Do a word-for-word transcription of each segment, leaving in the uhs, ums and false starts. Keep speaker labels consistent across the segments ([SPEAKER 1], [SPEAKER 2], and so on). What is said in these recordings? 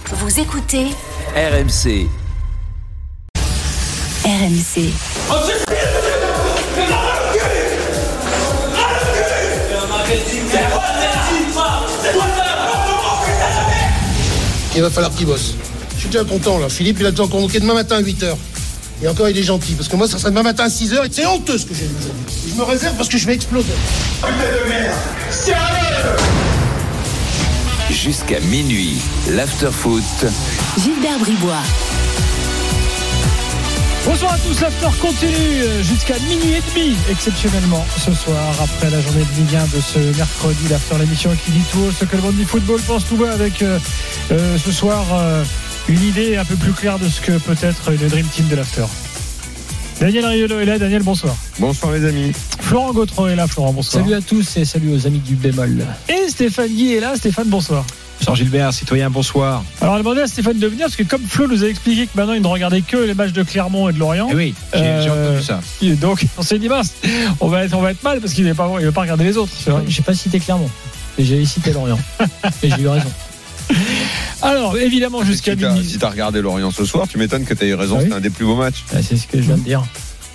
[SPEAKER 1] Vous écoutez
[SPEAKER 2] R M C.
[SPEAKER 1] R M C.
[SPEAKER 3] Il va falloir qu'il bosse. Je suis déjà content là. Philippe, il a déjà convoqué demain matin à huit heures. Et encore, il est gentil. Parce que moi, ça sera demain matin à six heures. Et c'est honteux ce que j'ai dit aujourd'hui. Je me réserve parce que je vais exploser.
[SPEAKER 4] Putain de merde. Sérieux.
[SPEAKER 2] Jusqu'à minuit, l'after-foot.
[SPEAKER 1] Gilbert Bribois.
[SPEAKER 5] Bonsoir à tous, l'after continue jusqu'à minuit et demi, exceptionnellement ce soir, après la journée de Ligue un de ce mercredi. L'after, l'émission qui dit tout haut ce que le monde du football pense tout bas, avec euh, euh, ce soir euh, une idée un peu plus claire de ce que peut être une Dream Team de l'after. Daniel Riolo est là. Daniel, bonsoir.
[SPEAKER 6] Bonsoir les amis.
[SPEAKER 5] Florent Gautreau est là. Florent, bonsoir.
[SPEAKER 7] Salut à tous et salut aux amis du bémol.
[SPEAKER 5] Et Stéphane Guy est là. Stéphane, bonsoir.
[SPEAKER 8] Bonsoir Gilbert, citoyen, bonsoir.
[SPEAKER 5] Alors, on a demandé à Stéphane de venir parce que comme Flo nous a expliqué que maintenant il ne regardait que les matchs de Clermont et de Lorient.
[SPEAKER 8] Eh oui, j'ai, euh, j'ai entendu ça.
[SPEAKER 5] Donc on s'est dit, mince, on va être, on va être mal parce qu'il ne va pas, il va pas regarder les autres. C'est vrai.
[SPEAKER 7] J'ai pas cité Clermont, mais j'ai cité Lorient. Et j'ai eu raison.
[SPEAKER 5] Alors, évidemment, jusqu'à
[SPEAKER 6] si
[SPEAKER 5] minuit.
[SPEAKER 6] Si t'as regardé Lorient ce soir, tu m'étonnes que t'aies eu raison, ah oui. C'était un des plus beaux matchs.
[SPEAKER 7] Ah, c'est ce que je viens de dire.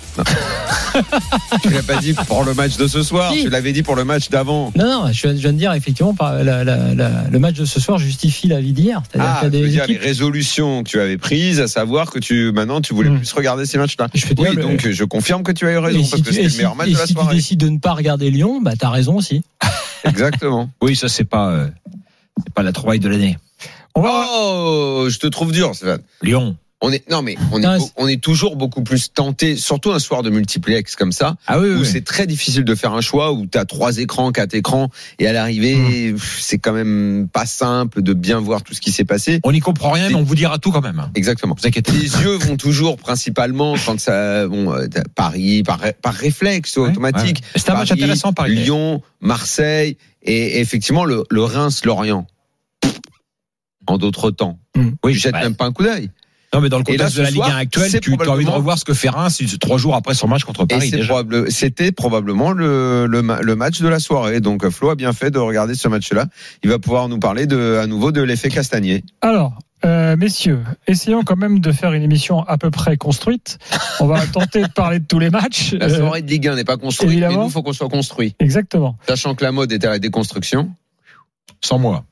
[SPEAKER 6] Tu l'as pas dit pour le match de ce soir, si. Tu l'avais dit pour le match d'avant.
[SPEAKER 7] Non, non, je viens de dire effectivement la, la, la, le match de ce soir justifie la vie d'hier.
[SPEAKER 6] C'est-à-dire ah,
[SPEAKER 7] qu'il y a des
[SPEAKER 6] dire
[SPEAKER 7] équipes...
[SPEAKER 6] les résolutions que tu avais prises, à savoir que tu maintenant tu voulais mmh. plus regarder ces matchs-là. Je oui, dire, donc mais... je confirme que tu as eu raison, parce si que tu, c'était le meilleur si, match de la
[SPEAKER 7] si
[SPEAKER 6] soirée.
[SPEAKER 7] Si tu décides de ne pas regarder Lyon, bah t'as raison aussi.
[SPEAKER 6] Exactement.
[SPEAKER 8] Oui, ça c'est pas, euh, c'est pas la trouvaille de l'année.
[SPEAKER 6] On va... Oh, je te trouve dur, Stéphane.
[SPEAKER 8] Lyon.
[SPEAKER 6] On est non mais on est non, on est toujours beaucoup plus tenté, surtout un soir de multiplex comme ça,
[SPEAKER 8] ah oui,
[SPEAKER 6] où
[SPEAKER 8] oui.
[SPEAKER 6] c'est très difficile de faire un choix, où t'as trois écrans, quatre écrans, et à l'arrivée, mmh. c'est quand même pas simple de bien voir tout ce qui s'est passé.
[SPEAKER 8] On n'y comprend rien, mais on vous dira tout quand même.
[SPEAKER 6] Exactement.
[SPEAKER 8] Vous inquiétez.
[SPEAKER 6] Les yeux vont toujours principalement quand ça, bon, Paris par par réflexe ouais, automatique.
[SPEAKER 8] Ouais. C'est un
[SPEAKER 6] Paris,
[SPEAKER 8] match intéressant, Paris.
[SPEAKER 6] Lyon, Marseille, et effectivement le, le Reims-Lorient. En d'autres temps. Mmh. Oui, je jette ouais. même pas un coup d'œil.
[SPEAKER 8] Non, mais dans le contexte
[SPEAKER 6] là,
[SPEAKER 8] de la Ligue un actuelle, tu as envie de revoir ce que fait Reims trois jours après son match contre Paris.
[SPEAKER 6] Et c'est probable, c'était probablement le, le, le match de la soirée. Donc Flo a bien fait de regarder ce match-là. Il va pouvoir nous parler de, à nouveau de l'effet Castagnier.
[SPEAKER 5] Alors, euh, messieurs, essayons quand même de faire une émission à peu près construite. On va tenter de parler de tous les matchs.
[SPEAKER 6] La soirée de Ligue un n'est pas construite, évidemment. Mais nous, il faut qu'on soit construit.
[SPEAKER 5] Exactement.
[SPEAKER 6] Sachant que la mode était à la déconstruction.
[SPEAKER 8] Sans moi.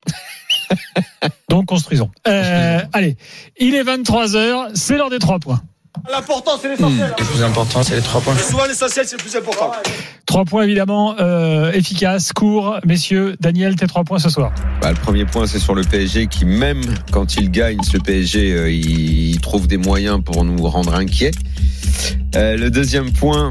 [SPEAKER 5] Donc construisons. Euh, allez, il est vingt-trois heures, c'est l'heure des trois points.
[SPEAKER 4] L'important c'est l'essentiel.
[SPEAKER 9] Le plus important c'est les trois points.
[SPEAKER 4] Souvent l'essentiel c'est le plus important.
[SPEAKER 5] Trois points évidemment euh, efficaces, courts. Messieurs, Daniel, tes trois points ce soir.
[SPEAKER 6] Bah, le premier point c'est sur le P S G qui même quand il gagne ce P S G, euh, il, il trouve des moyens pour nous rendre inquiets. Euh, le deuxième point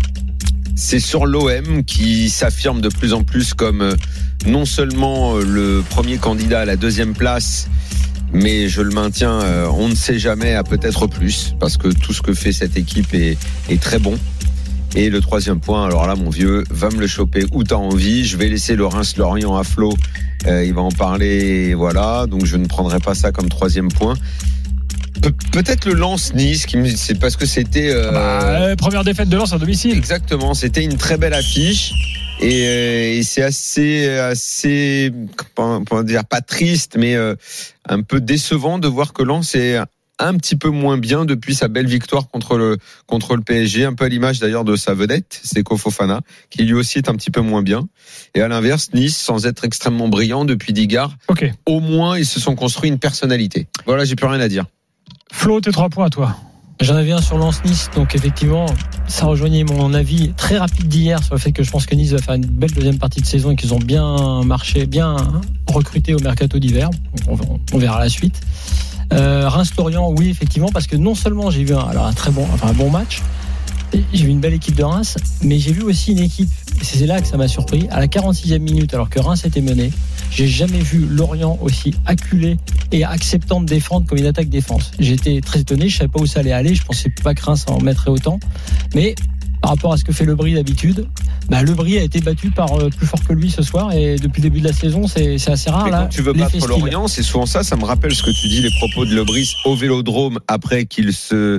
[SPEAKER 6] c'est sur l'O M qui s'affirme de plus en plus comme euh, non seulement le premier candidat à la deuxième place, mais je le maintiens, euh, on ne sait jamais, à peut-être plus, parce que tout ce que fait cette équipe est, est très bon. Et le troisième point, alors là mon vieux, va me le choper où t'as envie, je vais laisser le Reims-Lorient à Flo, euh, il va en parler, voilà, donc je ne prendrai pas ça comme troisième point. Pe- peut-être le Lens-Nice, qui me... c'est parce que c'était... Euh...
[SPEAKER 5] Ah bah, première défaite de Lens à domicile.
[SPEAKER 6] Exactement, c'était une très belle affiche. Et, euh, et c'est assez, assez, comment dire, pas triste, mais euh, un peu décevant de voir que Lens est un petit peu moins bien depuis sa belle victoire contre le contre le P S G, un peu à l'image d'ailleurs de sa vedette, Seko Fofana, qui lui aussi est un petit peu moins bien. Et à l'inverse, Nice, sans être extrêmement brillant depuis Digard,
[SPEAKER 5] okay.
[SPEAKER 6] Au moins ils se sont construits une personnalité. Voilà, j'ai plus rien à dire.
[SPEAKER 5] Flo, tes trois points à toi.
[SPEAKER 7] J'en avais un sur Lens-Nice, donc effectivement, ça rejoignait mon avis très rapide d'hier sur le fait que je pense que Nice va faire une belle deuxième partie de saison et qu'ils ont bien marché, bien recruté au mercato d'hiver. On, on verra la suite. Euh, Reims-Lorient, oui, effectivement, parce que non seulement j'ai vu un, alors un très bon, enfin un bon match, j'ai vu une belle équipe de Reims, mais j'ai vu aussi une équipe, et c'est là que ça m'a surpris, à la quarante-sixième minute, alors que Reims était mené, j'ai jamais vu Lorient aussi acculé et acceptant de défendre comme une attaque défense. J'étais très étonné, je savais pas où ça allait aller, je pensais pas que Reims en mettrait autant, mais par rapport à ce que fait Le Brie d'habitude, bah Le Brie a été battu par euh, plus fort que lui ce soir, et depuis le début de la saison, c'est, c'est assez rare.
[SPEAKER 6] Mais
[SPEAKER 7] là,
[SPEAKER 6] quand tu veux battre Lorient, c'est souvent ça, ça me rappelle ce que tu dis, les propos de Le Brie au Vélodrome après qu'il se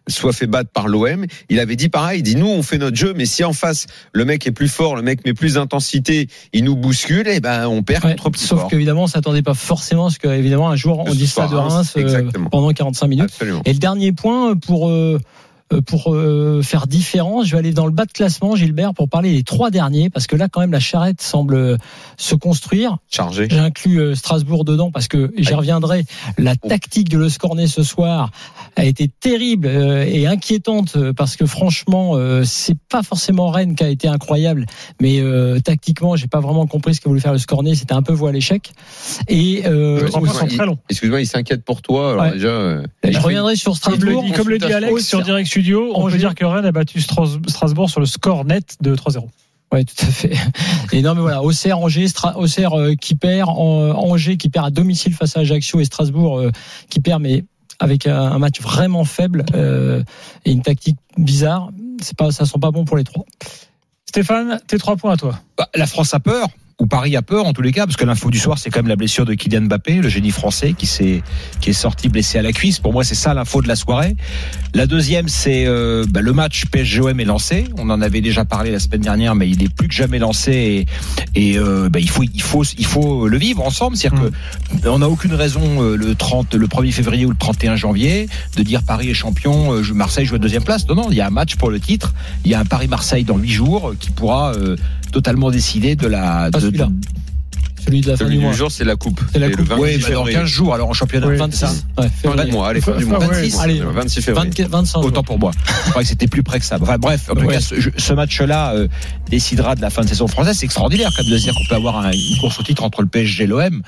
[SPEAKER 6] soit fait battre par l'O M. Il avait dit pareil, il dit nous on fait notre jeu, mais si en face le mec est plus fort, le mec met plus d'intensité, il nous bouscule, et ben on perd
[SPEAKER 7] ouais,
[SPEAKER 6] contre plus
[SPEAKER 7] sauf
[SPEAKER 6] fort.
[SPEAKER 7] qu'évidemment on s'attendait pas forcément à ce qu'évidemment un jour on dise ça de Reims euh, pendant quarante-cinq minutes.
[SPEAKER 6] Absolument.
[SPEAKER 7] Et le dernier point pour euh, pour euh, faire différence, je vais aller dans le bas de classement, Gilbert, pour parler des trois derniers, parce que là quand même la charrette semble se construire.
[SPEAKER 6] Chargé.
[SPEAKER 7] J'inclus euh, Strasbourg dedans parce que j'y reviendrai. La tactique de Le Scornet ce soir a été terrible euh, et inquiétante parce que franchement euh, c'est pas forcément Rennes qui a été incroyable, mais euh, tactiquement j'ai pas vraiment compris ce que voulait faire Le Scornet, c'était un peu voie à l'échec. Et euh,
[SPEAKER 5] les trois points sont très longs.
[SPEAKER 6] Excuse-moi, il s'inquiète pour toi. Alors
[SPEAKER 7] ouais.
[SPEAKER 6] déjà, euh,
[SPEAKER 7] je reviendrai sur Strasbourg.
[SPEAKER 5] Comme le dit, comme le dit Alex sur Direct Studio, on peut dire que Rennes a battu Strasbourg sur le score net de trois zéro.
[SPEAKER 7] Oui, tout à fait. Et non, mais voilà, Auxerre, Angers, Stra- Auxerre euh, qui perd, en, Angers qui perd à domicile face à Ajaccio et Strasbourg euh, qui perd, mais avec un, un match vraiment faible euh, et une tactique bizarre. C'est pas, ça sent pas bon pour les trois.
[SPEAKER 5] Stéphane, tes trois points à toi.
[SPEAKER 8] Bah, la France a peur. Ou Paris a peur en tous les cas, parce que l'info du soir c'est quand même la blessure de Kylian Mbappé, le génie français qui s'est qui est sorti blessé à la cuisse. Pour moi c'est ça l'info de la soirée. La deuxième c'est euh, bah, le match P S G O M est lancé. On en avait déjà parlé la semaine dernière, mais il est plus que jamais lancé et, et euh, bah, il faut il faut il faut le vivre ensemble. C'est-à-dire mmh. que on n'a aucune raison euh, le trente le premier février ou le trente et un janvier de dire Paris est champion, euh, Marseille joue à deuxième place. Non non, il y a un match pour le titre. Il y a un Paris-Marseille dans huit jours qui pourra euh, totalement décider de la de,
[SPEAKER 7] celui-là. Celui de la
[SPEAKER 6] celui
[SPEAKER 7] fin du mois.
[SPEAKER 6] du jour, c'est la coupe.
[SPEAKER 7] C'est la coupe.
[SPEAKER 8] Oui, bah dans quinze jours, alors en championnat.
[SPEAKER 7] Oui, vingt-six. Ouais,
[SPEAKER 6] fin du mois, allez, fin du mois.
[SPEAKER 7] vingt-six, allez,
[SPEAKER 6] vingt-six février.
[SPEAKER 7] vingt, vingt-cinq.
[SPEAKER 8] Autant pour moi. Je crois que c'était plus près que ça. Enfin, bref, en tout ouais. cas, ce, ce match-là euh, décidera de la fin de saison française. C'est extraordinaire, quand même, de se dire qu'on peut avoir un, une course au titre entre le P S G et l'O M.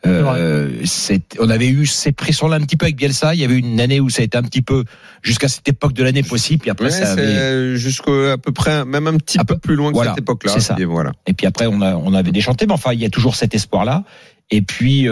[SPEAKER 8] Euh, c'est, on avait eu ces pressions-là un petit peu avec Bielsa. Il y avait une année où ça a été un petit peu jusqu'à cette époque de l'année possible. Puis après,
[SPEAKER 6] ouais,
[SPEAKER 8] ça avait...
[SPEAKER 6] jusqu'à à peu près, même un petit
[SPEAKER 8] un
[SPEAKER 6] peu, peu plus loin que
[SPEAKER 8] voilà,
[SPEAKER 6] cette époque-là.
[SPEAKER 8] C'est ça.
[SPEAKER 6] Et voilà.
[SPEAKER 8] Et puis après, on a, on avait déchanté, mais enfin, il y a toujours cet espoir-là. Et puis,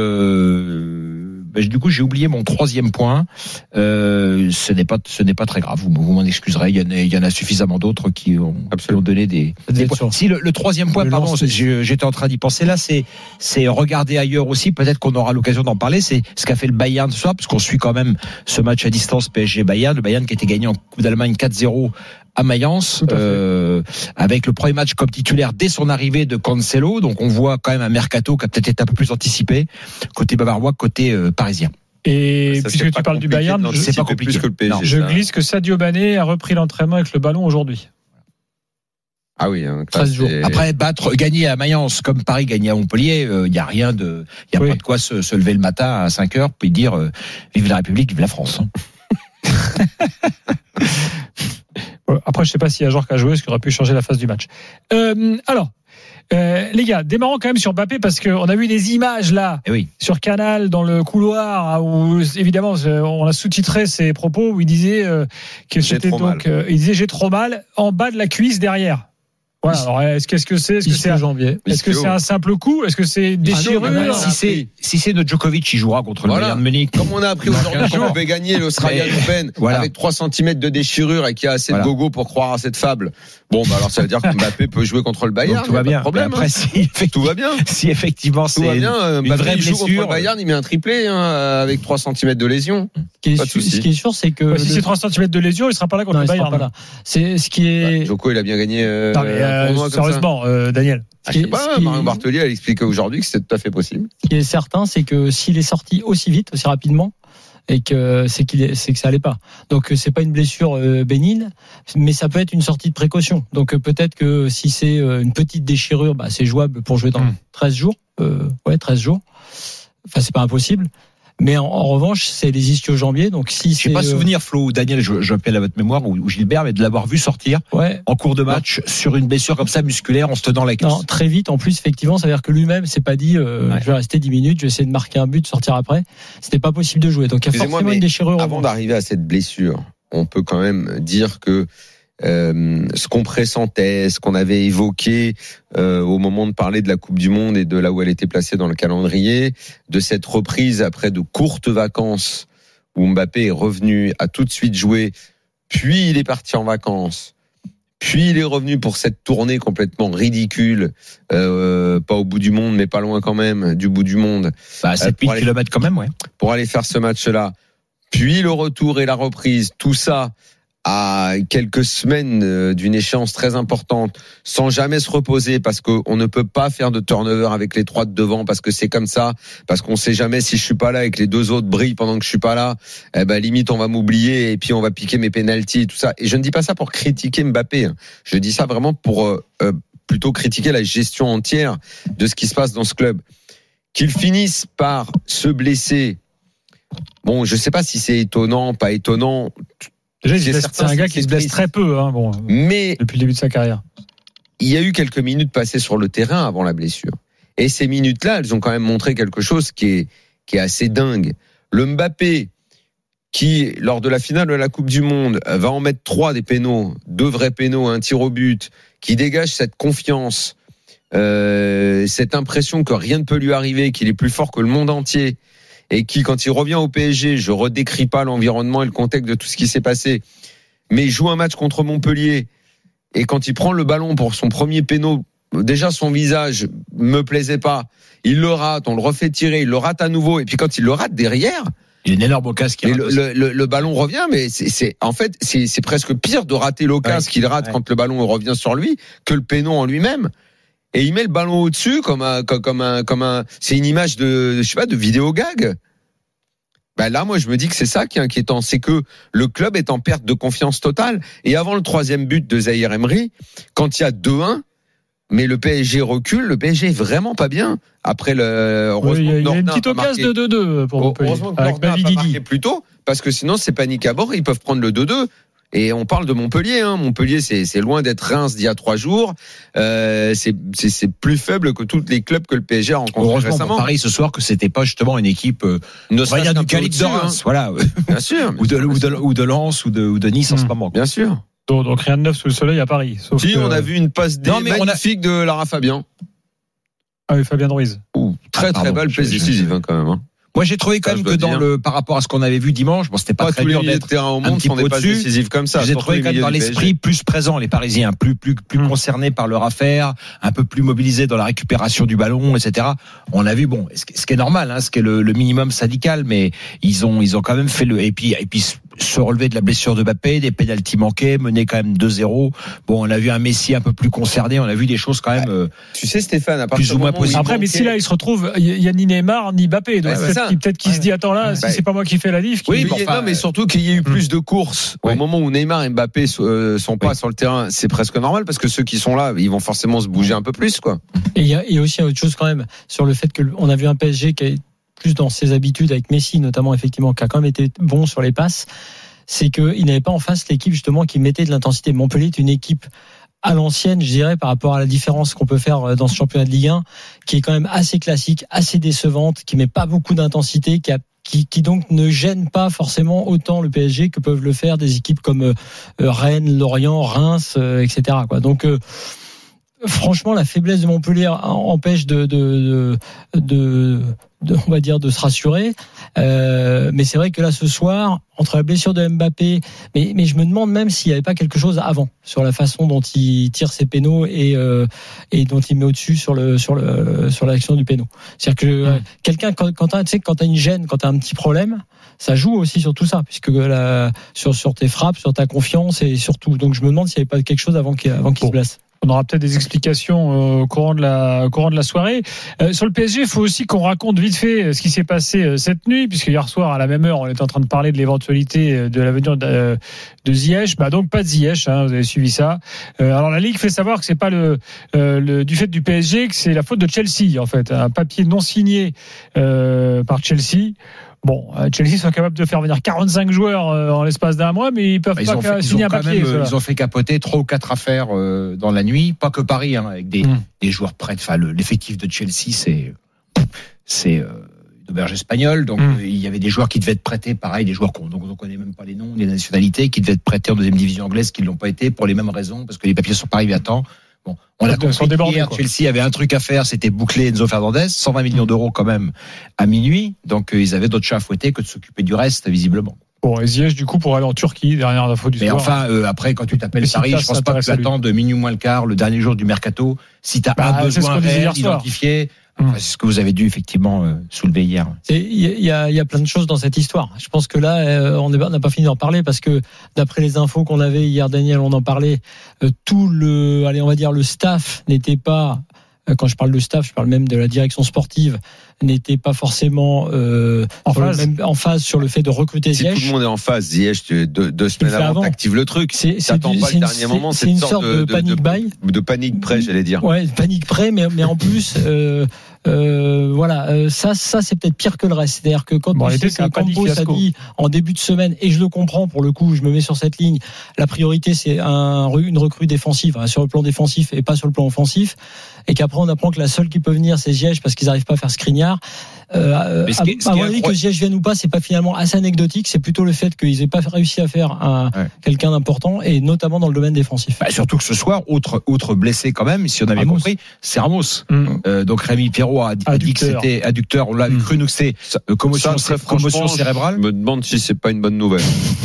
[SPEAKER 8] euh, ben, du coup, j'ai oublié mon troisième point. Euh, ce n'est pas, ce n'est pas très grave. Vous, vous m'en excuserez. Il y en a, il y en a suffisamment d'autres qui ont, qui ont donné des. des points. Si le, le troisième point, le pardon, j'étais en train d'y penser là, c'est, c'est regarder ailleurs aussi. Peut-être qu'on aura l'occasion d'en parler. C'est ce qu'a fait le Bayern ce soir, parce qu'on suit quand même ce match à distance P S G Bayern. Le Bayern qui a été gagné en Coupe d'Allemagne quatre zéro. À Mayence, euh, avec le premier match comme titulaire dès son arrivée de Cancelo. Donc on voit quand même un mercato qui a peut-être été un peu plus anticipé côté bavarois, côté euh, parisien.
[SPEAKER 5] Et ça, puisque tu parles du Bayern, je,
[SPEAKER 8] c'est pas compliqué.
[SPEAKER 6] Que le P S G,
[SPEAKER 5] non, je glisse que Sadio Mané a repris l'entraînement avec le ballon aujourd'hui.
[SPEAKER 6] Ah oui, hein,
[SPEAKER 8] treize jours. Après battre, gagner à Mayence comme Paris gagnait à Montpellier, il euh, y a rien de, il y a oui. pas de quoi se, se lever le matin à cinq heures puis dire euh, vive la République, vive la France. Hein.
[SPEAKER 5] Après, je ne sais pas s'il y a un joueur qui a joué, ce qui aurait pu changer la phase du match. Euh, alors, euh, les gars, démarrons quand même sur Mbappé parce qu'on a vu des images là,
[SPEAKER 8] eh oui.
[SPEAKER 5] sur Canal, dans le couloir, où évidemment, on a sous-titré ses propos où il disait euh, que
[SPEAKER 6] j'ai
[SPEAKER 5] c'était donc, euh, il disait j'ai trop mal en bas de la cuisse derrière. Voilà. Alors, est-ce, qu'est-ce que c'est Est-ce que c'est un janvier Est-ce que c'est un simple coup Est-ce que c'est déchirure
[SPEAKER 8] ah non, Si c'est si c'est notre Djokovic, il jouera contre
[SPEAKER 6] voilà.
[SPEAKER 8] le Bayern de Munich.
[SPEAKER 6] Comme on a appris aujourd'hui qu'on avait gagné l'Australian Open voilà. avec trois centimètres de déchirure et qu'il y a assez voilà. de gogo pour croire à cette fable. Bon, bah alors ça veut dire que Mbappé peut jouer contre le Bayern.
[SPEAKER 8] Donc, tout va bien.
[SPEAKER 6] Problème,
[SPEAKER 8] après,
[SPEAKER 6] hein.
[SPEAKER 8] si
[SPEAKER 6] tout va bien.
[SPEAKER 8] Si effectivement c'est
[SPEAKER 6] tout va bien,
[SPEAKER 8] une
[SPEAKER 6] Mbappé
[SPEAKER 8] vraie
[SPEAKER 6] il joue
[SPEAKER 8] blessure,
[SPEAKER 6] contre le Bayern, il met un triplé hein, avec trois centimètres de lésion.
[SPEAKER 7] Ce qui, est sûr, ce qui est sûr, c'est que
[SPEAKER 5] ouais, si c'est trois centimètres de lésion, il sera pas là contre non, le Bayern.
[SPEAKER 7] Pas là. C'est ce qui est.
[SPEAKER 6] Bah, Djoko, il a bien gagné. Euh,
[SPEAKER 5] non, mais, euh, sérieusement, euh, Daniel.
[SPEAKER 6] Ah, je sais pas, Marion Bartoli, elle explique aujourd'hui que c'est tout à fait possible.
[SPEAKER 7] Ce qui est certain, c'est que s'il est sorti aussi vite, aussi rapidement, et que c'est qu'il est, c'est que ça allait pas. Donc c'est pas une blessure euh, bénigne, mais ça peut être une sortie de précaution. Donc euh, peut-être que si c'est euh, une petite déchirure, bah c'est jouable pour jouer dans mmh. treize jours. Euh, ouais, treize jours. Enfin, c'est pas impossible. Mais en, en revanche, c'est les ischio-jambiers. Donc si
[SPEAKER 8] je n'ai pas euh... souvenir, Flo ou Daniel, je, je appelle à votre mémoire, ou, ou Gilbert, mais de l'avoir vu sortir
[SPEAKER 7] ouais.
[SPEAKER 8] en cours de match non. sur une blessure comme ça musculaire en se tenant la cuisse.
[SPEAKER 7] Non, très vite. En plus, effectivement, ça veut dire que lui-même s'est pas dit euh, ouais. je vais rester dix minutes, je vais essayer de marquer un but, sortir après. C'était pas possible de jouer. Donc il y a forcément une déchirure.
[SPEAKER 6] Avant d'arriver à cette blessure, on peut quand même dire que Euh, ce qu'on pressentait, ce qu'on avait évoqué euh, au moment de parler de la Coupe du Monde et de là où elle était placée dans le calendrier, de cette reprise après de courtes vacances où Mbappé est revenu, a tout de suite joué, puis il est parti en vacances, puis il est revenu pour cette tournée complètement ridicule, euh, pas au bout du monde, mais pas loin quand même, du bout du monde.
[SPEAKER 8] Bah, sept mille kilomètres quand même, ouais.
[SPEAKER 6] Pour aller faire ce match-là. Puis le retour et la reprise, tout ça à quelques semaines d'une échéance très importante, sans jamais se reposer, parce qu'on ne peut pas faire de turnover avec les trois de devant, parce que c'est comme ça, parce qu'on sait jamais si je suis pas là et que les deux autres brillent pendant que je suis pas là, eh ben limite on va m'oublier et puis on va piquer mes pénaltys et tout ça. Et je ne dis pas ça pour critiquer Mbappé, hein. Je dis ça vraiment pour euh, euh, plutôt critiquer la gestion entière de ce qui se passe dans ce club. Qu'il finisse par se blesser, bon, je sais pas si c'est étonnant, pas étonnant.
[SPEAKER 5] Déjà, il se blesse, c'est un gars qui se blesse très peu, hein, bon,
[SPEAKER 6] mais
[SPEAKER 5] depuis le début de sa carrière.
[SPEAKER 6] Il y a eu quelques minutes passées sur le terrain avant la blessure. Et ces minutes-là, elles ont quand même montré quelque chose qui est, qui est assez dingue. Le Mbappé, qui, lors de la finale de la Coupe du Monde, va en mettre trois des pénaux, deux vrais pénaux, un tir au but, qui dégage cette confiance, euh, cette impression que rien ne peut lui arriver, qu'il est plus fort que le monde entier, et qui, quand il revient au P S G, je redécris pas l'environnement et le contexte de tout ce qui s'est passé, mais il joue un match contre Montpellier, et quand il prend le ballon pour son premier péno, déjà son visage me plaisait pas, il le rate, on le refait tirer, il le rate à nouveau, et puis quand il le rate derrière,
[SPEAKER 8] il y a une énorme occasion qui
[SPEAKER 6] le, le, le, le ballon revient, mais c'est, c'est en fait c'est, c'est presque pire de rater l'occasion ouais, qu'il rate ouais. quand le ballon revient sur lui que le péno en lui-même. Et il met le ballon au-dessus comme un, comme, comme un, comme un, c'est une image de, je sais pas, de vidéo gag. Ben là, moi, je me dis que c'est ça qui est inquiétant, c'est que le club est en perte de confiance totale. Et avant le troisième but de Zahir Emery, quand il y a deux un, mais le P S G recule, le P S G est vraiment pas bien. Après le,
[SPEAKER 5] oui, il y a, y a une petite occasion de deux deux pour Montpellier.
[SPEAKER 6] Heureusement que Nordin a pas marqué plus tôt, parce que sinon c'est panique à bord, ils peuvent prendre le deux deux. Et on parle de Montpellier, hein. Montpellier, c'est, c'est loin d'être Reims d'il y a trois jours. Euh, c'est, c'est, c'est plus faible que tous les clubs que le P S G a rencontrés
[SPEAKER 8] Heureusement
[SPEAKER 6] récemment.
[SPEAKER 8] Pour Paris ce soir que c'était pas justement une équipe, euh,
[SPEAKER 6] ne
[SPEAKER 8] on va dire du calibre de Reims, hein. Voilà.
[SPEAKER 6] Bien sûr.
[SPEAKER 8] ou, de, ou, de, ou de Lens ou de, ou de Nice mmh. en ce moment.
[SPEAKER 6] Bien sûr.
[SPEAKER 5] Donc, donc rien de neuf sous le soleil à Paris. Sauf
[SPEAKER 6] si
[SPEAKER 5] que...
[SPEAKER 6] on a vu une passe D magnifique a... de Lara Fabian.
[SPEAKER 5] Ah oui, Fabien Ruiz.
[SPEAKER 6] Ouh, très ah, très belle passe décisive hein, quand même. Hein.
[SPEAKER 8] Moi, j'ai trouvé quand même que dans dire. le, par rapport à ce qu'on avait vu dimanche, bon, c'était pas, pas très dur d'être
[SPEAKER 6] terrain au monde un petit peu au-dessus. Comme ça.
[SPEAKER 8] J'ai trouvé quand même dans l'esprit plus présent, les Parisiens, plus, plus, plus mmh. concernés par leur affaire, un peu plus mobilisés dans la récupération du ballon, et cetera. On a vu, bon, ce qui est normal, hein, ce qui est le, le minimum syndical, mais ils ont, ils ont quand même fait le, et puis, et puis, se relever de la blessure de Mbappé, des pénaltys manqués, mener quand même deux zéro. Bon, on a vu un Messi un peu plus concerné, on a vu des choses quand même. Euh,
[SPEAKER 6] tu sais, Stéphane, à
[SPEAKER 8] plus ou moins possible.
[SPEAKER 5] Après, Messi là, il se retrouve, il y a ni Neymar ni Mbappé, donc ouais, peut-être, qu'il, peut-être qu'il ouais. se dit attends là, si bah, c'est pas moi qui fais la diff.
[SPEAKER 6] Oui,
[SPEAKER 5] mais,
[SPEAKER 6] enfin, non, mais surtout qu'il y ait eu plus de courses ouais. au moment où Neymar et Mbappé euh, sont pas ouais. sur le terrain, c'est presque normal parce que ceux qui sont là, ils vont forcément se bouger un peu plus, quoi.
[SPEAKER 7] Et il y a, il y a aussi autre chose quand même sur le fait que on a vu un P S G qui est plus dans ses habitudes avec Messi notamment, effectivement, qui a quand même été bon sur les passes. C'est qu'il n'avait pas en face l'équipe justement qui mettait de l'intensité. Montpellier est une équipe à l'ancienne, je dirais, par rapport à la différence qu'on peut faire dans ce championnat de Ligue un, qui est quand même assez classique, assez décevante, qui met pas beaucoup d'intensité, qui a Qui, qui donc ne gêne pas forcément autant le P S G que peuvent le faire des équipes comme euh, Rennes, Lorient, Reims, euh, et cetera. Quoi. Donc euh, franchement, la faiblesse de Montpellier empêche de, de, de, de, de on va dire, de se rassurer. Euh, mais c'est vrai que là, ce soir, entre la blessure de Mbappé, mais, mais je me demande même s'il n'y avait pas quelque chose avant sur la façon dont il tire ses pénaux et, euh, et dont il met au-dessus sur le, sur le, sur l'action du pénal. C'est-à-dire que euh, quelqu'un, quand, quand t'as, tu sais, quand t'as une gêne, quand t'as un petit problème, ça joue aussi sur tout ça, puisque la, sur, sur tes frappes, sur ta confiance et surtout. Donc je me demande s'il n'y avait pas quelque chose avant qu'il, avant qu'il bon. se blesse.
[SPEAKER 5] On aura peut-être des explications euh, au courant de la au courant de la soirée. Euh, sur le P S G, il faut aussi qu'on raconte vite fait ce qui s'est passé euh, cette nuit, puisque hier soir à la même heure, on était en train de parler de l'éventualité de l'avenir de, de Ziyech. Bah donc pas de Ziyech, hein, vous avez suivi ça. Euh, alors la Ligue fait savoir que c'est pas le, euh, le du fait du P S G, que c'est la faute de Chelsea en fait, un papier non signé euh, par Chelsea. Bon, Chelsea sont capables de faire venir quarante-cinq joueurs en l'espace d'un mois, mais ils peuvent bah, pas fait, signer un papier.
[SPEAKER 8] Même, ils ont fait capoter trois ou quatre affaires dans la nuit, pas que Paris, hein, avec des, mmh. des joueurs prêts. Enfin, le, l'effectif de Chelsea, c'est c'est euh, une auberge espagnole, donc mmh. il y avait des joueurs qui devaient être prêtés, pareil, des joueurs qu'on donc on connaît même pas les noms, les nationalités, qui devaient être prêtés en deuxième division anglaise, qui l'ont pas été pour les mêmes raisons, parce que les papiers sont pas arrivés à temps. Bon, on a compris hier, Chelsea avait un truc à faire, c'était boucler Enzo Fernandez, cent vingt millions d'euros quand même à minuit, donc euh, ils avaient d'autres chats à fouetter que de s'occuper du reste, visiblement.
[SPEAKER 5] Bon, et Ziyech, du coup, pour aller en Turquie, derrière l'info du
[SPEAKER 8] Mais
[SPEAKER 5] soir.
[SPEAKER 8] Mais enfin, euh, après, quand tu t'appelles Paris, je pense pas que tu attends de minuit moins le quart, le dernier jour du mercato, si tu as bah, un besoin réel identifié, Enfin, c'est ce que vous avez dû effectivement euh, soulever hier.
[SPEAKER 7] Il y a, y a plein de choses dans cette histoire. Je pense que là, euh, on n'a pas fini d'en parler parce que d'après les infos qu'on avait hier, Daniel, on en parlait. Euh, tout le, allez, on va dire le staff n'était pas. Euh, quand je parle de staff, je parle même de la direction sportive, n'était pas forcément euh,
[SPEAKER 5] en,
[SPEAKER 7] sur
[SPEAKER 5] phase.
[SPEAKER 7] Le même, en phase sur le fait de recruter
[SPEAKER 6] Si
[SPEAKER 7] Ziyech.
[SPEAKER 6] tout le monde est en phase, Ziyech, tu- deux, deux semaines avant,
[SPEAKER 7] avant.
[SPEAKER 6] t'actives le truc.
[SPEAKER 7] C'est, c'est,
[SPEAKER 6] T'attends
[SPEAKER 7] du,
[SPEAKER 6] pas
[SPEAKER 7] c'est
[SPEAKER 6] le
[SPEAKER 7] une,
[SPEAKER 6] dernier moment.
[SPEAKER 7] c'est, c'est une sorte de, de panic
[SPEAKER 6] de,
[SPEAKER 7] buy.
[SPEAKER 6] de panique près, j'allais dire.
[SPEAKER 7] Ouais, panique près, mais, mais en plus, euh, euh, voilà, euh, ça, ça c'est peut-être pire que le reste. C'est-à-dire que quand
[SPEAKER 5] Bon,
[SPEAKER 7] on
[SPEAKER 5] en
[SPEAKER 7] sait
[SPEAKER 5] réalité, c'est un
[SPEAKER 7] que
[SPEAKER 5] panique
[SPEAKER 7] Campos a
[SPEAKER 5] fiasco.
[SPEAKER 7] dit en début de semaine, et je le comprends pour le coup, je me mets sur cette ligne, la priorité c'est un, une recrue défensive, hein, sur le plan défensif et pas sur le plan offensif, et qu'après on apprend que la seule qui peut venir c'est Ziyech parce qu'ils n'arrivent pas à faire Skriniar. Euh,
[SPEAKER 8] Mais ce qui est- ce
[SPEAKER 7] à
[SPEAKER 8] qui est
[SPEAKER 7] mon avis, que
[SPEAKER 8] incroyable-
[SPEAKER 7] Ziyech vienne ou pas, c'est pas finalement assez anecdotique, c'est plutôt le fait qu'ils aient pas réussi à faire un,
[SPEAKER 8] Ouais.
[SPEAKER 7] quelqu'un d'important, et notamment dans le domaine défensif.
[SPEAKER 8] Bah, surtout que ce soir, autre, autre blessé quand même, si on avait
[SPEAKER 7] Ramos.
[SPEAKER 8] compris, c'est Ramos.
[SPEAKER 5] Hum.
[SPEAKER 8] Euh, donc Rémi Pierrot a, a dit que
[SPEAKER 5] Adducteur.
[SPEAKER 8] c'était adducteur. On l'a
[SPEAKER 6] Hum.
[SPEAKER 8] cru nous que c'est euh, commotion,
[SPEAKER 6] Ça, très
[SPEAKER 8] commotion
[SPEAKER 6] franchement,
[SPEAKER 8] cérébrale.
[SPEAKER 6] Je me demande si c'est pas une bonne nouvelle.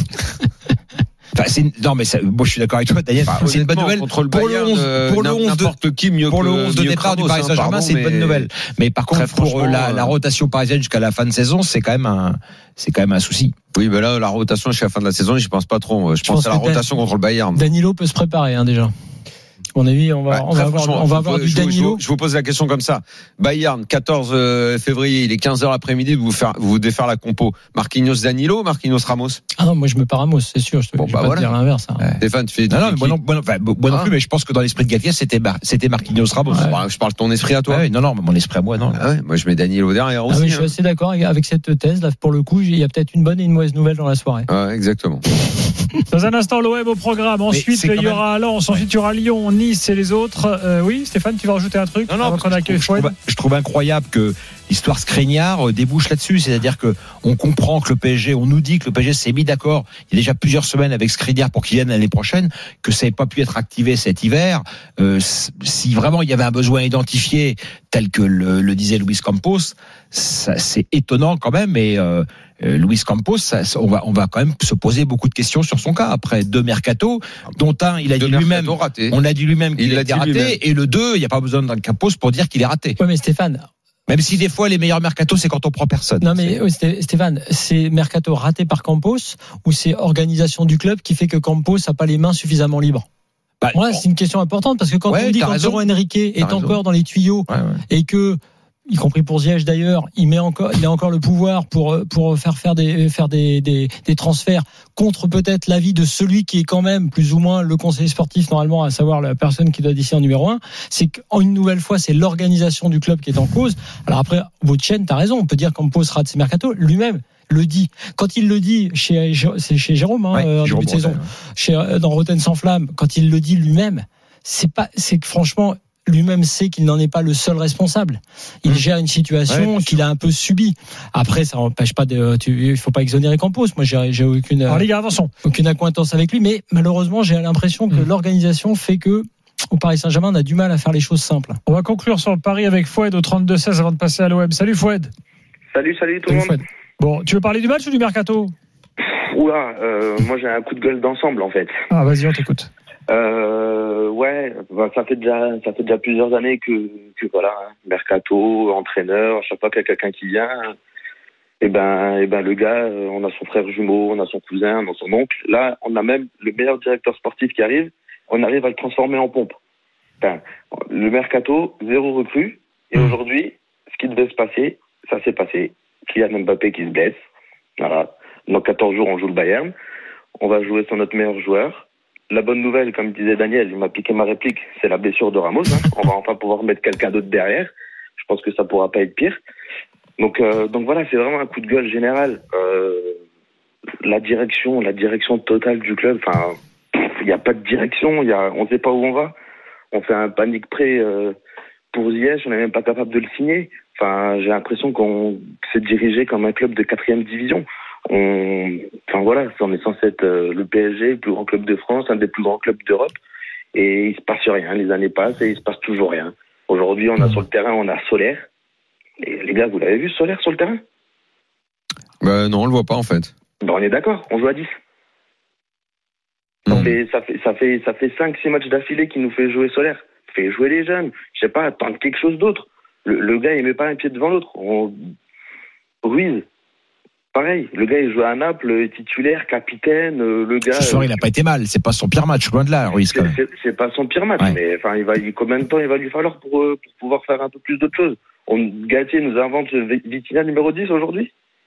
[SPEAKER 8] Enfin, c'est une- non, mais ça, moi je suis d'accord avec toi, Daniel.
[SPEAKER 6] Enfin,
[SPEAKER 8] c'est une bonne
[SPEAKER 6] honnêtement,
[SPEAKER 8] nouvelle
[SPEAKER 6] contre le
[SPEAKER 8] pour le
[SPEAKER 6] Bayern,
[SPEAKER 8] onze,
[SPEAKER 6] euh,
[SPEAKER 8] pour le onze de,
[SPEAKER 6] n'importe qui mieux
[SPEAKER 8] pour
[SPEAKER 6] que,
[SPEAKER 8] le onze de
[SPEAKER 6] mieux que
[SPEAKER 8] départ du
[SPEAKER 6] Ramos,
[SPEAKER 8] Paris
[SPEAKER 6] hein,
[SPEAKER 8] Saint-Germain,
[SPEAKER 6] pardon,
[SPEAKER 8] c'est une bonne
[SPEAKER 6] mais
[SPEAKER 8] nouvelle. Mais par
[SPEAKER 6] très
[SPEAKER 8] contre, pour
[SPEAKER 6] franchement,
[SPEAKER 8] la, la
[SPEAKER 6] euh,
[SPEAKER 8] rotation parisienne jusqu'à la fin de saison, c'est quand même un, c'est quand même un souci.
[SPEAKER 6] Oui, mais là, la rotation jusqu'à la fin de la saison, je pense pas trop. Je,
[SPEAKER 7] Je
[SPEAKER 6] pense,
[SPEAKER 7] pense
[SPEAKER 6] à la
[SPEAKER 7] que Dan-
[SPEAKER 6] rotation contre le Bayern.
[SPEAKER 7] Danilo peut se préparer, hein, déjà. À mon avis, on va,
[SPEAKER 6] Ouais,
[SPEAKER 7] on
[SPEAKER 6] très
[SPEAKER 7] va avoir,
[SPEAKER 6] franchement,
[SPEAKER 7] on va
[SPEAKER 6] je
[SPEAKER 7] avoir
[SPEAKER 6] vous-
[SPEAKER 7] du
[SPEAKER 6] je vous- je
[SPEAKER 7] Danilo.
[SPEAKER 6] vous- Je vous pose la question comme ça. Bayern, quatorze février, il est quinze heures l'après-midi, vous faire, vous défaire la compo. Marquinhos Danilo, Marquinhos Ramos.
[SPEAKER 7] Ah non, moi je me pars Ramos, c'est sûr. Je te
[SPEAKER 6] Bon,
[SPEAKER 7] je
[SPEAKER 6] bah
[SPEAKER 7] vais pas
[SPEAKER 6] voilà.
[SPEAKER 7] te dire l'inverse. Hein.
[SPEAKER 8] Ouais.
[SPEAKER 6] Stéphane, tu fais
[SPEAKER 8] Non, non, mais
[SPEAKER 6] qui
[SPEAKER 8] moi non, moi non, enfin, moi non
[SPEAKER 6] Ah.
[SPEAKER 8] plus, mais je pense que dans l'esprit de Galtier, c'était, Mar- c'était Marquinhos Ramos.
[SPEAKER 7] Ouais.
[SPEAKER 6] Bah, je parle de ton esprit à toi.
[SPEAKER 8] Ah ouais, non, non, mais mon esprit à moi, non.
[SPEAKER 6] Ah ouais, moi je mets Danilo derrière
[SPEAKER 7] Ah
[SPEAKER 6] aussi.
[SPEAKER 7] oui, je suis
[SPEAKER 6] hein.
[SPEAKER 7] assez d'accord avec cette thèse. Là, pour le coup, il y a peut-être une bonne et une mauvaise nouvelle dans la soirée.
[SPEAKER 6] Ouais, exactement.
[SPEAKER 5] Dans un instant, l'O M au programme. Ensuite,
[SPEAKER 8] c'est quand
[SPEAKER 5] il y
[SPEAKER 8] même-
[SPEAKER 5] aura Lens. Ensuite, il y aura Lyon, Nice et les autres. Euh, oui, Stéphane, tu vas rajouter un truc
[SPEAKER 8] Non, non,
[SPEAKER 5] avant
[SPEAKER 8] parce
[SPEAKER 5] qu'on
[SPEAKER 8] que
[SPEAKER 5] accueille
[SPEAKER 8] je, trouve, je,
[SPEAKER 5] Fouad.
[SPEAKER 8] trouve, je trouve incroyable que l'histoire Skriniar euh, débouche là-dessus. C'est-à-dire que on comprend que le P S G, on nous dit que le P S G s'est mis d'accord il y a déjà plusieurs semaines avec Skriniar pour qu'il vienne l'année prochaine, que ça n'ait pas pu être activé cet hiver. Euh, si vraiment il y avait un besoin identifié tel que le, le disait Luis Campos, ça, c'est étonnant quand même. Et euh, euh, Luis Campos, ça, ça, on va, on va quand même se poser beaucoup de questions sur son cas après deux mercato, dont un, il a
[SPEAKER 6] Deux
[SPEAKER 8] dit lui-même.
[SPEAKER 6] mercato ratés.
[SPEAKER 8] On a dit lui-même qu'il
[SPEAKER 6] Il l'a
[SPEAKER 8] était
[SPEAKER 6] dit lui-même.
[SPEAKER 8] raté, et le deux, il n'y a pas besoin d'un Campos pour dire qu'il est raté.
[SPEAKER 7] Ouais, mais Stéphane.
[SPEAKER 8] Même si des fois les meilleurs mercato c'est quand on prend personne.
[SPEAKER 7] Non mais oui, Sté- Stéphane, c'est mercato raté par Campos ou c'est organisation du club qui fait que Campos n'a pas les mains suffisamment libres?
[SPEAKER 8] Bah,
[SPEAKER 7] Moi,
[SPEAKER 8] bon.
[SPEAKER 7] c'est une question importante parce que quand
[SPEAKER 8] Ouais,
[SPEAKER 7] on dit
[SPEAKER 8] t'as
[SPEAKER 7] qu'Antero
[SPEAKER 8] raison.
[SPEAKER 7] Henrique est
[SPEAKER 8] T'as raison.
[SPEAKER 7] encore dans les tuyaux
[SPEAKER 8] Ouais, ouais.
[SPEAKER 7] et que, y compris pour Ziyech d'ailleurs, il met encore, il a encore le pouvoir pour pour faire faire des faire des des, des transferts contre peut-être l'avis de celui qui est quand même plus ou moins le conseiller sportif normalement, à savoir la personne qui doit décider en numéro un. C'est qu'une nouvelle fois, c'est l'organisation du club qui est en cause. Alors après, Vautchen, t'as raison, on peut dire Campos rate ses mercato, lui-même le dit. Quand il le dit chez c'est chez Jérôme, hein,
[SPEAKER 8] Ouais,
[SPEAKER 7] euh, en
[SPEAKER 8] Jérôme
[SPEAKER 7] début de saison,
[SPEAKER 8] Brunel.
[SPEAKER 7] chez dans Rotten sans flamme, quand il le dit lui-même, c'est pas, c'est que franchement. Lui-même sait qu'il n'en est pas le seul responsable. Il
[SPEAKER 8] Mmh.
[SPEAKER 7] gère une situation
[SPEAKER 8] Ouais,
[SPEAKER 7] qu'il a un peu subie. Après, ça n'empêche pas de. Tu, il faut pas exonérer Campos. Moi, j'ai, j'ai aucune,
[SPEAKER 5] En Ligue un, attention.
[SPEAKER 7] aucune accointance avec lui, mais malheureusement, j'ai l'impression que
[SPEAKER 5] Mmh.
[SPEAKER 7] l'organisation fait que au Paris Saint-Germain, on a du mal à faire les choses simples.
[SPEAKER 5] On va conclure sur le pari avec Fouad au trente-deux seize avant de passer à l'O M. Salut Fouad.
[SPEAKER 9] Salut, salut tout le
[SPEAKER 7] Salut,
[SPEAKER 9] monde.
[SPEAKER 7] Fouad.
[SPEAKER 5] Bon, tu veux parler du match ou du mercato?
[SPEAKER 9] Oula, euh, moi j'ai un coup de gueule d'ensemble en fait.
[SPEAKER 5] Ah, vas-y, on t'écoute.
[SPEAKER 9] Euh, ouais, bah, ça fait déjà, ça fait déjà plusieurs années que, que voilà, hein, mercato, entraîneur, à chaque fois qu'il y a quelqu'un qui vient, et ben, et ben le gars, euh, on a son frère jumeau, on a son cousin, on a son oncle. Là, on a même le meilleur directeur sportif qui arrive, on arrive à le transformer en pompe. Enfin, le mercato, zéro recrue, et
[SPEAKER 5] Mmh.
[SPEAKER 9] aujourd'hui, ce qui devait se passer, ça s'est passé. Kylian Mbappé qui se blesse, voilà. Dans quatorze jours, on joue le Bayern, on va jouer sur notre meilleur joueur. La bonne nouvelle, comme disait Daniel, il m'a piqué ma réplique, c'est la blessure de Ramos. Hein. On va enfin pouvoir mettre quelqu'un d'autre derrière. Je pense que ça pourra pas être pire. Donc, euh, donc voilà, c'est vraiment un coup de gueule général. Euh, la direction, la direction totale du club. Enfin, il n'y a pas de direction. Il y a, on ne sait pas où on va. On fait un panique prêt euh, pour Ziyech, on n'est même pas capable de le signer. Enfin, j'ai l'impression qu'on s'est dirigé comme un club de quatrième division. On, enfin voilà, on est censé être euh, le P S G, le plus grand club de France, un des plus grands clubs d'Europe, et il se passe rien. Les années passent et il se passe toujours rien. Aujourd'hui, on a sur le terrain, on a Solaire. Et les gars, vous l'avez vu Solaire sur le terrain?
[SPEAKER 6] Bah, non, on le voit pas en fait.
[SPEAKER 9] Ben, on est d'accord, on joue à dix. Ça
[SPEAKER 6] Mmh.
[SPEAKER 9] fait, ça fait, ça fait, ça fait cinq, six matchs d'affilée qui nous fait jouer Solaire. Fait jouer les jeunes. Je sais pas, attendre quelque chose d'autre. Le, le gars, il met pas un pied devant l'autre. On... Ruiz, pareil. Le gars, il joue à Naples, titulaire, capitaine. Le gars.
[SPEAKER 8] Ce soir, il a pas été mal. C'est pas son pire match, loin de là, Ruiz, quand même.
[SPEAKER 9] C'est, c'est pas son pire match, ouais. Mais enfin, il va, il, combien de temps il va lui falloir pour, pour pouvoir faire un peu plus d'autres choses? On, Galtier nous invente Vitinha numéro dix aujourd'hui?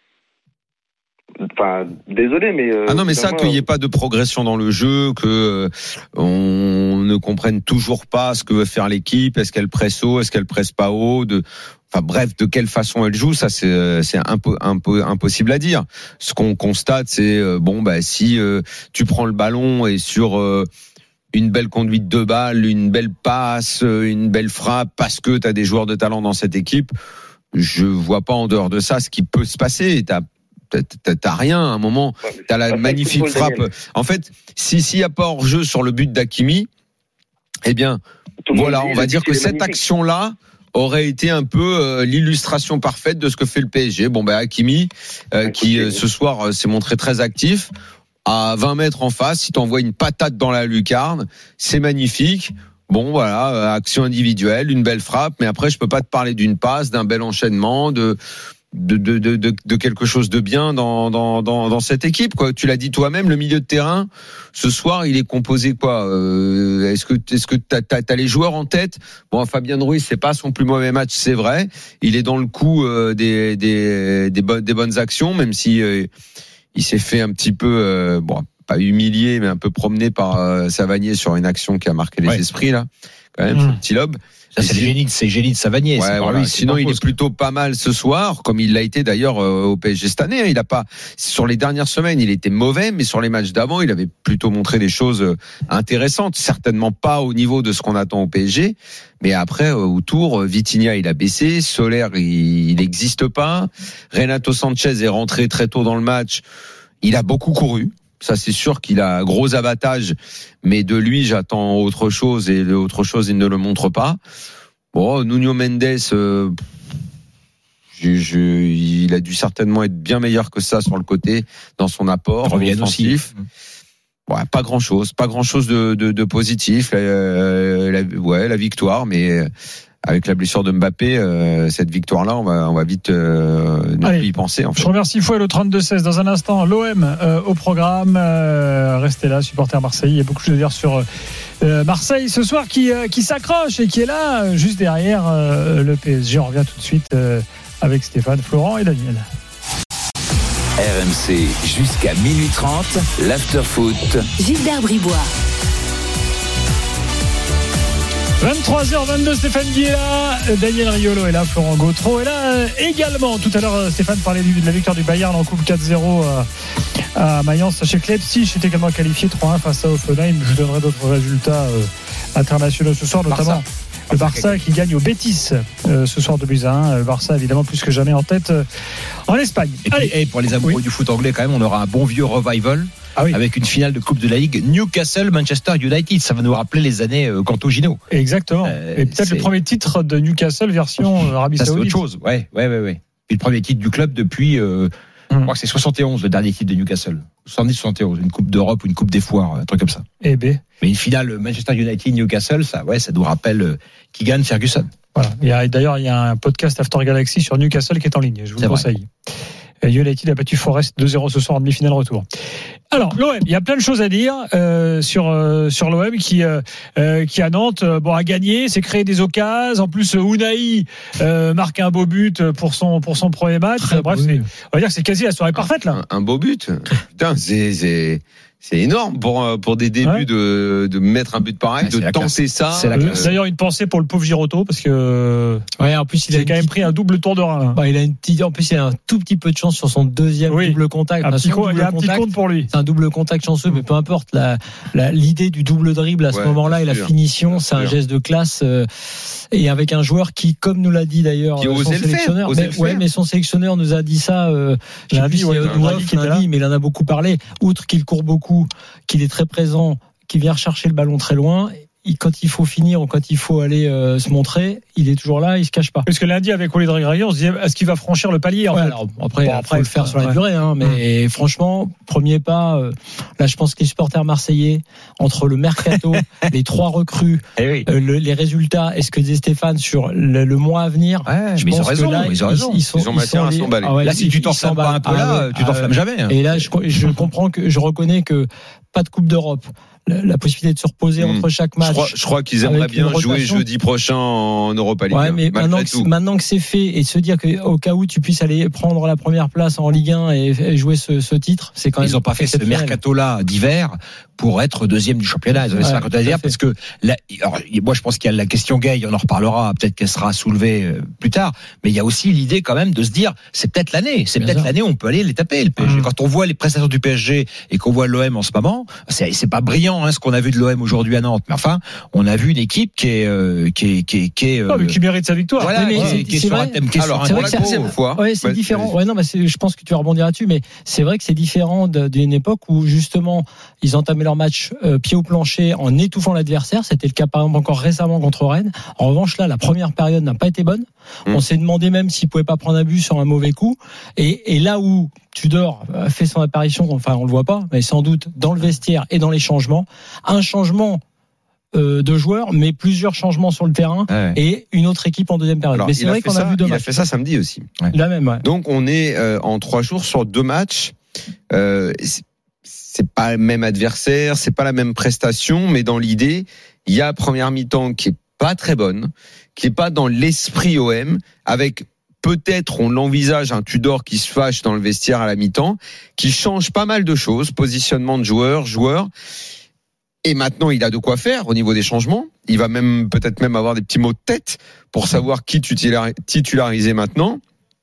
[SPEAKER 9] Enfin, désolé, mais euh,
[SPEAKER 6] ah non, mais ça, qu'il n'y ait pas de progression dans le jeu, que euh, on ne comprenne toujours pas ce que veut faire l'équipe, est-ce qu'elle presse haut, est-ce qu'elle presse pas haut, de, enfin bref, de quelle façon elle joue, ça c'est c'est un peu un peu impossible à dire. Ce qu'on constate, c'est euh, bon bah si euh, tu prends le ballon et sur euh, une belle conduite de balle, une belle passe, une belle frappe, parce que tu as des joueurs de talent dans cette équipe, je vois pas en dehors de ça ce qui peut se passer. T'as T'as, t'as rien à un moment, t'as la magnifique frappe. En fait, si s'il y a pas hors-jeu sur le but d'Hakimi, eh bien, voilà, on va dire que cette action-là aurait été un peu euh, l'illustration parfaite de ce que fait le P S G. Bon, ben Hakimi, euh, qui euh, ce soir euh, s'est montré très actif, à vingt mètres en face, il t'envoie une patate dans la lucarne, c'est magnifique. Bon, voilà, euh, action individuelle, une belle frappe, mais après, je peux pas te parler d'une passe, d'un bel enchaînement, de De, de, de, de, de quelque chose de bien dans, dans, dans, dans cette équipe, quoi. Tu l'as dit toi-même, le milieu de terrain, ce soir, il est composé, quoi. Euh, est-ce que, est-ce que t'as, t'as, t'as les joueurs en tête? Bon, Fabien Ruiz, c'est pas son plus mauvais match, c'est vrai. Il est dans le coup euh, des, des, des, bonnes, des bonnes actions, même si euh, il s'est fait un petit peu, euh, bon, pas humilié, mais un peu promené par euh, Savanier sur une action qui a marqué les ouais. esprits, là. Quand même, mmh. ce petit lobe.
[SPEAKER 8] Ça, c'est le génie, c'est génie de Savanier.
[SPEAKER 6] Ouais, voilà. Lui, sinon, il est plutôt pas mal ce soir, comme il l'a été d'ailleurs au P S G cette année. Il a pas, sur les dernières semaines, il était mauvais, mais sur les matchs d'avant, il avait plutôt montré des choses intéressantes. Certainement pas au niveau de ce qu'on attend au P S G. Mais après, autour, Vitinha, il a baissé. Soler, il n'existe pas. Renato Sanchez est rentré très tôt dans le match. Il a beaucoup couru. Ça, c'est sûr qu'il a un gros abattage, mais de lui, j'attends autre chose, et autre chose, il ne le montre pas. Bon, Nuno Mendes, euh, je, je, il a dû certainement être bien meilleur que ça sur le côté, dans son apport offensif. Ouais, pas grand chose, pas grand chose de, de, de positif. Euh, la, ouais, la victoire, mais avec la blessure de Mbappé, euh, cette victoire-là, on va, on va vite euh, ne plus y penser. En fait.
[SPEAKER 5] Je remercie Fouet le trente-deux seize. Dans un instant, l'O M euh, au programme. Euh, restez là, supporters Marseille. Il y a beaucoup de choses à dire sur euh, Marseille ce soir qui, euh, qui s'accroche et qui est là, euh, juste derrière euh, le P S G. On revient tout de suite euh, avec Stéphane, Florent et Daniel.
[SPEAKER 2] R M C jusqu'à minuit trente, l'after-foot.
[SPEAKER 1] Gilbert Bribois.
[SPEAKER 5] vingt-trois heures vingt-deux, Stéphane Guy est là, Daniel Riolo est là, Florent Gautreau est là également. Tout à l'heure, Stéphane parlait de la victoire du Bayern en Coupe quatre zéro à Mayence. Sachez que Leipzig est également qualifié trois un face à Hoffenheim. Je vous donnerai d'autres résultats internationaux ce soir, notamment Barça. Le Barça qui gagne au Betis euh, ce soir de buts à un. Le Barça évidemment plus que jamais en tête euh, en Espagne.
[SPEAKER 8] Et, puis, et pour les amoureux oui. du foot anglais quand même, on aura un bon vieux revival. Ah oui. Avec une finale de Coupe de la Ligue Newcastle-Manchester United. Ça va nous rappeler les années euh, Cantogino.
[SPEAKER 5] Exactement. Euh, et peut-être c'est... le premier titre de Newcastle version Arabie Saoudite.
[SPEAKER 8] Ça, c'est autre chose. Ouais, ouais, ouais, ouais. Puis le premier titre du club depuis, euh, hum. je crois que c'est soixante et onze, le dernier titre de Newcastle. soixante-dix soixante et onze, une Coupe d'Europe ou une Coupe des Foires, un truc comme ça.
[SPEAKER 5] Et B.
[SPEAKER 8] Mais une finale Manchester United-Newcastle, ça, ouais, ça nous rappelle euh, qui gagne Ferguson.
[SPEAKER 5] Voilà. Il y a, d'ailleurs, il y a un podcast After Galaxy sur Newcastle qui est en ligne. Je vous c'est le conseille. Vrai. United a battu Forest deux zéro ce soir en demi-finale retour. Alors l'O M, il y a plein de choses à dire euh, sur euh, sur l'O M qui euh, qui à Nantes euh, bon a gagné, s'est créé des occasions. En plus Unai euh, marque un beau but pour son pour son premier match. Très Bref, c'est, on va dire que c'est quasi la soirée parfaite là.
[SPEAKER 6] Un, un beau but. Putain, c'est c'est c'est énorme pour pour des débuts ouais. de de mettre un but pareil, ouais, de tenter ça.
[SPEAKER 5] C'est la classe. D'ailleurs une pensée pour le pauvre Giroto parce que ouais, en plus il a quand même pris un double tour de rein.
[SPEAKER 7] Bah, il a une petite, en plus il a un tout petit peu de chance sur son deuxième oui. double contact.
[SPEAKER 5] Un petit co- il y a un contact, petit compte pour lui.
[SPEAKER 7] C'est un double contact chanceux, mais peu importe la, la l'idée du double dribble à ce ouais, moment-là et la finition, c'est un geste de classe euh, et avec un joueur qui, comme nous l'a dit d'ailleurs
[SPEAKER 6] qui
[SPEAKER 7] son sélectionneur,
[SPEAKER 6] faire,
[SPEAKER 7] mais, ouais, mais son sélectionneur nous a dit ça. Euh, lundi, ouais, lundi, lundi, mais il en a beaucoup parlé. Outre qu'il court beaucoup, qu'il est très présent, qu'il vient chercher le ballon très loin, il, quand il faut finir ou quand il faut aller euh, se montrer, il est toujours là, il se cache pas.
[SPEAKER 5] Parce que lundi avec Walid Regragui, on se disait est-ce qu'il va franchir le palier en
[SPEAKER 7] ouais,
[SPEAKER 5] fait
[SPEAKER 7] alors, après,
[SPEAKER 5] bon,
[SPEAKER 7] après, faut le faire sur la
[SPEAKER 5] ouais.
[SPEAKER 7] durée, hein, mais mmh. franchement, premier pas. Euh, là, je pense que les supporters marseillais, entre le mercato, les trois recrues,
[SPEAKER 8] eh oui.
[SPEAKER 7] euh, le, les résultats, et ce que disait Stéphane sur le, le mois à venir,
[SPEAKER 8] ouais,
[SPEAKER 7] je
[SPEAKER 8] mais
[SPEAKER 7] pense
[SPEAKER 8] ils ont raison,
[SPEAKER 7] que là,
[SPEAKER 8] ils ont raison.
[SPEAKER 7] Ils, ils sont,
[SPEAKER 6] ils ont matière à s'emballer.
[SPEAKER 7] Ah ouais,
[SPEAKER 8] là, si tu t'enflammes pas un peu là, ah ouais, tu t'enflammes ah ouais. jamais. Hein.
[SPEAKER 7] Et là, je, je comprends que je reconnais que pas de Coupe d'Europe. La, la possibilité de se reposer mmh. entre chaque match.
[SPEAKER 6] Je crois, je crois qu'ils aimeraient bien jouer jeudi prochain en Europa League.
[SPEAKER 7] Ouais, mais maintenant que, maintenant que c'est fait et se dire qu'au cas où tu puisses aller prendre la première place en Ligue un et, et jouer ce, ce titre, c'est quand même.
[SPEAKER 8] Ils n'ont pas fait ce mercato-là d'hiver pour être deuxième du championnat. Ils ont fait ça quand à dire parce que là, alors, moi je pense qu'il y a la question Gay, on en reparlera, peut-être qu'elle sera soulevée plus tard, mais il y a aussi l'idée quand même de se dire c'est peut-être l'année, c'est bien peut-être ça. L'année où on peut aller les taper le P S G. Mmh. Quand on voit les prestations du P S G et qu'on voit l'O M en ce moment, c'est, c'est pas brillant hein, ce qu'on a vu de l'O M aujourd'hui à Nantes, mais enfin, on a vu une équipe qui est euh, qui est qui est, qui, est, euh,
[SPEAKER 5] oh, mais qui mérite sa victoire.
[SPEAKER 7] Voilà, mais
[SPEAKER 8] ouais,
[SPEAKER 7] c'est,
[SPEAKER 8] qui est
[SPEAKER 7] c'est
[SPEAKER 8] sur
[SPEAKER 7] vrai.
[SPEAKER 8] un thème, qui est
[SPEAKER 6] Alors,
[SPEAKER 8] sur un
[SPEAKER 6] pour la deuxième fois.
[SPEAKER 7] Ouais, c'est
[SPEAKER 6] ouais,
[SPEAKER 7] différent. Ouais, non, mais c'est, je pense que tu vas rebondir là-dessus, mais c'est vrai que c'est différent de, d'une époque où justement ils entamaient leur match euh, pied au plancher en étouffant l'adversaire. C'était le cas par exemple encore récemment contre Rennes. En revanche, là, la première période n'a pas été bonne. Mmh. On s'est demandé même s'ils pouvaient pas prendre un but sur un mauvais coup. Et, et là où Tudor a fait son apparition, enfin on le voit pas, mais sans doute dans le vestiaire et dans les changements, un changement de joueurs, mais plusieurs changements sur le terrain ouais. et une autre équipe en deuxième période.
[SPEAKER 6] Alors,
[SPEAKER 7] mais c'est vrai qu'on
[SPEAKER 6] ça,
[SPEAKER 7] a vu deux
[SPEAKER 6] il
[SPEAKER 7] matchs.
[SPEAKER 6] Il a fait ça samedi aussi.
[SPEAKER 7] Ouais. La même, ouais.
[SPEAKER 6] Donc on est euh, en trois jours sur deux matchs. Euh, c'est, c'est pas le même adversaire, c'est pas la même prestation, mais dans l'idée, il y a première mi-temps qui est pas très bonne, qui est pas dans l'esprit O M, avec peut-être on l'envisage un Tudor qui se fâche dans le vestiaire à la mi-temps, qui change pas mal de choses, positionnement de joueurs, joueurs. Et maintenant, il a de quoi faire au niveau des changements. Il va même peut-être même avoir des petits mots de tête pour savoir qui titulariser maintenant.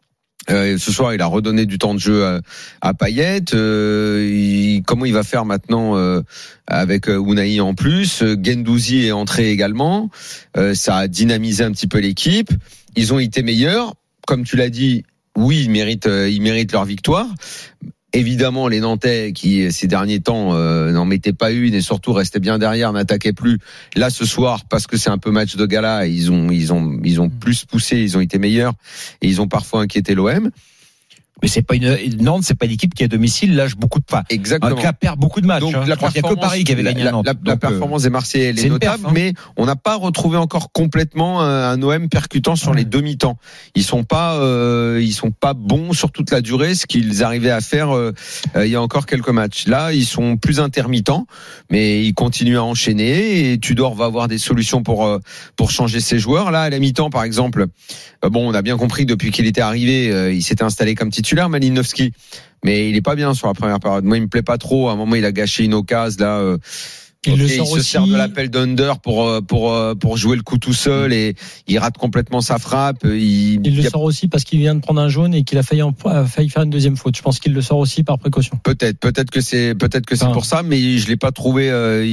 [SPEAKER 6] Euh, ce soir, il a redonné du temps de jeu à, à Payet. Euh, il, comment il va faire maintenant euh, avec euh, Ounahi en plus. Guendouzi est entré également. Euh, ça a dynamisé un petit peu l'équipe. Ils ont été meilleurs. Comme tu l'as dit, oui, ils méritent, euh, ils méritent leur victoire. Évidemment, les Nantais qui ces derniers temps euh, n'en mettaient pas une et surtout restaient bien derrière, n'attaquaient plus. Là, ce soir, parce que c'est un peu match de gala, ils ont ils ont ils ont plus poussé, ils ont été meilleurs et ils ont parfois inquiété l'O M.
[SPEAKER 8] Mais c'est pas une Nantes, c'est pas une équipe qui à domicile lâche beaucoup de pas.
[SPEAKER 6] Exactement.
[SPEAKER 8] Qui perd beaucoup de matchs.
[SPEAKER 6] Donc
[SPEAKER 8] hein.
[SPEAKER 6] la
[SPEAKER 8] il y a que Paris qui avait gagné
[SPEAKER 6] la,
[SPEAKER 8] à Nantes.
[SPEAKER 6] La, la, la performance
[SPEAKER 8] euh,
[SPEAKER 6] des Marseillais elle est, est notable, perf, hein. Mais on n'a pas retrouvé encore complètement un O M percutant sur ouais. les demi-temps. Ils sont pas, euh, ils sont pas bons sur toute la durée, ce qu'ils arrivaient à faire euh, euh, il y a encore quelques matchs. Là, ils sont plus intermittents, mais ils continuent à enchaîner. Et Tudor va avoir des solutions pour euh, pour changer ses joueurs. Là, à la mi-temps, par exemple, euh, bon, on a bien compris que depuis qu'il était arrivé, euh, il s'était installé comme titulaire, Malinowski. Mais il est pas bien sur la première période. Moi, il me plaît pas trop. À un moment, il a gâché une occasion là. Euh,
[SPEAKER 7] il,
[SPEAKER 6] okay,
[SPEAKER 7] le
[SPEAKER 6] il
[SPEAKER 7] sort
[SPEAKER 6] se
[SPEAKER 7] aussi...
[SPEAKER 6] sert de l'appel d'Under pour pour pour jouer le coup tout seul et il rate complètement sa frappe. Il,
[SPEAKER 7] il le a... sort aussi parce qu'il vient de prendre un jaune et qu'il a failli en... a failli faire une deuxième faute. Je pense qu'il le sort aussi par précaution.
[SPEAKER 6] Peut-être, peut-être que c'est peut-être que c'est enfin... pour ça, mais je l'ai pas trouvé euh,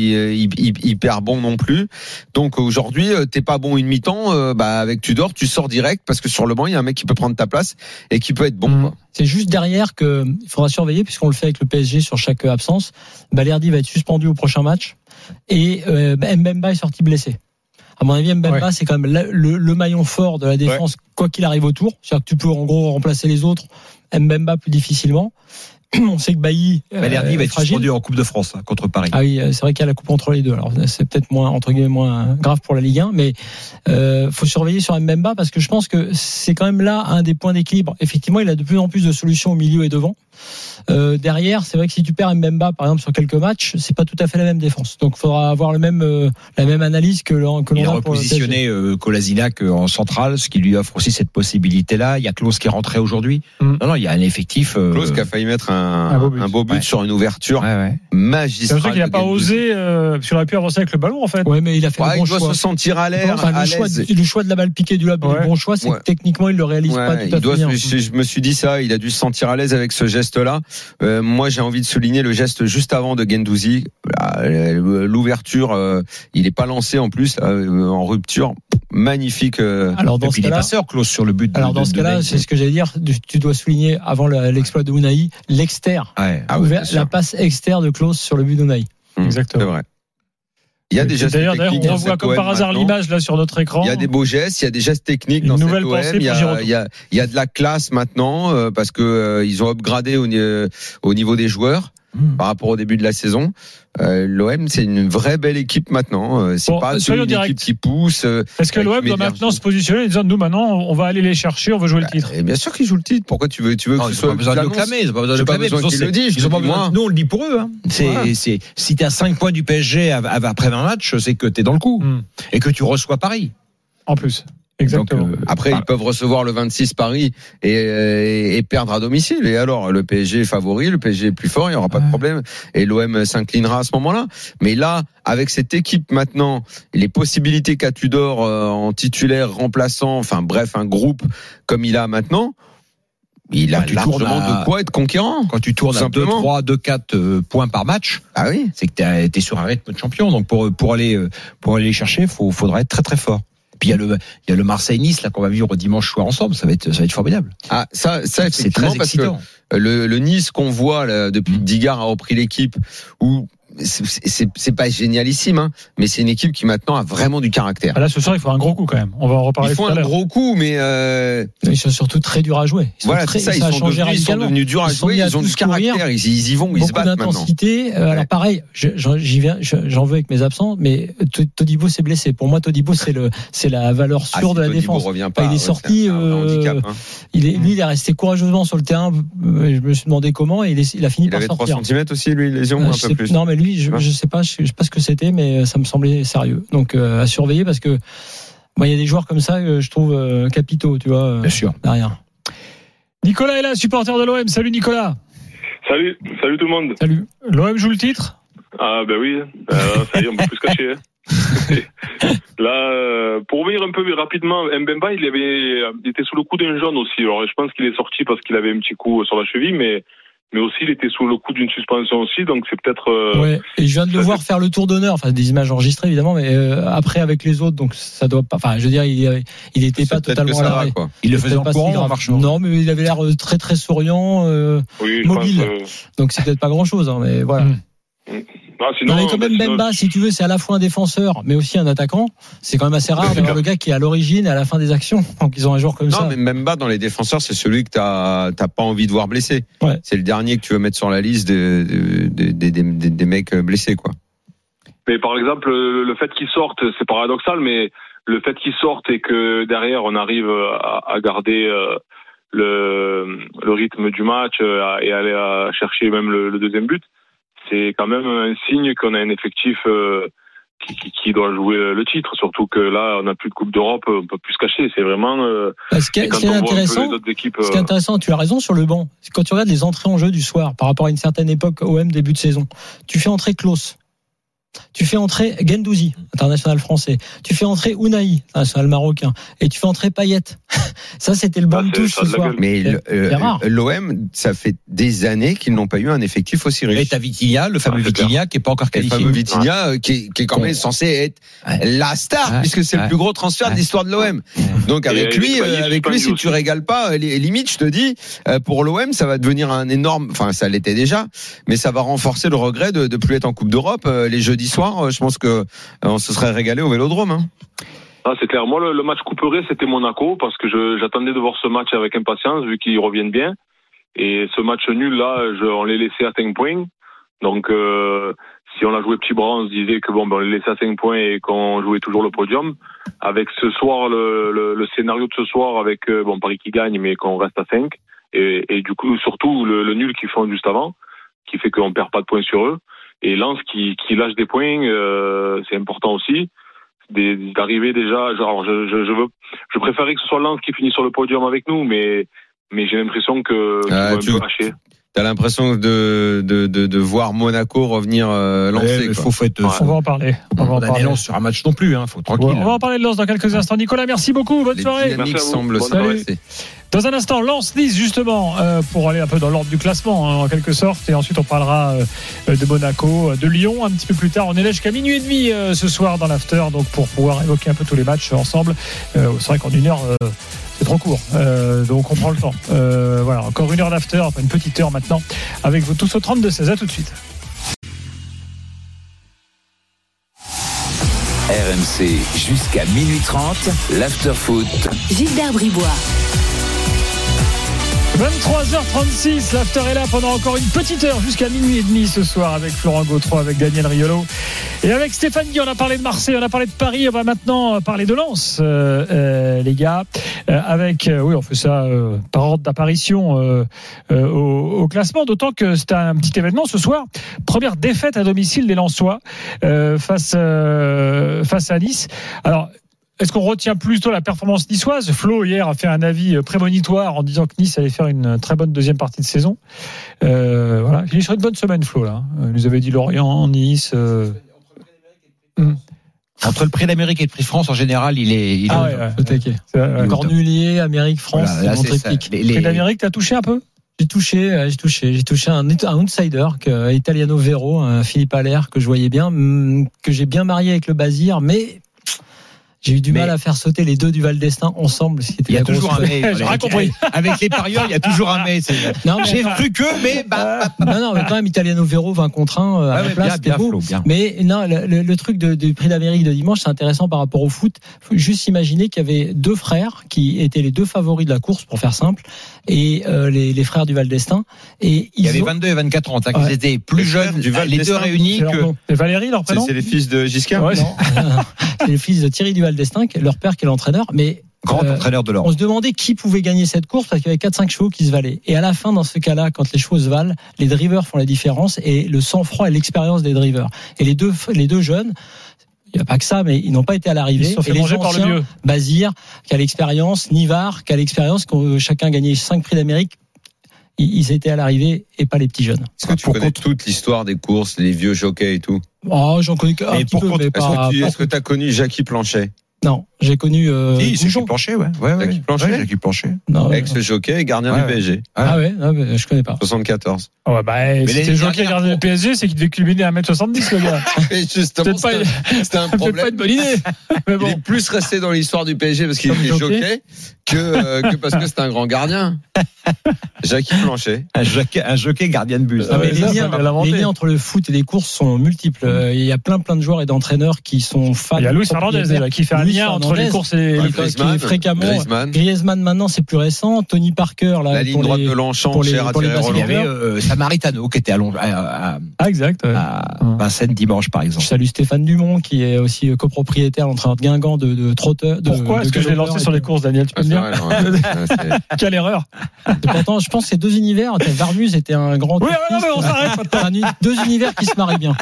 [SPEAKER 6] hyper bon non plus. Donc aujourd'hui, t'es pas bon une mi-temps, euh, bah avec Tudor, tu sors direct parce que sur le banc il y a un mec qui peut prendre ta place et qui peut être bon. Mmh.
[SPEAKER 7] C'est juste derrière que il faudra surveiller puisqu'on le fait avec le P S G sur chaque absence. Balerdi va être suspendu au prochain match et euh, Mbemba est sorti blessé. À mon avis, Mbemba ouais. c'est quand même le, le, le maillon fort de la défense ouais. quoi qu'il arrive autour. C'est-à-dire que tu peux en gros remplacer les autres. Mbemba plus difficilement. On sait que Bailly euh,
[SPEAKER 8] Balerdi va être suspendu en Coupe de France hein, contre Paris.
[SPEAKER 7] Ah oui, c'est vrai qu'il y a la coupe entre les deux. Alors c'est peut-être moins entre guillemets moins grave pour la Ligue un, mais euh, faut surveiller sur Mbemba parce que je pense que c'est quand même là un des points d'équilibre. Effectivement, il a de plus en plus de solutions au milieu et devant. Euh, derrière, c'est vrai que si tu perds Mbemba par exemple sur quelques matchs, c'est pas tout à fait la même défense. Donc il faudra avoir le même euh, la même analyse que l'on que l'on
[SPEAKER 8] il a,
[SPEAKER 7] a
[SPEAKER 8] repositionné euh, Kolasinac en centrale, ce qui lui offre aussi cette possibilité-là. Il y a Klose qui est rentré aujourd'hui. Mm. Non non, il y a un effectif. Euh...
[SPEAKER 6] Klose qui a failli mettre un, un beau but, un beau but ouais. sur une ouverture ouais, ouais. magistrale.
[SPEAKER 5] C'est pour ça qu'il n'a pas osé, euh, parce qu'il aurait pu avancer avec le ballon en fait.
[SPEAKER 7] Ouais, mais il a fait
[SPEAKER 6] ouais,
[SPEAKER 7] le bon
[SPEAKER 6] il doit
[SPEAKER 7] choix.
[SPEAKER 6] se sentir à l'air.
[SPEAKER 7] Enfin,
[SPEAKER 6] à
[SPEAKER 7] le, choix
[SPEAKER 6] de,
[SPEAKER 7] le choix de la balle piquée du lob, ouais. le bon choix, c'est ouais. que techniquement il le réalise
[SPEAKER 6] ouais,
[SPEAKER 7] pas tout
[SPEAKER 6] il
[SPEAKER 7] à
[SPEAKER 6] doit
[SPEAKER 7] fait.
[SPEAKER 6] Se, je me suis dit ça, il a dû se sentir à l'aise avec ce geste-là. Euh, moi, j'ai envie de souligner le geste juste avant de Guendouzi. L'ouverture, euh, il est pas lancé en plus euh, en rupture. Magnifique. Euh,
[SPEAKER 7] alors dans ce cas-là,
[SPEAKER 8] passeur Klose sur le but.
[SPEAKER 7] Alors
[SPEAKER 8] de,
[SPEAKER 7] dans ce cas-là, c'est ce que j'allais dire. Tu dois souligner avant l'exploit de Ounahi, l'externe,
[SPEAKER 6] ouais. ah
[SPEAKER 7] ouvert, la passe externe de Klose sur le but d'Ounahi.
[SPEAKER 6] Mmh, exactement. C'est vrai. Il y a des gestes
[SPEAKER 5] D'ailleurs, d'ailleurs,
[SPEAKER 6] techniques
[SPEAKER 5] on
[SPEAKER 6] dans
[SPEAKER 5] revoit
[SPEAKER 6] cette
[SPEAKER 5] comme
[SPEAKER 6] O M
[SPEAKER 5] par hasard
[SPEAKER 6] maintenant.
[SPEAKER 5] l'image là sur notre écran.
[SPEAKER 6] Il y a des beaux gestes, il y a des gestes techniques
[SPEAKER 5] Une
[SPEAKER 6] dans
[SPEAKER 5] nouvelle
[SPEAKER 6] cette O
[SPEAKER 5] pensée
[SPEAKER 6] M. Il y
[SPEAKER 5] pour
[SPEAKER 6] a,
[SPEAKER 5] Giroud.
[SPEAKER 6] il y a, il y a de la classe maintenant euh, parce que euh, ils ont upgradé au, ni- au niveau des joueurs
[SPEAKER 8] Mmh.
[SPEAKER 6] par rapport au début de la saison. Euh, L'O M, c'est une vraie belle équipe maintenant. Euh, C'est
[SPEAKER 5] Bon,
[SPEAKER 6] pas
[SPEAKER 5] soyons
[SPEAKER 6] une
[SPEAKER 5] directs.
[SPEAKER 6] équipe qui pousse. euh,
[SPEAKER 5] Est-ce que
[SPEAKER 6] avec
[SPEAKER 5] l'O M
[SPEAKER 6] qui
[SPEAKER 5] doit
[SPEAKER 6] met de
[SPEAKER 5] maintenant
[SPEAKER 6] l'argent.
[SPEAKER 5] se positionner en disant nous maintenant on va aller les chercher, on veut jouer le titre.
[SPEAKER 6] Et bien sûr qu'ils jouent le titre. Pourquoi tu veux, tu veux
[SPEAKER 8] Non,
[SPEAKER 6] que
[SPEAKER 8] ils
[SPEAKER 6] ce
[SPEAKER 8] n'ont
[SPEAKER 6] soit
[SPEAKER 8] pas besoin de le
[SPEAKER 6] l'annonce
[SPEAKER 8] clamer. Ils n'ont pas besoin de
[SPEAKER 6] J'ai
[SPEAKER 8] le
[SPEAKER 6] pas
[SPEAKER 8] clamer.
[SPEAKER 6] besoin
[SPEAKER 8] parce
[SPEAKER 6] qu'ils
[SPEAKER 8] que
[SPEAKER 6] le disent,
[SPEAKER 8] Ils ont pas
[SPEAKER 6] je dis,
[SPEAKER 8] besoin.
[SPEAKER 6] moi.
[SPEAKER 8] Nous, on le dit pour eux. Hein. C'est,
[SPEAKER 6] Ouais.
[SPEAKER 8] c'est, si t'es à cinq points du P S G après vingt matchs, c'est que t'es dans le coup.
[SPEAKER 5] Hmm.
[SPEAKER 8] Et que tu reçois Paris.
[SPEAKER 5] En plus. Exactement.
[SPEAKER 8] Donc, euh,
[SPEAKER 6] Après, ils peuvent recevoir le vingt-six Paris et, et, et perdre à domicile. Et alors, le P S G est favori, le P S G est plus fort, il n'y aura pas de problème. Et l'O M s'inclinera à ce moment-là. Mais là, avec cette équipe maintenant, les possibilités qu'a Tudor euh, en titulaire, remplaçant, enfin bref, un groupe comme il a maintenant, il a
[SPEAKER 8] Quand tu tournes
[SPEAKER 6] largement
[SPEAKER 8] à-
[SPEAKER 6] de quoi être conquérant.
[SPEAKER 8] Quand tu tournes
[SPEAKER 6] Tout
[SPEAKER 8] à deux,
[SPEAKER 6] simplement.
[SPEAKER 8] trois, deux, quatre euh, points par match,
[SPEAKER 6] Ah oui.
[SPEAKER 8] c'est que t'es, t'es sur un rythme de champion. Donc pour pour aller euh, pour aller les chercher, faut faudra être très très fort. Puis il y a le il y a le Marseille-Nice là qu'on va vivre dimanche soir ensemble. Ça va être ça va être formidable.
[SPEAKER 6] Ah, ça, ça,
[SPEAKER 8] C'est
[SPEAKER 6] effectivement,
[SPEAKER 8] très
[SPEAKER 6] parce que
[SPEAKER 8] excitant.
[SPEAKER 6] le, le Nice qu'on voit là, depuis que Digard a repris l'équipe, où c'est, c'est, c'est pas génialissime, hein, mais c'est une équipe qui maintenant a vraiment du caractère.
[SPEAKER 5] Ah, là, ce soir, il faut un gros coup quand même. On va en reparler
[SPEAKER 6] Ils font
[SPEAKER 5] tout à
[SPEAKER 6] un
[SPEAKER 5] l'heure.
[SPEAKER 6] gros coup, mais euh,
[SPEAKER 7] Ils sont surtout très durs à jouer. Ils sont
[SPEAKER 6] voilà,
[SPEAKER 7] très,
[SPEAKER 6] c'est ça, ils
[SPEAKER 7] ça a
[SPEAKER 6] sont,
[SPEAKER 7] changé
[SPEAKER 6] devenus, ils sont
[SPEAKER 7] radicalement.
[SPEAKER 6] devenus durs à
[SPEAKER 7] Ils sont
[SPEAKER 6] jouer,
[SPEAKER 7] mis à
[SPEAKER 6] ils ont du
[SPEAKER 7] tous courir,
[SPEAKER 6] caractère, ils, ils y vont, ils se
[SPEAKER 7] beaucoup
[SPEAKER 6] battent maintenant.
[SPEAKER 7] d'intensité. Euh,
[SPEAKER 6] Ouais.
[SPEAKER 7] Alors pareil, je- j'en- j'y viens, je- j'en veux avec mes absents, mais T- Todibo s'est blessé. Pour moi, Todibo c'est le, c'est la valeur
[SPEAKER 6] Ah,
[SPEAKER 7] sûre
[SPEAKER 6] si
[SPEAKER 7] de la
[SPEAKER 6] Todibo
[SPEAKER 7] défense.
[SPEAKER 6] revient pas,
[SPEAKER 7] il est
[SPEAKER 6] ouais,
[SPEAKER 7] sorti,
[SPEAKER 6] c'est un- un
[SPEAKER 7] euh,
[SPEAKER 6] handicap, hein.
[SPEAKER 7] Il est, lui, il est resté courageusement sur le terrain. Euh, Je me suis demandé comment, et il, est- il a fini
[SPEAKER 6] Il
[SPEAKER 7] par
[SPEAKER 6] avait trois
[SPEAKER 7] sortir.
[SPEAKER 6] centimètres aussi, lui, lésion,
[SPEAKER 7] Euh,
[SPEAKER 6] un
[SPEAKER 7] je
[SPEAKER 6] peu
[SPEAKER 7] sais-
[SPEAKER 6] plus.
[SPEAKER 7] Non, mais lui, je,
[SPEAKER 6] Ouais.
[SPEAKER 7] je sais pas, je, je sais pas ce que c'était, mais ça me semblait sérieux. Donc euh, à surveiller parce que moi, il y a des joueurs comme ça que je trouve euh, capitaux, tu vois. euh,
[SPEAKER 8] Bien sûr.
[SPEAKER 7] Derrière.
[SPEAKER 5] Nicolas est là, supporter de l'O M. Salut Nicolas.
[SPEAKER 10] Salut, salut tout le monde.
[SPEAKER 5] Salut. L'O M joue le titre.
[SPEAKER 10] Ah ben oui, euh, ça y est, on peut plus se cacher. Hein. Là, euh, pour revenir un peu rapidement, Mbemba, il avait, il était sous le coup d'un jaune aussi. Alors je pense qu'il est sorti parce qu'il avait un petit coup sur la cheville, mais mais aussi il était sous le coup d'une suspension aussi, donc c'est peut-être. Euh,
[SPEAKER 7] Ouais. Et je viens de le
[SPEAKER 10] ça,
[SPEAKER 7] voir
[SPEAKER 10] c'est-
[SPEAKER 7] faire le tour d'honneur, enfin des images enregistrées évidemment, mais euh, après avec les autres, donc ça doit pas. Enfin, je veux dire, il, il était
[SPEAKER 6] C'est
[SPEAKER 7] pas
[SPEAKER 6] peut-être
[SPEAKER 7] totalement
[SPEAKER 6] que
[SPEAKER 7] à
[SPEAKER 6] ça va,
[SPEAKER 7] l'arrêt.
[SPEAKER 6] quoi.
[SPEAKER 8] Il le
[SPEAKER 7] C'est
[SPEAKER 8] faisait en
[SPEAKER 7] peut-être pas si
[SPEAKER 8] courant, en
[SPEAKER 7] grave.
[SPEAKER 8] marchant.
[SPEAKER 7] Non, mais il avait l'air euh, très très souriant, euh,
[SPEAKER 10] oui, je
[SPEAKER 7] mobile.
[SPEAKER 10] pense, euh,
[SPEAKER 7] donc c'est peut-être pas grand-chose, hein, mais voilà.
[SPEAKER 5] Mm.
[SPEAKER 10] ah, sinon,
[SPEAKER 7] Non, mais quand même
[SPEAKER 10] sinon-
[SPEAKER 7] Bemba, si tu veux, c'est à la fois un défenseur, mais aussi un attaquant. C'est quand même assez rare d'avoir le gars qui est à l'origine et à la fin des actions. Donc ils ont un joueur comme
[SPEAKER 6] Non,
[SPEAKER 7] ça.
[SPEAKER 6] mais même bas dans les défenseurs, c'est celui que t'as, t'as pas envie de voir blessé.
[SPEAKER 7] Ouais.
[SPEAKER 6] C'est le dernier que tu veux mettre sur la liste de, de, de- de- des- des- des mecs blessés, quoi.
[SPEAKER 10] Mais par exemple, le, le fait qu'il sorte, c'est paradoxal, mais le fait qu'il sorte et que derrière on arrive à, à garder euh, le, le rythme du match euh, et aller à chercher même le, le deuxième but, c'est quand même un signe qu'on a un effectif euh, qui, qui, qui doit jouer le titre. Surtout que là, on n'a plus de Coupe d'Europe, on peut plus se cacher. C'est vraiment. Euh,
[SPEAKER 7] Ce qui
[SPEAKER 10] et
[SPEAKER 7] est,
[SPEAKER 10] quand
[SPEAKER 7] ce qui est
[SPEAKER 10] on voit un peu
[SPEAKER 7] intéressant,
[SPEAKER 10] les autres équipes,
[SPEAKER 7] ce qui est
[SPEAKER 10] euh,
[SPEAKER 7] intéressant, tu as raison sur le banc. C'est quand tu regardes les entrées en jeu du soir par rapport à une certaine époque O M début de saison, tu fais entrer Klose. Tu fais entrer Gendouzi, international français. Tu fais entrer Ounahi, international marocain. Et tu fais entrer Payet. Ça, c'était le banc
[SPEAKER 10] Ah,
[SPEAKER 7] de
[SPEAKER 10] c'est-
[SPEAKER 7] touche
[SPEAKER 10] ça a
[SPEAKER 7] ce
[SPEAKER 10] de la
[SPEAKER 7] soir.
[SPEAKER 10] gueule.
[SPEAKER 6] Mais
[SPEAKER 7] C'est-
[SPEAKER 6] le- euh,
[SPEAKER 7] c'est rare.
[SPEAKER 6] l'O M, ça fait des années qu'ils n'ont pas eu un effectif aussi
[SPEAKER 8] Et
[SPEAKER 6] riche.
[SPEAKER 8] t'as Vitinha, le fameux
[SPEAKER 10] Ah, c'est clair.
[SPEAKER 8] Vitinha, qui est pas encore
[SPEAKER 6] Et le
[SPEAKER 8] qualifié.
[SPEAKER 6] fameux Vitinha, euh, qui, est, qui est quand même
[SPEAKER 8] Ouais.
[SPEAKER 6] censé être
[SPEAKER 8] Ouais.
[SPEAKER 6] la star,
[SPEAKER 8] Ouais.
[SPEAKER 6] puisque c'est
[SPEAKER 8] Ouais.
[SPEAKER 6] le plus gros transfert
[SPEAKER 8] Ouais.
[SPEAKER 6] de l'histoire de l'O M. Donc avec
[SPEAKER 10] Et
[SPEAKER 6] lui,
[SPEAKER 10] Eric Bailly
[SPEAKER 6] euh, avec lui, si
[SPEAKER 10] suspendu
[SPEAKER 6] tu
[SPEAKER 10] aussi.
[SPEAKER 6] régales pas, li- limite, je te dis, euh, pour l'O M, ça va devenir un énorme, enfin ça l'était déjà, mais ça va renforcer le regret de, de plus être en Coupe d'Europe euh, les jeudis soirs. euh, Je pense que euh, on se serait régalé au Vélodrome. Hein.
[SPEAKER 10] Ah, c'est clair. Moi, le, le match couperé, c'était Monaco, parce que je, j'attendais de voir ce match avec impatience, vu qu'ils reviennent bien. Et ce match nul, là, je, on les laissait à cinq points. Donc, euh, si on a joué petit bras, on se disait que bon, ben, on les laissait à cinq points et qu'on jouait toujours le podium. Avec ce soir, le, le, le scénario de ce soir, avec euh, bon, Paris qui gagne, mais qu'on reste à cinq. Et, et du coup, surtout, le, le nul qu'ils font juste avant, qui fait qu'on perd pas de points sur eux. Et Lens qui, qui lâche des points, euh, c'est important aussi. Des, d'arriver déjà, genre, je, je, je veux, je préférais que ce soit Lens qui finisse sur le podium avec nous, mais, mais j'ai l'impression que, qu'ils
[SPEAKER 6] Ah,
[SPEAKER 10] vont un
[SPEAKER 6] tu-
[SPEAKER 10] peu lâcher.
[SPEAKER 6] T'as l'impression de, de, de, de voir Monaco revenir euh, lancer.
[SPEAKER 8] Il
[SPEAKER 6] quoi.
[SPEAKER 8] faut, faut être.
[SPEAKER 10] Ouais.
[SPEAKER 5] On va en parler. On va en
[SPEAKER 8] On a
[SPEAKER 5] parler.
[SPEAKER 8] des lances sur un match non plus, hein. Faut tranquille.
[SPEAKER 5] Ouais, on va en parler de Lens dans quelques instants. Nicolas, merci beaucoup. Bonne
[SPEAKER 6] Les
[SPEAKER 5] soirée.
[SPEAKER 6] dynamiques
[SPEAKER 10] Merci à vous.
[SPEAKER 6] semblent
[SPEAKER 10] Bonne
[SPEAKER 6] se
[SPEAKER 5] soirée.
[SPEAKER 6] passer.
[SPEAKER 5] Dans un instant, Lens-Nice justement, euh, pour aller un peu dans l'ordre du classement, hein, en quelque sorte. Et ensuite, on parlera euh, de Monaco, de Lyon un petit peu plus tard. On est là jusqu'à minuit et demi euh, ce soir dans l'after, donc pour pouvoir évoquer un peu tous les matchs ensemble. Euh, c'est vrai qu'en une heure, euh, c'est trop court, euh, donc on prend le temps. Euh, voilà, encore une heure d'after, enfin une petite heure maintenant, avec vous tous au trente-deux seize. À tout de suite.
[SPEAKER 2] R M C jusqu'à minuit trente, l'after-foot.
[SPEAKER 1] Gilbert Bribois.
[SPEAKER 5] vingt-trois heures trente-six, l'after est là pendant encore une petite heure jusqu'à minuit et demi ce soir avec Florent Gautreau, avec Daniel Riolo et avec Stéphane Guy. On a parlé de Marseille, on a parlé de Paris, on va maintenant parler de Lens, euh, euh, les gars. Euh, avec, euh, oui, on fait ça euh, par ordre d'apparition euh, euh, au, au classement, d'autant que c'est un petit événement ce soir. Première défaite à domicile des Lensois euh, face euh, face à Nice. Alors. Est-ce qu'on retient plutôt la performance niçoise ? Flo, hier, a fait un avis prémonitoire en disant que Nice allait faire une très bonne deuxième partie de saison. Euh, voilà. Il est sur une bonne semaine, Flo, là. Il nous avait dit Lorient, Nice. Euh... Hum.
[SPEAKER 8] Entre le prix d'Amérique et le prix de France, en général, il est. Il
[SPEAKER 5] ah
[SPEAKER 8] est
[SPEAKER 5] ouais, ouais, taquet. Ouais.
[SPEAKER 7] Cornulier, Amérique, France,
[SPEAKER 8] voilà,
[SPEAKER 7] c'est mon triptyque.
[SPEAKER 5] Le prix d'Amérique, t'as touché un peu ?
[SPEAKER 7] J'ai touché, j'ai touché, j'ai touché un, un outsider, que, Italiano Vero, un Philippe Allaire, que je voyais bien, que j'ai bien marié avec le Bazir, mais. J'ai eu du mais mal à faire sauter les deux du Val d'Estaing ensemble.
[SPEAKER 8] Il y a toujours un mais.
[SPEAKER 5] J'ai rien compris.
[SPEAKER 8] Avec les parieurs, il y a toujours un mais.
[SPEAKER 7] Non, mais
[SPEAKER 8] j'ai cru que, mais bah, bah,
[SPEAKER 7] bah. Non, non, mais quand même, Italiano Vero, vingt contre un, à ouais, la ouais, place, bien, c'était bien, beau. Flo, bien. Mais non, le, le, le truc de, du prix d'Amérique de dimanche, c'est intéressant par rapport au foot. Faut juste imaginer qu'il y avait deux frères qui étaient les deux favoris de la course, pour faire simple, et euh, les, les frères du Val d'Estaing. Et
[SPEAKER 8] il y
[SPEAKER 7] ils
[SPEAKER 8] avait
[SPEAKER 7] ont...
[SPEAKER 8] vingt-deux et vingt-quatre ans, hein,
[SPEAKER 7] ouais.
[SPEAKER 8] Ils étaient plus jeunes du Val les deux réunis que.
[SPEAKER 5] C'est Valérie, leur prénom ?
[SPEAKER 6] C'est les fils de Giscard ?
[SPEAKER 5] Ouais.
[SPEAKER 7] Non, c'est les fils de Thierry du Val d'Estaing, leur père qui est l'entraîneur, mais
[SPEAKER 8] grand euh, entraîneur de l'Or.
[SPEAKER 7] On se demandait qui pouvait gagner cette course parce qu'il y avait quatre cinq chevaux qui se valaient. Et à la fin, dans ce cas-là, quand les chevaux se valent, les drivers font la différence et le sang-froid et l'expérience des drivers. Et les deux, les deux jeunes, il n'y a pas que ça, mais ils n'ont pas été à l'arrivée.
[SPEAKER 5] Ils se sont fait
[SPEAKER 7] et les
[SPEAKER 5] manger par le mieux.
[SPEAKER 7] Bazir, qui a l'expérience, Nivard, qui a l'expérience, chacun a gagné cinq prix d'Amérique. Ils étaient à l'arrivée et pas les petits jeunes.
[SPEAKER 6] Est-ce que tu pour connais contre... toute l'histoire des courses, les vieux jockeys et tout ?
[SPEAKER 7] Oh, j'en connais un
[SPEAKER 6] et
[SPEAKER 7] petit peu, mais pas.
[SPEAKER 6] Est-ce que tu as connu Jackie Planchet ?
[SPEAKER 7] Non, j'ai connu. Euh,
[SPEAKER 8] si, c'est Jackie Planchet, ouais. ouais, ouais.
[SPEAKER 6] Jackie Planchet,
[SPEAKER 8] ouais, Jackie Planchet.
[SPEAKER 7] Non,
[SPEAKER 6] ex-jockey et gardien
[SPEAKER 8] ouais,
[SPEAKER 6] du P S G.
[SPEAKER 7] Ah ouais, non, mais je connais pas.
[SPEAKER 6] soixante-quatorze.
[SPEAKER 5] Oh bah, bah si c'était jockey et gardien du P S G, c'est qu'il devait culminer un mètre soixante-dix, le gars.
[SPEAKER 6] Et justement,
[SPEAKER 5] c'était pas,
[SPEAKER 6] c'était un problème.
[SPEAKER 5] Peut-être pas une bonne idée.
[SPEAKER 6] Mais bon. Il est plus resté dans l'histoire du P S G parce qu'il était jockey que, euh, que parce que c'était un grand gardien. Jackie Planchet.
[SPEAKER 8] Un jockey, un jockey gardien de bus.
[SPEAKER 7] Ah, mais les, liens, les liens entre le foot et les courses sont multiples. Mmh. Il y a plein plein de joueurs et d'entraîneurs qui sont fans.
[SPEAKER 5] Il y a Luis Fernandez déjà qui fait un lien entre les courses et les
[SPEAKER 7] courses. Qui est fréquemment. Griezmann. Griezmann maintenant c'est plus récent. Tony Parker là.
[SPEAKER 6] La ligne droite de Longchamp, cher à Thierry Roland.
[SPEAKER 8] Il y avait euh, Samaritano qui était à, Long, à, à,
[SPEAKER 5] ah, exact, ouais.
[SPEAKER 8] à Vincennes dimanche par exemple.
[SPEAKER 7] Je salue Stéphane Dumont qui est aussi copropriétaire l'entraîneur de Guingamp de, de Trotteur.
[SPEAKER 5] Pourquoi est-ce que je l'ai lancé sur les courses, Daniel? Tu peux me dire? Quelle erreur!
[SPEAKER 7] Pourtant, je pense que c'est deux univers. Varmus était un grand.
[SPEAKER 5] Oui, non, mais on s'arrête maintenant.
[SPEAKER 7] Deux univers qui se marient bien.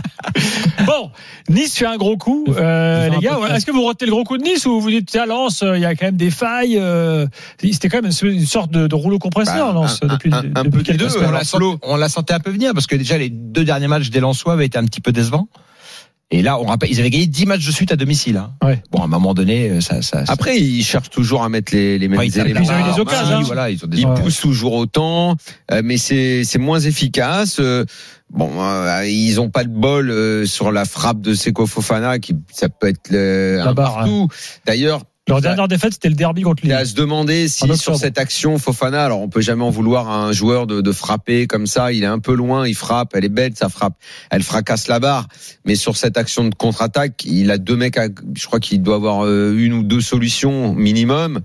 [SPEAKER 5] Bon, Nice fait un gros coup, euh, les gars. Est-ce que vous retenez le gros coup de Nice ou vous dites à Lens, il y a quand même des failles? Euh, c'était quand même une sorte de, de rouleau compresseur, bah, Lens,
[SPEAKER 6] un,
[SPEAKER 5] depuis,
[SPEAKER 6] un, un
[SPEAKER 5] depuis
[SPEAKER 6] peu
[SPEAKER 5] quelques
[SPEAKER 6] deux,
[SPEAKER 5] semaines.
[SPEAKER 6] on la, senti,
[SPEAKER 8] on la sentait un peu venir parce que déjà les deux derniers matchs des Lensois avaient été un petit peu décevants. Et là, on rappelle, ils avaient gagné dix matchs de suite à domicile. Hein.
[SPEAKER 5] Ouais.
[SPEAKER 8] Bon, à un moment donné, ça, ça, ça...
[SPEAKER 6] Après, ils cherchent toujours à mettre les, les mêmes
[SPEAKER 8] ouais,
[SPEAKER 6] éléments.
[SPEAKER 5] Ils ont eu des occasions.
[SPEAKER 6] Hein. Voilà, ils, ont des... ils ouais. poussent toujours autant, euh, mais c'est, c'est moins efficace. Euh, bon, euh, ils ont pas de bol euh, sur la frappe de Seko Fofana, qui ça peut être le, un barre, partout. Hein. D'ailleurs.
[SPEAKER 5] Leur dernière défaite, c'était le derby contre Lille.
[SPEAKER 6] Il a à se demander si sur cette action, Fofana, alors on peut jamais en vouloir à un joueur de, de frapper comme ça, il est un peu loin, il frappe, elle est belle, sa frappe, elle fracasse la barre, mais sur cette action de contre-attaque, il a deux mecs, à, je crois qu'il doit avoir une ou deux solutions minimum.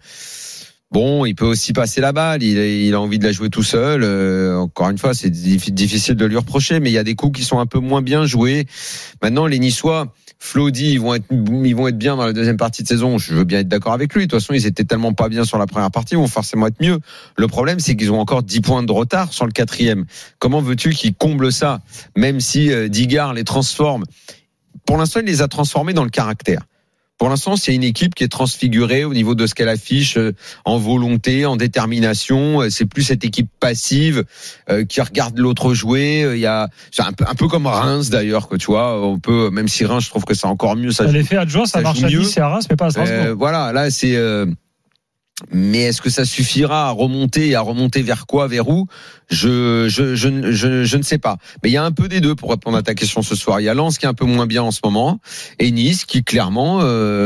[SPEAKER 6] Bon, il peut aussi passer la balle, il a, il a envie de la jouer tout seul. Euh, encore une fois, c'est difficile de lui reprocher, mais il y a des coups qui sont un peu moins bien joués. Maintenant, les Niçois, Flo dit, ils vont être, ils vont être bien dans la deuxième partie de saison. Je veux bien être d'accord avec lui. De toute façon, ils étaient tellement pas bien sur la première partie, ils vont forcément être mieux. Le problème, c'est qu'ils ont encore dix points de retard sur le quatrième. Comment veux-tu qu'ils comblent ça? Même si euh, Digard les transforme. Pour l'instant, il les a transformés dans le caractère. Pour l'instant, c'est une équipe qui est transfigurée au niveau de ce qu'elle affiche en volonté, en détermination. C'est plus cette équipe passive euh, qui regarde l'autre jouer. Il y a, c'est un peu, un peu comme Reims d'ailleurs, que tu vois. On peut, même si Reims, je trouve que c'est encore mieux. Ça,
[SPEAKER 5] l'effet adjoint, ça, ça marche à Nice et à Reims, mais pas à Strasbourg.
[SPEAKER 6] Euh, voilà, là, c'est. Euh, mais est-ce que ça suffira à remonter et à remonter vers quoi, vers où? Je, je, je, je, je ne sais pas. Mais il y a un peu des deux pour répondre à ta question ce soir. Il y a Lens qui est un peu moins bien en ce moment et Nice qui clairement,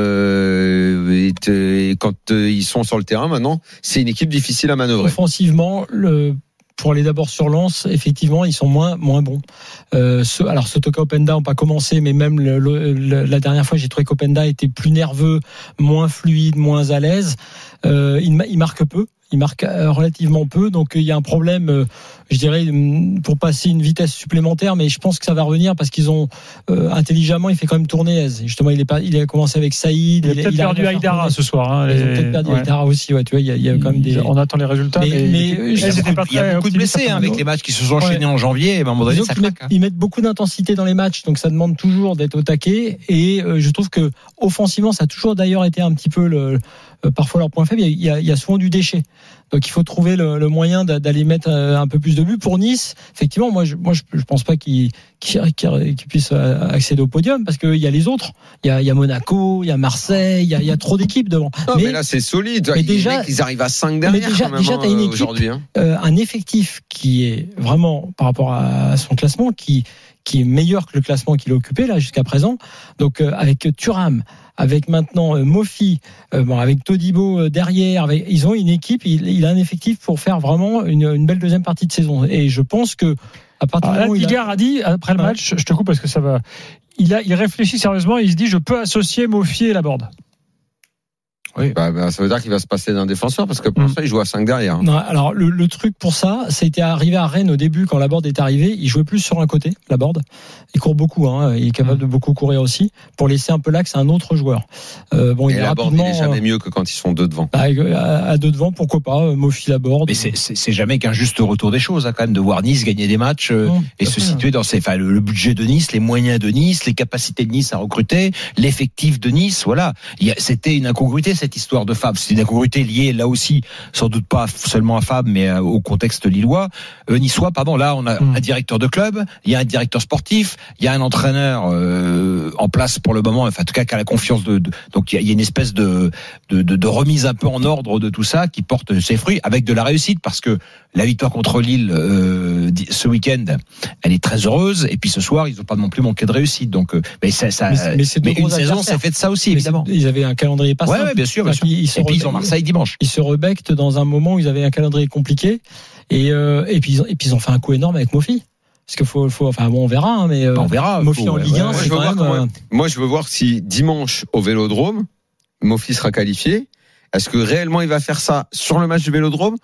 [SPEAKER 6] euh, est, est, quand ils sont sur le terrain maintenant, c'est une équipe difficile à manœuvrer.
[SPEAKER 7] Offensivement, le pour aller d'abord sur Lens, effectivement, ils sont moins moins bons. Euh, ce, alors, Sotoka Openda n'ont pas commencé, mais même le, le, le, la dernière fois, j'ai trouvé qu'Openda était plus nerveux, moins fluide, moins à l'aise. Euh, il, il marque peu. Il marque relativement peu, donc il y a un problème, je dirais, pour passer une vitesse supplémentaire, mais je pense que ça va revenir parce qu'ils ont euh, intelligemment, il fait quand même tourner Hez. Justement, il est pas, il a commencé avec Saïd.
[SPEAKER 5] Il a peut-être il perdu Aïdara ce soir. Hein,
[SPEAKER 7] ils ont peut-être perdu ouais. Aïdara aussi. Ouais, tu vois, il y a, il y a quand même des.
[SPEAKER 5] On attend les résultats, mais, mais, mais
[SPEAKER 8] il, y a beaucoup, pas il y a beaucoup de blessés hein, avec les matchs qui se sont enchaînés ouais. en janvier. Et à un moment donné, ça
[SPEAKER 7] ils, mettent, ils mettent beaucoup d'intensité dans les matchs, donc ça demande toujours d'être au taquet. Et euh, je trouve que offensivement, ça a toujours d'ailleurs été un petit peu le. Euh, parfois leur point faible, il y, a, il y a souvent du déchet. Donc il faut trouver le, le moyen d'aller mettre un peu plus de buts. Pour Nice, effectivement, moi je moi je, je pense pas qu'ils qu'ils qu'ils puissent accéder au podium parce qu'il y a les autres. Il y a, il y a Monaco, il y a Marseille, il y a, il y a trop d'équipes devant.
[SPEAKER 6] Non, mais, mais là c'est solide.
[SPEAKER 7] Mais
[SPEAKER 6] ils,
[SPEAKER 7] déjà,
[SPEAKER 6] ils arrivent à cinq derrière.
[SPEAKER 7] Mais déjà,
[SPEAKER 6] quand même,
[SPEAKER 7] déjà t'as une équipe,
[SPEAKER 6] aujourd'hui, hein.
[SPEAKER 7] euh, un effectif qui est vraiment par rapport à son classement qui qui est meilleur que le classement qu'il a occupé là jusqu'à présent. Donc euh, avec Thuram, avec maintenant euh, Mofi, euh, bon, avec Todibo euh, derrière, avec, ils ont une équipe, il, il a un effectif pour faire vraiment une, une belle deuxième partie de saison. Et je pense que à partir
[SPEAKER 5] Alors,
[SPEAKER 7] du
[SPEAKER 5] là, Digard a... a dit après le match, je te coupe parce que ça va. Il a, il réfléchit sérieusement, il se dit je peux associer Mofi et Laborde.
[SPEAKER 6] Oui, bah, bah, ça veut dire qu'il va se passer d'un défenseur parce que pour mmh. ça il joue à cinq derrière.
[SPEAKER 7] Non, alors le, le truc pour ça, ça a été arrivé à Rennes au début quand Laborde est arrivé, il jouait plus sur un côté, Laborde. Il court beaucoup, hein, il est capable mmh. de beaucoup courir aussi pour laisser un peu l'axe à un autre joueur.
[SPEAKER 6] Euh, bon, et il Laborde, il est jamais mieux que quand ils sont deux devant.
[SPEAKER 7] À, à, à deux devant, pourquoi pas, Mofi Laborde.
[SPEAKER 8] Mais c'est, c'est, c'est jamais qu'un juste retour des choses, hein, quand même, de voir Nice gagner des matchs euh, mmh, et se situer dans ses, enfin, le, le budget de Nice, les moyens de Nice, les capacités de Nice à recruter, l'effectif de Nice, voilà. Il y a, c'était une incongruité cette histoire de Fab. C'est une incongruité liée là aussi, sans doute pas seulement à Fab, mais au contexte lillois, euh, niçois. Pardon. Là, on a mmh. un directeur de club, il y a un directeur sportif, il y a un entraîneur euh, en place pour le moment. Enfin, en tout cas, qui a la confiance de. de donc, il y a une espèce de, de de de remise un peu en ordre de tout ça, qui porte ses fruits avec de la réussite, parce que la victoire contre Lille euh, ce week-end, elle est très heureuse. Et puis ce soir, ils n'ont pas non plus manqué de réussite. Donc, euh, mais ça, ça, mais, mais, mais une saison, ça fait de ça aussi, évidemment.
[SPEAKER 7] Ils avaient un calendrier pas simple.
[SPEAKER 8] Ouais, ouais, bien sûr. Bien sûr.
[SPEAKER 7] Ils, ils
[SPEAKER 8] et puis ils ont Marseille dimanche.
[SPEAKER 7] Ils se rebectent dans un moment où ils avaient un calendrier compliqué. Et, euh, et, puis, ils ont, et puis ils ont fait un coup énorme avec Mofi. Parce qu'il faut, faut, enfin bon, on verra, hein, mais euh,
[SPEAKER 8] on verra.
[SPEAKER 7] Mofi
[SPEAKER 8] faut,
[SPEAKER 7] en
[SPEAKER 8] ouais,
[SPEAKER 7] Ligue un,
[SPEAKER 6] ouais,
[SPEAKER 7] c'est
[SPEAKER 6] moi,
[SPEAKER 7] quand
[SPEAKER 6] je
[SPEAKER 7] même.
[SPEAKER 6] Voir,
[SPEAKER 7] euh...
[SPEAKER 6] Moi, je veux voir si dimanche au Vélodrome, Mofi sera qualifié. Est-ce que réellement il va faire ça sur le match du Vélodrome?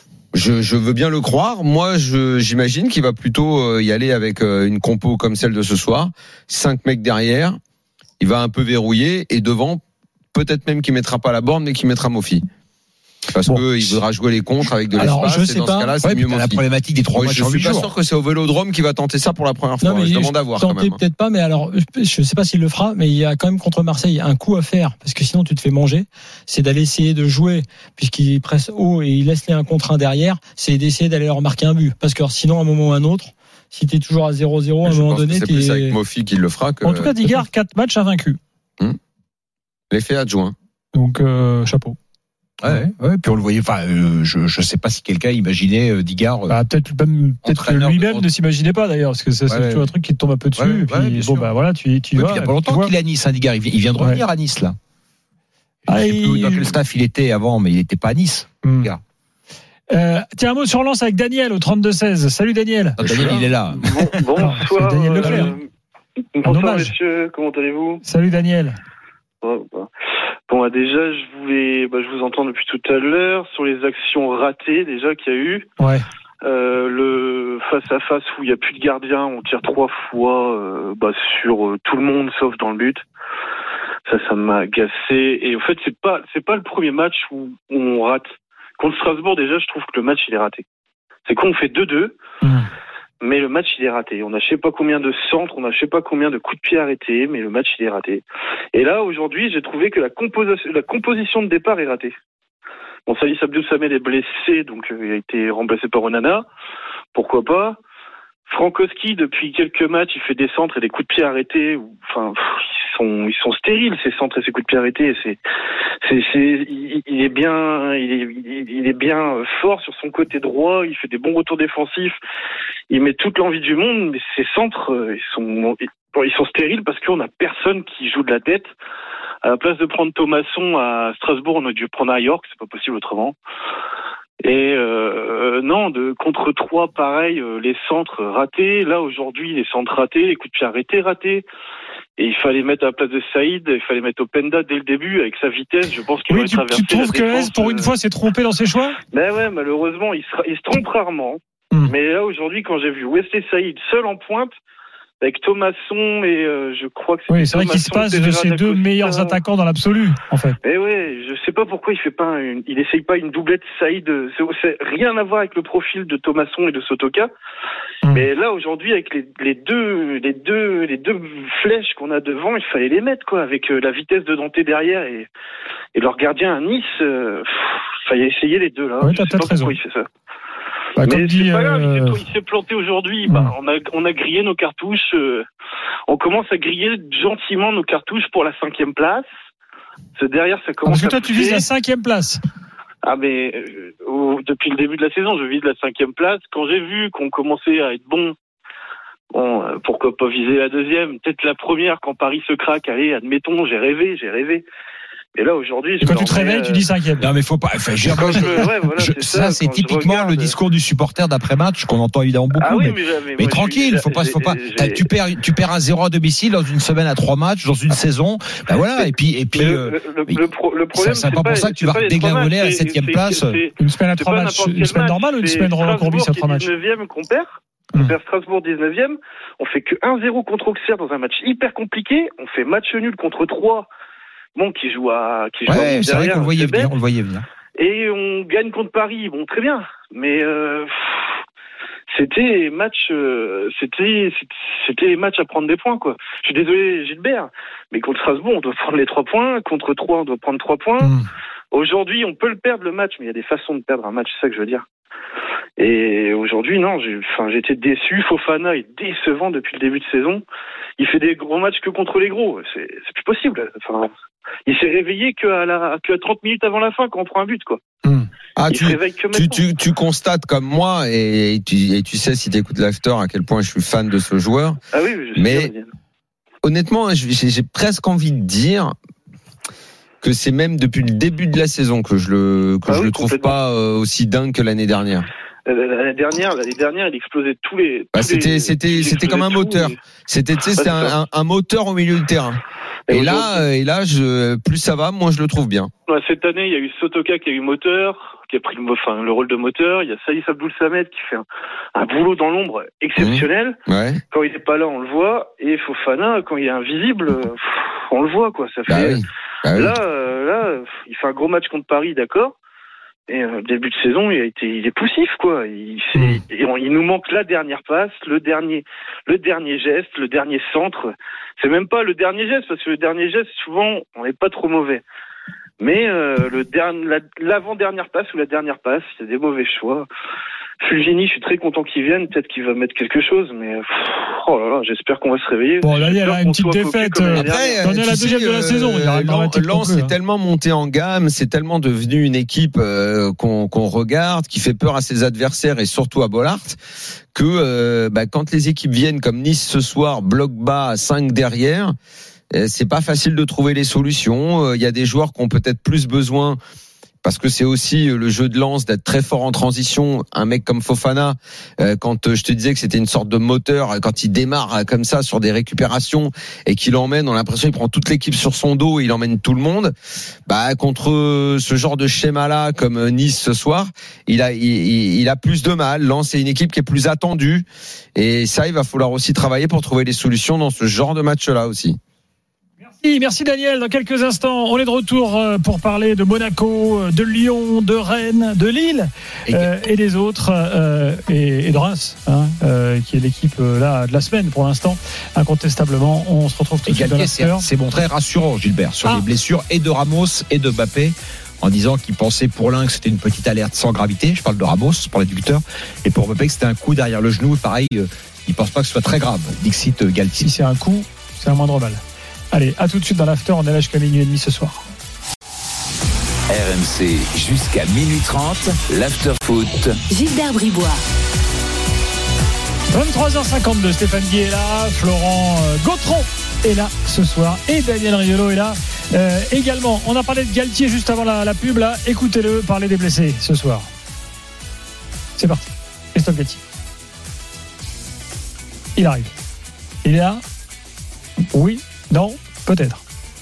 [SPEAKER 6] Je, je veux bien le croire. Moi, je, j'imagine qu'il va plutôt y aller avec une compo comme celle de ce soir. Cinq mecs derrière. Il va un peu verrouiller et devant, peut-être même qu'il mettra pas la borne, mais qu'il mettra Mofi. Parce bon. qu'il voudra jouer les contres avec de
[SPEAKER 7] Alors,
[SPEAKER 6] l'espace.
[SPEAKER 7] Je sais
[SPEAKER 6] et dans
[SPEAKER 7] pas.
[SPEAKER 6] ce cas-là, c'est
[SPEAKER 8] ouais,
[SPEAKER 6] mieux
[SPEAKER 8] Mofi. La problématique des trois
[SPEAKER 6] ouais,
[SPEAKER 8] matchs en huit jours.
[SPEAKER 6] Je suis pas sûr que c'est au Vélodrome qu'il va tenter ça pour la première fois.
[SPEAKER 7] Non, mais
[SPEAKER 6] je demande à voir quand même.
[SPEAKER 7] Peut-être pas, mais alors, je sais pas s'il le fera, mais il y a quand même contre Marseille un coup à faire, parce que sinon tu te fais manger. C'est d'aller essayer de jouer, puisqu'il presse haut et il laisse les un contre un derrière, c'est d'essayer d'aller leur marquer un but. Parce que sinon, à un moment ou à un autre, si t'es toujours à zéro zéro, à un moment donné,
[SPEAKER 6] c'est
[SPEAKER 7] t'es.
[SPEAKER 6] plus avec Mofi qu'il le fera que.
[SPEAKER 5] En tout cas, Digard, quatre matchs invaincus.
[SPEAKER 6] Hum. L'effet adjoint.
[SPEAKER 5] Donc, euh, chapeau.
[SPEAKER 8] Ouais, ouais, puis on le voyait. Enfin, euh, je je sais pas si quelqu'un imaginait euh, Digard. Euh,
[SPEAKER 5] bah, peut-être même peut-être que lui-même de... ne s'imaginait pas d'ailleurs, parce que ça, ouais, c'est toujours un truc qui te tombe un peu dessus. Ouais, et puis, ouais, bon bah voilà, tu tu
[SPEAKER 8] ouais,
[SPEAKER 5] vas.
[SPEAKER 8] Il y a pas longtemps qu'il est à Nice, hein, Digard. Il vient, il vient de revenir ouais. à Nice là.
[SPEAKER 5] Ah,
[SPEAKER 8] je sais
[SPEAKER 5] il...
[SPEAKER 8] plus dans quel staff il était avant, mais il était pas à Nice.
[SPEAKER 5] Hum. Euh, tiens, un mot sur Lens avec Daniel au trente-deux seize. Salut Daniel.
[SPEAKER 8] Ah, Daniel, il est là.
[SPEAKER 11] Bon, bonsoir.
[SPEAKER 7] Daniel Leclerc.
[SPEAKER 11] Euh, bonsoir messieurs, comment allez-vous?
[SPEAKER 5] Salut Daniel.
[SPEAKER 11] Oh, bah. Bon, bah, déjà, je voulais, bah, je vous entends depuis tout à l'heure sur les actions ratées déjà qu'il y a eu.
[SPEAKER 5] Ouais.
[SPEAKER 11] Euh, le face à face où il n'y a plus de gardien, on tire trois fois euh, bah, sur euh, tout le monde sauf dans le but. Ça, ça m'a agacé. Et en fait, c'est pas, c'est pas le premier match où on rate. Contre Strasbourg, déjà, je trouve que le match il est raté. C'est qu'on fait deux deux. Mmh. Mais le match, il est raté. On a je sais pas combien de centres, on a je sais pas combien de coups de pied arrêtés, mais le match, il est raté. Et là, aujourd'hui, j'ai trouvé que la composition, la composition de départ est ratée. Bon, Salih Abdou Samed est blessé, donc euh, il a été remplacé par Onana. Pourquoi pas? Frankowski, depuis quelques matchs, il fait des centres et des coups de pied arrêtés. Enfin, ils sont, ils sont stériles, ces centres et ces coups de pied arrêtés. C'est, c'est, c'est, il, il est bien, il est, il est bien fort sur son côté droit. Il fait des bons retours défensifs. Il met toute l'envie du monde, mais ces centres, ils sont, ils sont stériles parce qu'on a personne qui joue de la tête. À la place de prendre Thomasson à Strasbourg, on a dû prendre à York, c'est pas possible autrement. Et euh, non, de contre trois, pareil, euh, les centres ratés. Là aujourd'hui, les centres ratés, les coups de pied arrêtés ratés. Et il fallait mettre à la place de Saïd, il fallait mettre Openda dès le début avec sa vitesse. Je pense qu'il
[SPEAKER 5] oui,
[SPEAKER 11] aurait
[SPEAKER 5] tu,
[SPEAKER 11] traversé.
[SPEAKER 5] Tu trouves
[SPEAKER 11] la
[SPEAKER 5] que
[SPEAKER 11] défense,
[SPEAKER 5] S, pour une
[SPEAKER 11] euh...
[SPEAKER 5] fois, s'est trompé dans ses choix?
[SPEAKER 11] Ben ouais, malheureusement, il se, il se trompe rarement.
[SPEAKER 5] Mmh.
[SPEAKER 11] Mais là aujourd'hui, quand j'ai vu Wesley Saïd seul en pointe, avec Thomasson et euh, je crois que c'est
[SPEAKER 5] oui, c'est vrai qu'il se passe de ces deux meilleurs attaquants dans l'absolu, en fait.
[SPEAKER 11] Et ouais, je sais pas pourquoi il fait pas, une, il essaye pas une doublette Saïd. C'est, c'est rien à voir avec le profil de Thomasson et de Sotoka. Mmh. Mais là aujourd'hui, avec les, les deux, les deux, les deux flèches qu'on a devant, il fallait les mettre quoi, avec euh, la vitesse de Dante derrière et, et leur gardien à Nice. Euh, il fallait essayer les deux là.
[SPEAKER 5] Ouais,
[SPEAKER 11] je
[SPEAKER 5] t'as
[SPEAKER 11] sais pas
[SPEAKER 5] peut-être
[SPEAKER 11] pourquoi
[SPEAKER 5] raison.
[SPEAKER 11] il fait ça.
[SPEAKER 5] Bah,
[SPEAKER 11] mais
[SPEAKER 5] dit,
[SPEAKER 11] c'est pas grave,
[SPEAKER 5] euh...
[SPEAKER 11] il, s'est, il s'est planté aujourd'hui. Mmh. Bah, on a on a grillé nos cartouches. Euh, on commence à griller gentiment nos cartouches pour la cinquième place. Ce derrière, ça commence.
[SPEAKER 5] Parce que toi,
[SPEAKER 11] à
[SPEAKER 5] tu vises la cinquième place.
[SPEAKER 11] Ah mais euh, au, depuis le début de la saison, je vise la cinquième place. Quand j'ai vu qu'on commençait à être bon, bon, euh, pourquoi pas viser la deuxième, peut-être la première quand Paris se craque. Allez, admettons, j'ai rêvé, j'ai rêvé. Et là aujourd'hui,
[SPEAKER 5] et quand tu te réveilles, euh... tu dis cinquième.
[SPEAKER 8] Non mais faut pas. Enfin, je,
[SPEAKER 11] quand je, ouais, voilà,
[SPEAKER 8] je,
[SPEAKER 11] c'est
[SPEAKER 8] ça,
[SPEAKER 11] ça,
[SPEAKER 8] c'est typiquement
[SPEAKER 11] regarde...
[SPEAKER 8] le discours du supporter d'après-match qu'on entend évidemment beaucoup.
[SPEAKER 11] Ah oui,
[SPEAKER 8] mais,
[SPEAKER 11] mais, mais,
[SPEAKER 8] mais
[SPEAKER 11] moi,
[SPEAKER 8] tranquille, faut pas, faut pas. Tu perds, tu perds un zéro à domicile dans une semaine à trois matchs, dans une saison. Ben voilà. Et puis, et puis.
[SPEAKER 11] Le, le, le, le, pro, le problème,
[SPEAKER 8] c'est, c'est pas pour ça que tu vas dégringoler à la septième place.
[SPEAKER 5] Une semaine à trois matchs, une semaine normale ou une semaine recourbis à trois matchs?
[SPEAKER 11] dix-neuvième qu'on perd. On perd Strasbourg dix-neuvième. On fait que un zéro contre Auxerre dans un match hyper compliqué. On fait match nul contre trois. Bon, qui joue à, qui joue
[SPEAKER 8] ouais,
[SPEAKER 11] à
[SPEAKER 8] c'est vrai qu'on le voyait venir, on le voyait venir.
[SPEAKER 11] Et on gagne contre Paris, bon, très bien. Mais, euh, c'était match, euh, c'était, c'était les matchs à prendre des points, quoi. Je suis désolé, Gilbert, mais contre Strasbourg, on doit prendre les trois points. Contre trois, on doit prendre trois points. Mmh. Aujourd'hui, on peut le perdre le match, mais il y a des façons de perdre un match, c'est ça que je veux dire. Et aujourd'hui, non, j'ai, enfin, j'ai été déçu. Fofana est décevant depuis le début de saison. Il fait des gros matchs que contre les gros. C'est, c'est plus possible. Enfin, il s'est réveillé qu'à la, qu'à trente minutes avant la fin quand on prend un but, quoi.
[SPEAKER 6] Mmh. Ah,
[SPEAKER 11] il
[SPEAKER 6] tu,
[SPEAKER 11] se réveille que
[SPEAKER 6] tu, tu, tu constates comme moi, et, et, tu, et tu sais si tu écoutes l'after à quel point je suis fan de ce joueur.
[SPEAKER 11] Ah oui, je sais
[SPEAKER 6] mais
[SPEAKER 11] bien.
[SPEAKER 6] Honnêtement, j'ai, j'ai presque envie de dire que c'est même depuis le début de la saison que je le, que
[SPEAKER 11] ah
[SPEAKER 6] je
[SPEAKER 11] oui,
[SPEAKER 6] le trouve pas euh, aussi dingue que l'année dernière.
[SPEAKER 11] L'année dernière, l'année dernière, il explosait tous les.
[SPEAKER 6] Bah,
[SPEAKER 11] tous
[SPEAKER 6] c'était,
[SPEAKER 11] les,
[SPEAKER 6] c'était, c'était comme un moteur. Les... C'était, tu sais, c'était un, un, un moteur au milieu du terrain. Et, et là, et là, je, plus ça va, moins je le trouve bien.
[SPEAKER 11] Ouais, cette année, il y a eu Sotoka qui a eu moteur, qui a pris le, enfin, le rôle de moteur. Il y a Saïs Abdoul Samed qui fait un, un boulot dans l'ombre exceptionnel.
[SPEAKER 6] Mmh. Ouais.
[SPEAKER 11] Quand il est pas là, on le voit. Et Fofana, quand il est invisible, on le voit, quoi. Ça fait.
[SPEAKER 6] Bah oui. Bah oui.
[SPEAKER 11] Là, euh, là, il fait un gros match contre Paris, d'accord. Et euh, début de saison, il a été, il est poussif, quoi. Il, c'est, mmh. il nous manque la dernière passe, le dernier, le dernier geste, le dernier centre. C'est même pas le dernier geste, parce que le dernier geste, souvent, on n'est pas trop mauvais. Mais euh, le dernier, la, l'avant-dernière passe ou la dernière passe, c'est des mauvais choix. Fulgini, je suis très content qu'il vienne. Peut-être qu'il va mettre quelque chose, mais pff, oh là là, j'espère qu'on va se réveiller.
[SPEAKER 5] Bon, là, il y a une petite défaite. Après, on est à la deuxième de la saison.
[SPEAKER 6] Lens est tellement monté en gamme, c'est tellement devenu une équipe euh, qu'on, qu'on regarde, qui fait peur à ses adversaires et surtout à Bollaert, que euh, bah, quand les équipes viennent comme Nice ce soir, bloc bas à cinq derrière, euh, c'est pas facile de trouver les solutions. Il euh, y a des joueurs qui ont peut-être plus besoin. Parce que c'est aussi le jeu de Lens d'être très fort en transition. Un mec comme Fofana, euh, quand je te disais que c'était une sorte de moteur, quand il démarre comme ça sur des récupérations et qu'il emmène, on a l'impression qu'il prend toute l'équipe sur son dos et il emmène tout le monde. Bah contre ce genre de schéma-là, comme Nice ce soir, il a il, il a plus de mal. Lens c'est une équipe qui est plus attendue et ça, il va falloir aussi travailler pour trouver des solutions dans ce genre de match-là aussi.
[SPEAKER 5] Merci Daniel. Dans quelques instants, on est de retour pour parler de Monaco, de Lyon, de Rennes, de Lille euh, et des autres euh, et, et de Reims, hein, euh, qui est l'équipe là de la semaine pour l'instant, incontestablement. On se retrouve tout de suite dans l'after.
[SPEAKER 8] C'est bon, très rassurant, Gilbert, sur
[SPEAKER 5] ah.
[SPEAKER 8] les blessures et de Ramos et de Mbappé, en disant qu'il pensait pour l'un que c'était une petite alerte sans gravité. Je parle de Ramos pour l'éducateur, et pour Mbappé que c'était un coup derrière le genou. Pareil, euh, il pense pas que ce soit très grave. Dixit Galtier.
[SPEAKER 5] Si c'est un coup, c'est un moindre mal. Allez, à tout de suite dans l'after, on est là jusqu'à minuit et demi ce soir.
[SPEAKER 2] R M C jusqu'à minuit trente, l'after foot.
[SPEAKER 1] Gilbert Bribois.
[SPEAKER 5] vingt-trois heures cinquante-deux, Stéphane Guy est là, Florent Gautron est là ce soir et Daniel Riolo est là euh, également. On a parlé de Galtier juste avant la, la pub là, écoutez-le parler des blessés ce soir. C'est parti. Christophe Galtier. Il arrive. Il est là. Oui, non, peut-être.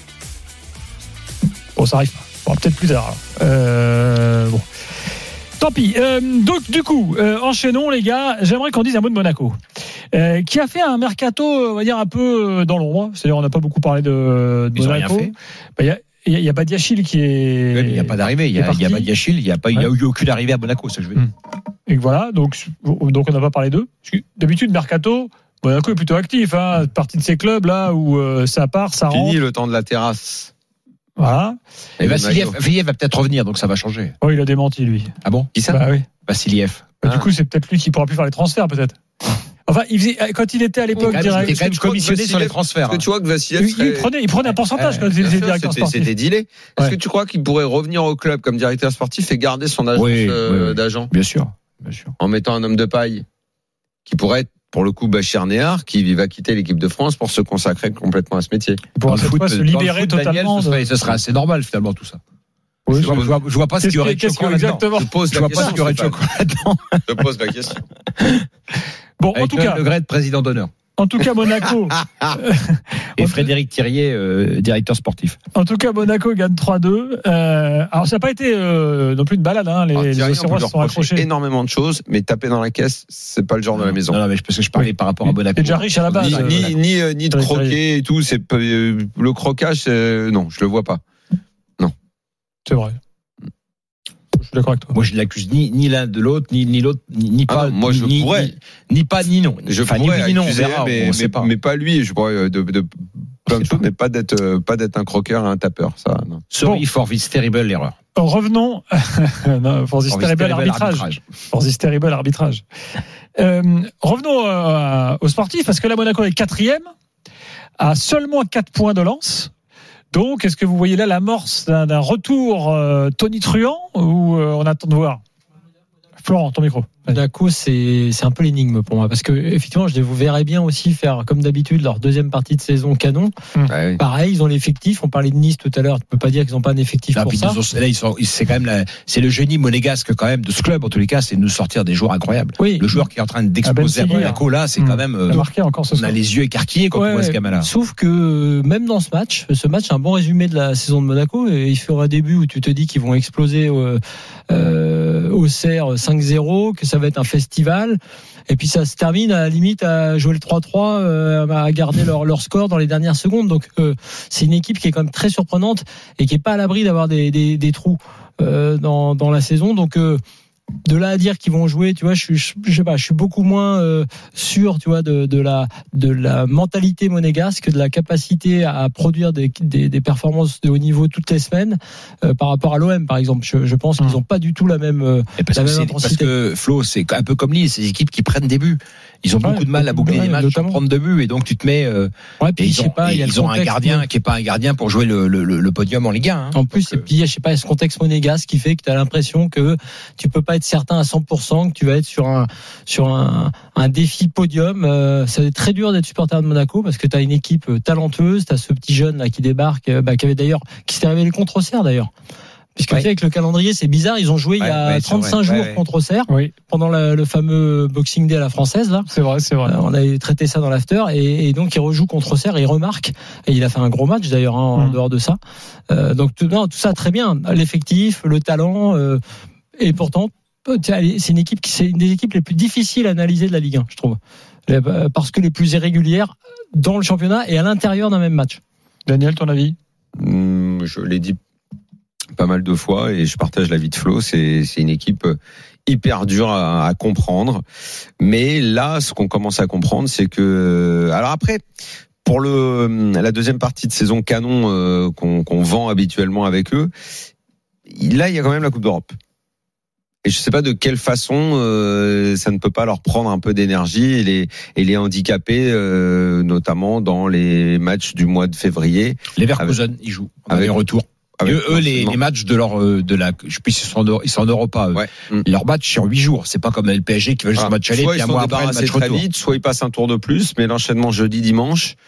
[SPEAKER 5] Bon, ça arrive pas. Bon, peut-être plus tard. Euh, bon. Tant pis. Euh, donc, du coup, euh, enchaînons, les gars. J'aimerais qu'on dise un mot de Monaco, euh, qui a fait un mercato, on va dire, un peu dans l'ombre. C'est-à-dire, on n'a pas beaucoup parlé de, de
[SPEAKER 8] Ils
[SPEAKER 5] Monaco.
[SPEAKER 8] ont rien fait.
[SPEAKER 5] Il bah, y, y, y a Badiachil qui est.
[SPEAKER 8] Il n'y a pas d'arrivée. Il y a, y a Badiachil. Il n'y a pas, il y a eu aucune arrivée à Monaco, ça je veux dire.
[SPEAKER 5] Et voilà. Donc, donc on n'a pas parlé d'eux. D'habitude, mercato. Monaco est plutôt actif, hein. Partie de ces clubs là où euh, ça part, ça rentre.
[SPEAKER 6] Fini le temps de la terrasse.
[SPEAKER 5] Voilà.
[SPEAKER 8] Et Vassiliev, Vassiliev va peut-être revenir, donc ça va changer.
[SPEAKER 5] Oh, il a démenti lui.
[SPEAKER 8] Ah bon?
[SPEAKER 6] Qui ça?
[SPEAKER 5] Bah oui.
[SPEAKER 8] Vassiliev.
[SPEAKER 5] Bah,
[SPEAKER 6] ah.
[SPEAKER 5] Du coup, c'est peut-être lui qui pourra plus faire les transferts, peut-être. Enfin, il faisait, quand il était à l'époque
[SPEAKER 8] il
[SPEAKER 5] direct,
[SPEAKER 8] était quand même commissionné sur les transferts.
[SPEAKER 6] Est-ce que tu vois que Vassiliev
[SPEAKER 5] il,
[SPEAKER 6] serait...
[SPEAKER 5] il prenait, il prenait un pourcentage
[SPEAKER 6] eh,
[SPEAKER 5] quand il était
[SPEAKER 6] sûr,
[SPEAKER 5] directeur
[SPEAKER 6] c'était,
[SPEAKER 5] sportif.
[SPEAKER 6] C'était dealé. Est-ce
[SPEAKER 5] Ouais.
[SPEAKER 6] que tu crois qu'il pourrait revenir au club comme directeur sportif et garder son agence
[SPEAKER 8] oui,
[SPEAKER 6] euh,
[SPEAKER 8] oui, oui.
[SPEAKER 6] d'agent?
[SPEAKER 8] Bien sûr, bien sûr.
[SPEAKER 6] En mettant un homme de paille qui pourrait être, pour le coup, Bachir Néhar, qui va quitter l'équipe de France pour se consacrer complètement à ce métier.
[SPEAKER 5] Il pourra cette fois se libérer
[SPEAKER 8] foot,
[SPEAKER 5] totalement.
[SPEAKER 8] Daniel, ce, serait,
[SPEAKER 5] de...
[SPEAKER 8] ce serait assez normal finalement tout ça.
[SPEAKER 5] Oui,
[SPEAKER 8] je, vois, je, vois, je vois pas ce qu'il y aurait de choquant là-dedans.
[SPEAKER 5] Exactement.
[SPEAKER 6] Je pose
[SPEAKER 8] Je
[SPEAKER 6] la
[SPEAKER 8] vois
[SPEAKER 6] question.
[SPEAKER 8] pas ce qu'il y aurait de choquant là-dedans.
[SPEAKER 6] Je pose la question.
[SPEAKER 5] Bon,
[SPEAKER 8] Avec
[SPEAKER 5] en tout
[SPEAKER 8] le,
[SPEAKER 5] cas,
[SPEAKER 8] le grade de président d'honneur.
[SPEAKER 5] en tout cas, Monaco.
[SPEAKER 8] Et Frédéric Thirier, euh, directeur sportif.
[SPEAKER 5] En tout cas, Monaco gagne trois deux. Euh, alors, ça n'a pas été euh, non plus une balade. Hein. Les,
[SPEAKER 6] Alors,
[SPEAKER 5] les
[SPEAKER 6] Thierry, on
[SPEAKER 5] Auxerrois
[SPEAKER 6] peut
[SPEAKER 5] se
[SPEAKER 6] lui
[SPEAKER 5] sont
[SPEAKER 6] reprocher
[SPEAKER 5] accrochés.
[SPEAKER 6] énormément de choses, mais taper dans la caisse, c'est pas le genre de la maison.
[SPEAKER 8] Non, non, mais parce que je parlais
[SPEAKER 5] Oui.
[SPEAKER 8] par rapport à Monaco.
[SPEAKER 5] C'est déjà riche à la base.
[SPEAKER 6] Ni,
[SPEAKER 5] euh,
[SPEAKER 6] ni,
[SPEAKER 5] Monaco.
[SPEAKER 6] ni, euh, ni de
[SPEAKER 5] Thierry
[SPEAKER 6] croquer et tout, c'est pas- euh, le croquage, c'est- non, je le vois pas.
[SPEAKER 5] C'est vrai. Je suis d'accord avec toi.
[SPEAKER 8] Moi, je ne l'accuse ni, ni l'un de l'autre, ni, ni l'autre, ni, ni
[SPEAKER 6] Ah
[SPEAKER 8] pas.
[SPEAKER 6] non, moi, je
[SPEAKER 8] ni,
[SPEAKER 6] pourrais.
[SPEAKER 8] Ni, ni pas, ni non.
[SPEAKER 6] Je
[SPEAKER 8] enfin,
[SPEAKER 6] pourrais
[SPEAKER 8] ni oui, ni non, on
[SPEAKER 6] accuser,
[SPEAKER 8] verra,
[SPEAKER 6] mais,
[SPEAKER 8] on sait
[SPEAKER 6] mais,
[SPEAKER 8] pas.
[SPEAKER 6] mais pas lui. Je pourrais euh, de, de plein de choses, mais pas d'être, euh, pas d'être un croqueur et un tapeur, ça. Non.
[SPEAKER 8] Sorry
[SPEAKER 5] Bon.
[SPEAKER 8] for this terrible error.
[SPEAKER 5] Revenons. non, for this
[SPEAKER 8] For this
[SPEAKER 5] terrible
[SPEAKER 8] terrible
[SPEAKER 5] arbitrage.
[SPEAKER 8] arbitrage.
[SPEAKER 5] For this terrible arbitrage. Euh, revenons euh, aux sportifs, parce que la Monaco est quatrième, à seulement quatre points de lance. Donc, est-ce que vous voyez là l'amorce d'un, d'un retour euh, tonitruant ou euh, on attend de voir? Florent, ton micro.
[SPEAKER 7] Monaco, c'est c'est un peu l'énigme pour moi parce que effectivement, je les vous verrais bien aussi faire comme d'habitude leur deuxième partie de saison canon.
[SPEAKER 6] Ouais, oui.
[SPEAKER 7] Pareil, ils ont l'effectif. On parlait de Nice tout à l'heure. Tu peux pas dire qu'ils n'ont pas un effectif
[SPEAKER 8] Ah,
[SPEAKER 7] pour
[SPEAKER 8] puis
[SPEAKER 7] ça.
[SPEAKER 8] ils ont- là, ils sont, c'est quand même la, c'est le génie monégasque quand même de ce club en tous les cas, c'est de nous sortir des joueurs incroyables.
[SPEAKER 7] Oui.
[SPEAKER 8] Le joueur qui est en train d'exploser
[SPEAKER 5] Ah,
[SPEAKER 8] à
[SPEAKER 5] Ben Sidir.
[SPEAKER 8] Monaco là, c'est
[SPEAKER 5] Mmh.
[SPEAKER 8] quand même.
[SPEAKER 5] Il
[SPEAKER 8] euh,
[SPEAKER 5] a marqué encore ce
[SPEAKER 8] on
[SPEAKER 5] soir.
[SPEAKER 8] a les yeux écarquillés quand
[SPEAKER 7] Ouais,
[SPEAKER 8] on voit ce
[SPEAKER 7] ouais.
[SPEAKER 8] gamin-là.
[SPEAKER 7] Sauf que même dans ce match, ce match est un bon résumé de la saison de Monaco. Et il fera un début où tu te dis qu'ils vont exploser euh, euh, au Auxerre cinq zéro, que ça va être un festival. Et puis ça se termine à la limite à jouer le trois trois, euh, à garder leur, leur score dans les dernières secondes. Donc euh, c'est une équipe qui est quand même très surprenante et qui est pas à l'abri d'avoir des, des, des trous euh, dans, dans la saison. Donc euh, de là à dire qu'ils vont jouer, tu vois, je suis, je, je sais pas, je suis beaucoup moins euh, sûr, tu vois, de, de la de la mentalité monégasque, de la capacité à produire des, des, des performances de haut niveau toutes les semaines euh, par rapport à l'O M, par exemple. Je, je pense qu'ils ont pas du tout la même euh,
[SPEAKER 8] Et parce,
[SPEAKER 7] la
[SPEAKER 8] que
[SPEAKER 7] même
[SPEAKER 8] c'est- parce
[SPEAKER 7] intensité.
[SPEAKER 8] que Flo, c'est un peu comme Lille, ces équipes qui prennent des buts. Ils ont
[SPEAKER 5] Ouais,
[SPEAKER 8] beaucoup de mal à boucler
[SPEAKER 5] ouais,
[SPEAKER 8] les matchs
[SPEAKER 5] notamment.
[SPEAKER 8] sans prendre de buts, et donc tu te mets. Euh,
[SPEAKER 7] Ouais,
[SPEAKER 8] et
[SPEAKER 7] puis
[SPEAKER 8] ils
[SPEAKER 7] je sais
[SPEAKER 8] ont,
[SPEAKER 7] pas,
[SPEAKER 8] et
[SPEAKER 7] il y a le
[SPEAKER 8] ils ont un
[SPEAKER 7] contexte,
[SPEAKER 8] gardien
[SPEAKER 7] ouais.
[SPEAKER 8] qui est pas un gardien pour jouer le, le, le podium en Ligue un. Hein.
[SPEAKER 7] En plus,
[SPEAKER 8] Donc,
[SPEAKER 7] et puis, je sais pas, ce contexte monégasque qui fait que tu as l'impression que tu peux pas être certain à cent pour cent que tu vas être sur un, sur un, un défi podium. Euh, ça va être très dur d'être supporter de Monaco parce que tu as une équipe talentueuse, tu as ce petit jeune là qui débarque, euh, bah, qui avait d'ailleurs, qui s'était révélé contre Auxerre d'ailleurs. Puisque
[SPEAKER 8] Ouais.
[SPEAKER 7] tu sais, avec le calendrier, c'est bizarre, ils ont joué il y
[SPEAKER 8] Ouais,
[SPEAKER 7] a
[SPEAKER 8] ouais, c'est
[SPEAKER 7] trente-cinq
[SPEAKER 8] vrai.
[SPEAKER 7] jours
[SPEAKER 8] Ouais, ouais.
[SPEAKER 7] contre Auxerre
[SPEAKER 5] Oui,
[SPEAKER 7] pendant la- le fameux Boxing Day à la française là.
[SPEAKER 5] c'est vrai, c'est vrai.
[SPEAKER 7] Euh, on avait traité ça dans l'after et, et donc il rejoue contre Auxerre et il remarque et il a fait un gros match d'ailleurs hein, en
[SPEAKER 5] Mm.
[SPEAKER 7] dehors de ça. Euh, donc tout, non, tout ça très bien, l'effectif, le talent euh, et pourtant c'est une équipe qui c'est une des équipes les plus difficiles à analyser de la Ligue un, je trouve, Euh, parce que les plus irrégulières dans le championnat et à l'intérieur d'un même match.
[SPEAKER 5] Daniel, ton avis?
[SPEAKER 6] Hum, Je l'ai dit pas mal de fois et je partage l'avis de Flo. C'est, c'est une équipe hyper dure à, à comprendre. Mais là, ce qu'on commence à comprendre, c'est que, alors après, pour le la deuxième partie de saison canon euh, qu'on, qu'on vend habituellement avec eux, là, il y a quand même la Coupe d'Europe. Et je sais pas de quelle façon euh, ça ne peut pas leur prendre un peu d'énergie et les et les handicaper, euh, notamment dans les matchs du mois de février.
[SPEAKER 8] Les Leverkusen, ils jouent en
[SPEAKER 6] avec-
[SPEAKER 8] aller-retour.
[SPEAKER 6] avec
[SPEAKER 8] eux, eux, les,
[SPEAKER 6] forcément.
[SPEAKER 8] les matchs de leur euh, de la, je sais plus, ils sont en, ils sont en Europa. Eux.
[SPEAKER 6] Ouais. Mm.
[SPEAKER 8] Leur match sur huit jours. C'est pas comme le P S G qui va juste
[SPEAKER 6] Ah,
[SPEAKER 8] un match aller
[SPEAKER 6] soit
[SPEAKER 8] puis
[SPEAKER 6] ils
[SPEAKER 8] un
[SPEAKER 6] sont
[SPEAKER 8] mois après le
[SPEAKER 6] débarrassés
[SPEAKER 8] match
[SPEAKER 6] très
[SPEAKER 8] retour.
[SPEAKER 6] vite, soit ils passent un tour de plus, mais l'enchaînement jeudi dimanche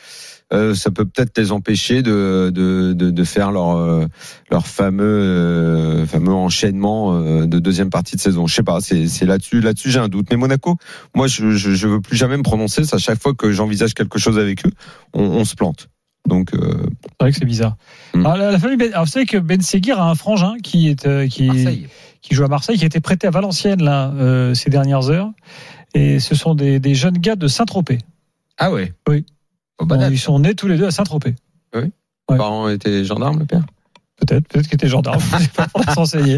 [SPEAKER 6] euh, ça peut peut-être les empêcher de de de, de faire leur euh, leur fameux euh, fameux enchaînement euh, de deuxième partie de saison. Je sais pas, c'est c'est là-dessus là-dessus j'ai un doute. Mais Monaco, moi je je, je veux plus jamais me prononcer. À chaque fois que j'envisage quelque chose avec eux, on, on se plante. Donc euh...
[SPEAKER 5] c'est vrai que c'est bizarre. Mm. Alors, la, la famille ben, alors, vous savez que Ben Seguir a un frangin qui est euh, qui Marseille. qui joue à Marseille, qui a été prêté à Valenciennes là euh, ces dernières heures. Et ce sont des, des jeunes gars de Saint-Tropez.
[SPEAKER 8] Ah ouais.
[SPEAKER 5] Oui. Bon, ils sont nés tous les deux à Saint-Tropez.
[SPEAKER 6] Oui. Ouais. Les parents étaient gendarmes, le père.
[SPEAKER 5] Peut-être, peut-être qu'ils étaient gendarmes. Je sais pas pour s'enseigner.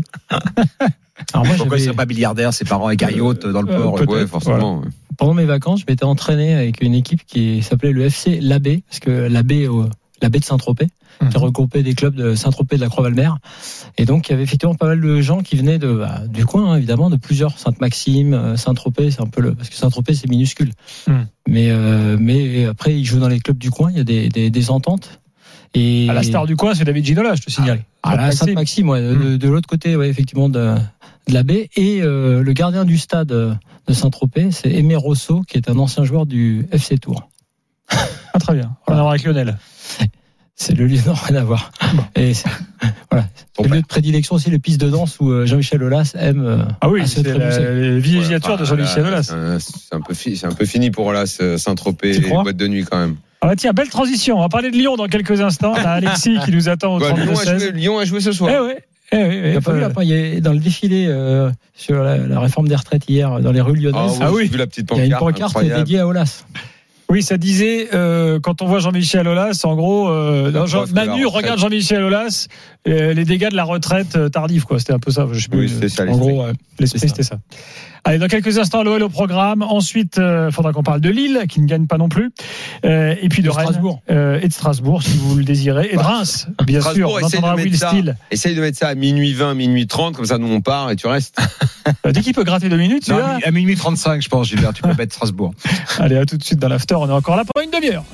[SPEAKER 8] Alors moi, pourquoi ils ne sont pas milliardaires, ses parents avec un yacht dans le
[SPEAKER 5] euh,
[SPEAKER 8] port?
[SPEAKER 6] Ouais, forcément. Voilà.
[SPEAKER 7] Pendant mes vacances, je m'étais entraîné avec une équipe qui s'appelait le F C L'Abbé, parce que l'Abbé, euh, l'Abbé de Saint-Tropez, mmh. qui regroupait des clubs de Saint-Tropez, de la Croix-Valmer. Et donc, il y avait effectivement pas mal de gens qui venaient de, bah, du coin, hein, évidemment, de plusieurs. Sainte-Maxime, Saint-Tropez, c'est un peu le, parce que Saint-Tropez, c'est minuscule. Mmh. Mais, euh, mais après, ils jouent dans les clubs du coin, il y a des, des, des ententes. Et
[SPEAKER 5] à la star du coin, c'est David Ginola, je te signale.
[SPEAKER 7] Ah, à Sainte-Maxime, ouais, mmh. de, de l'autre côté, ouais, effectivement, de, de la baie. Et euh, le gardien du stade de Saint-Tropez, c'est Aimé Rosso, qui est un ancien joueur du F C Tours.
[SPEAKER 5] Ah, très bien. On va voir avec Lionel.
[SPEAKER 7] C'est le lieu, non, rien à voir. Bon. Et c'est, voilà. C'est le lieu de prédilection aussi, les pistes de danse où Jean-Michel Aulas aime. Euh,
[SPEAKER 5] ah oui, c'est la, les villégiatures ouais, de Jean-Michel Aulas.
[SPEAKER 6] C'est un peu fini, c'est un peu fini pour Aulas, Saint-Tropez et les boîtes de nuit quand même.
[SPEAKER 5] Ah bah tiens, belle transition. On va parler de Lyon dans quelques instants. On a Alexis qui nous attend au
[SPEAKER 6] quoi, Lyon, a joué, Lyon a joué ce soir.
[SPEAKER 5] Eh ouais. Eh oui,
[SPEAKER 7] il n'y a pas vu la, il y a, dans le défilé euh, sur la, la réforme des retraites hier dans les rues lyonnaises.
[SPEAKER 6] Ah oui, ah oui. Vu la petite pancarte,
[SPEAKER 7] il y a une pancarte dédiée à Aulas.
[SPEAKER 5] Oui, ça disait euh, quand on voit Jean-Michel Aulas, en gros, euh, Jean, Manu regarde Jean-Michel Aulas, euh, les dégâts de la retraite euh, tardive, quoi. C'était un peu ça. Je sais plus,
[SPEAKER 6] oui, c'est ça.
[SPEAKER 5] En
[SPEAKER 6] l'esprit.
[SPEAKER 5] gros, euh, l'esprit c'était ça. Allez, dans quelques instants, l'O L au programme. Ensuite, il euh, faudra qu'on parle de Lille, qui ne gagne pas non plus. Euh, et puis de, de Rennes, Strasbourg. Euh, et de Strasbourg, si vous le désirez. Et de Reims, bien sûr. On entendra Will Steele.
[SPEAKER 6] Essaye de mettre ça à minuit vingt, minuit trente, comme ça nous on part et tu restes.
[SPEAKER 5] Dès qu'il peut gratter deux minutes,
[SPEAKER 8] non, à minuit trente-cinq, je pense, Gilbert, tu peux mettre Strasbourg.
[SPEAKER 5] Allez, à tout de suite dans l'after. On est encore là pendant une demi-heure.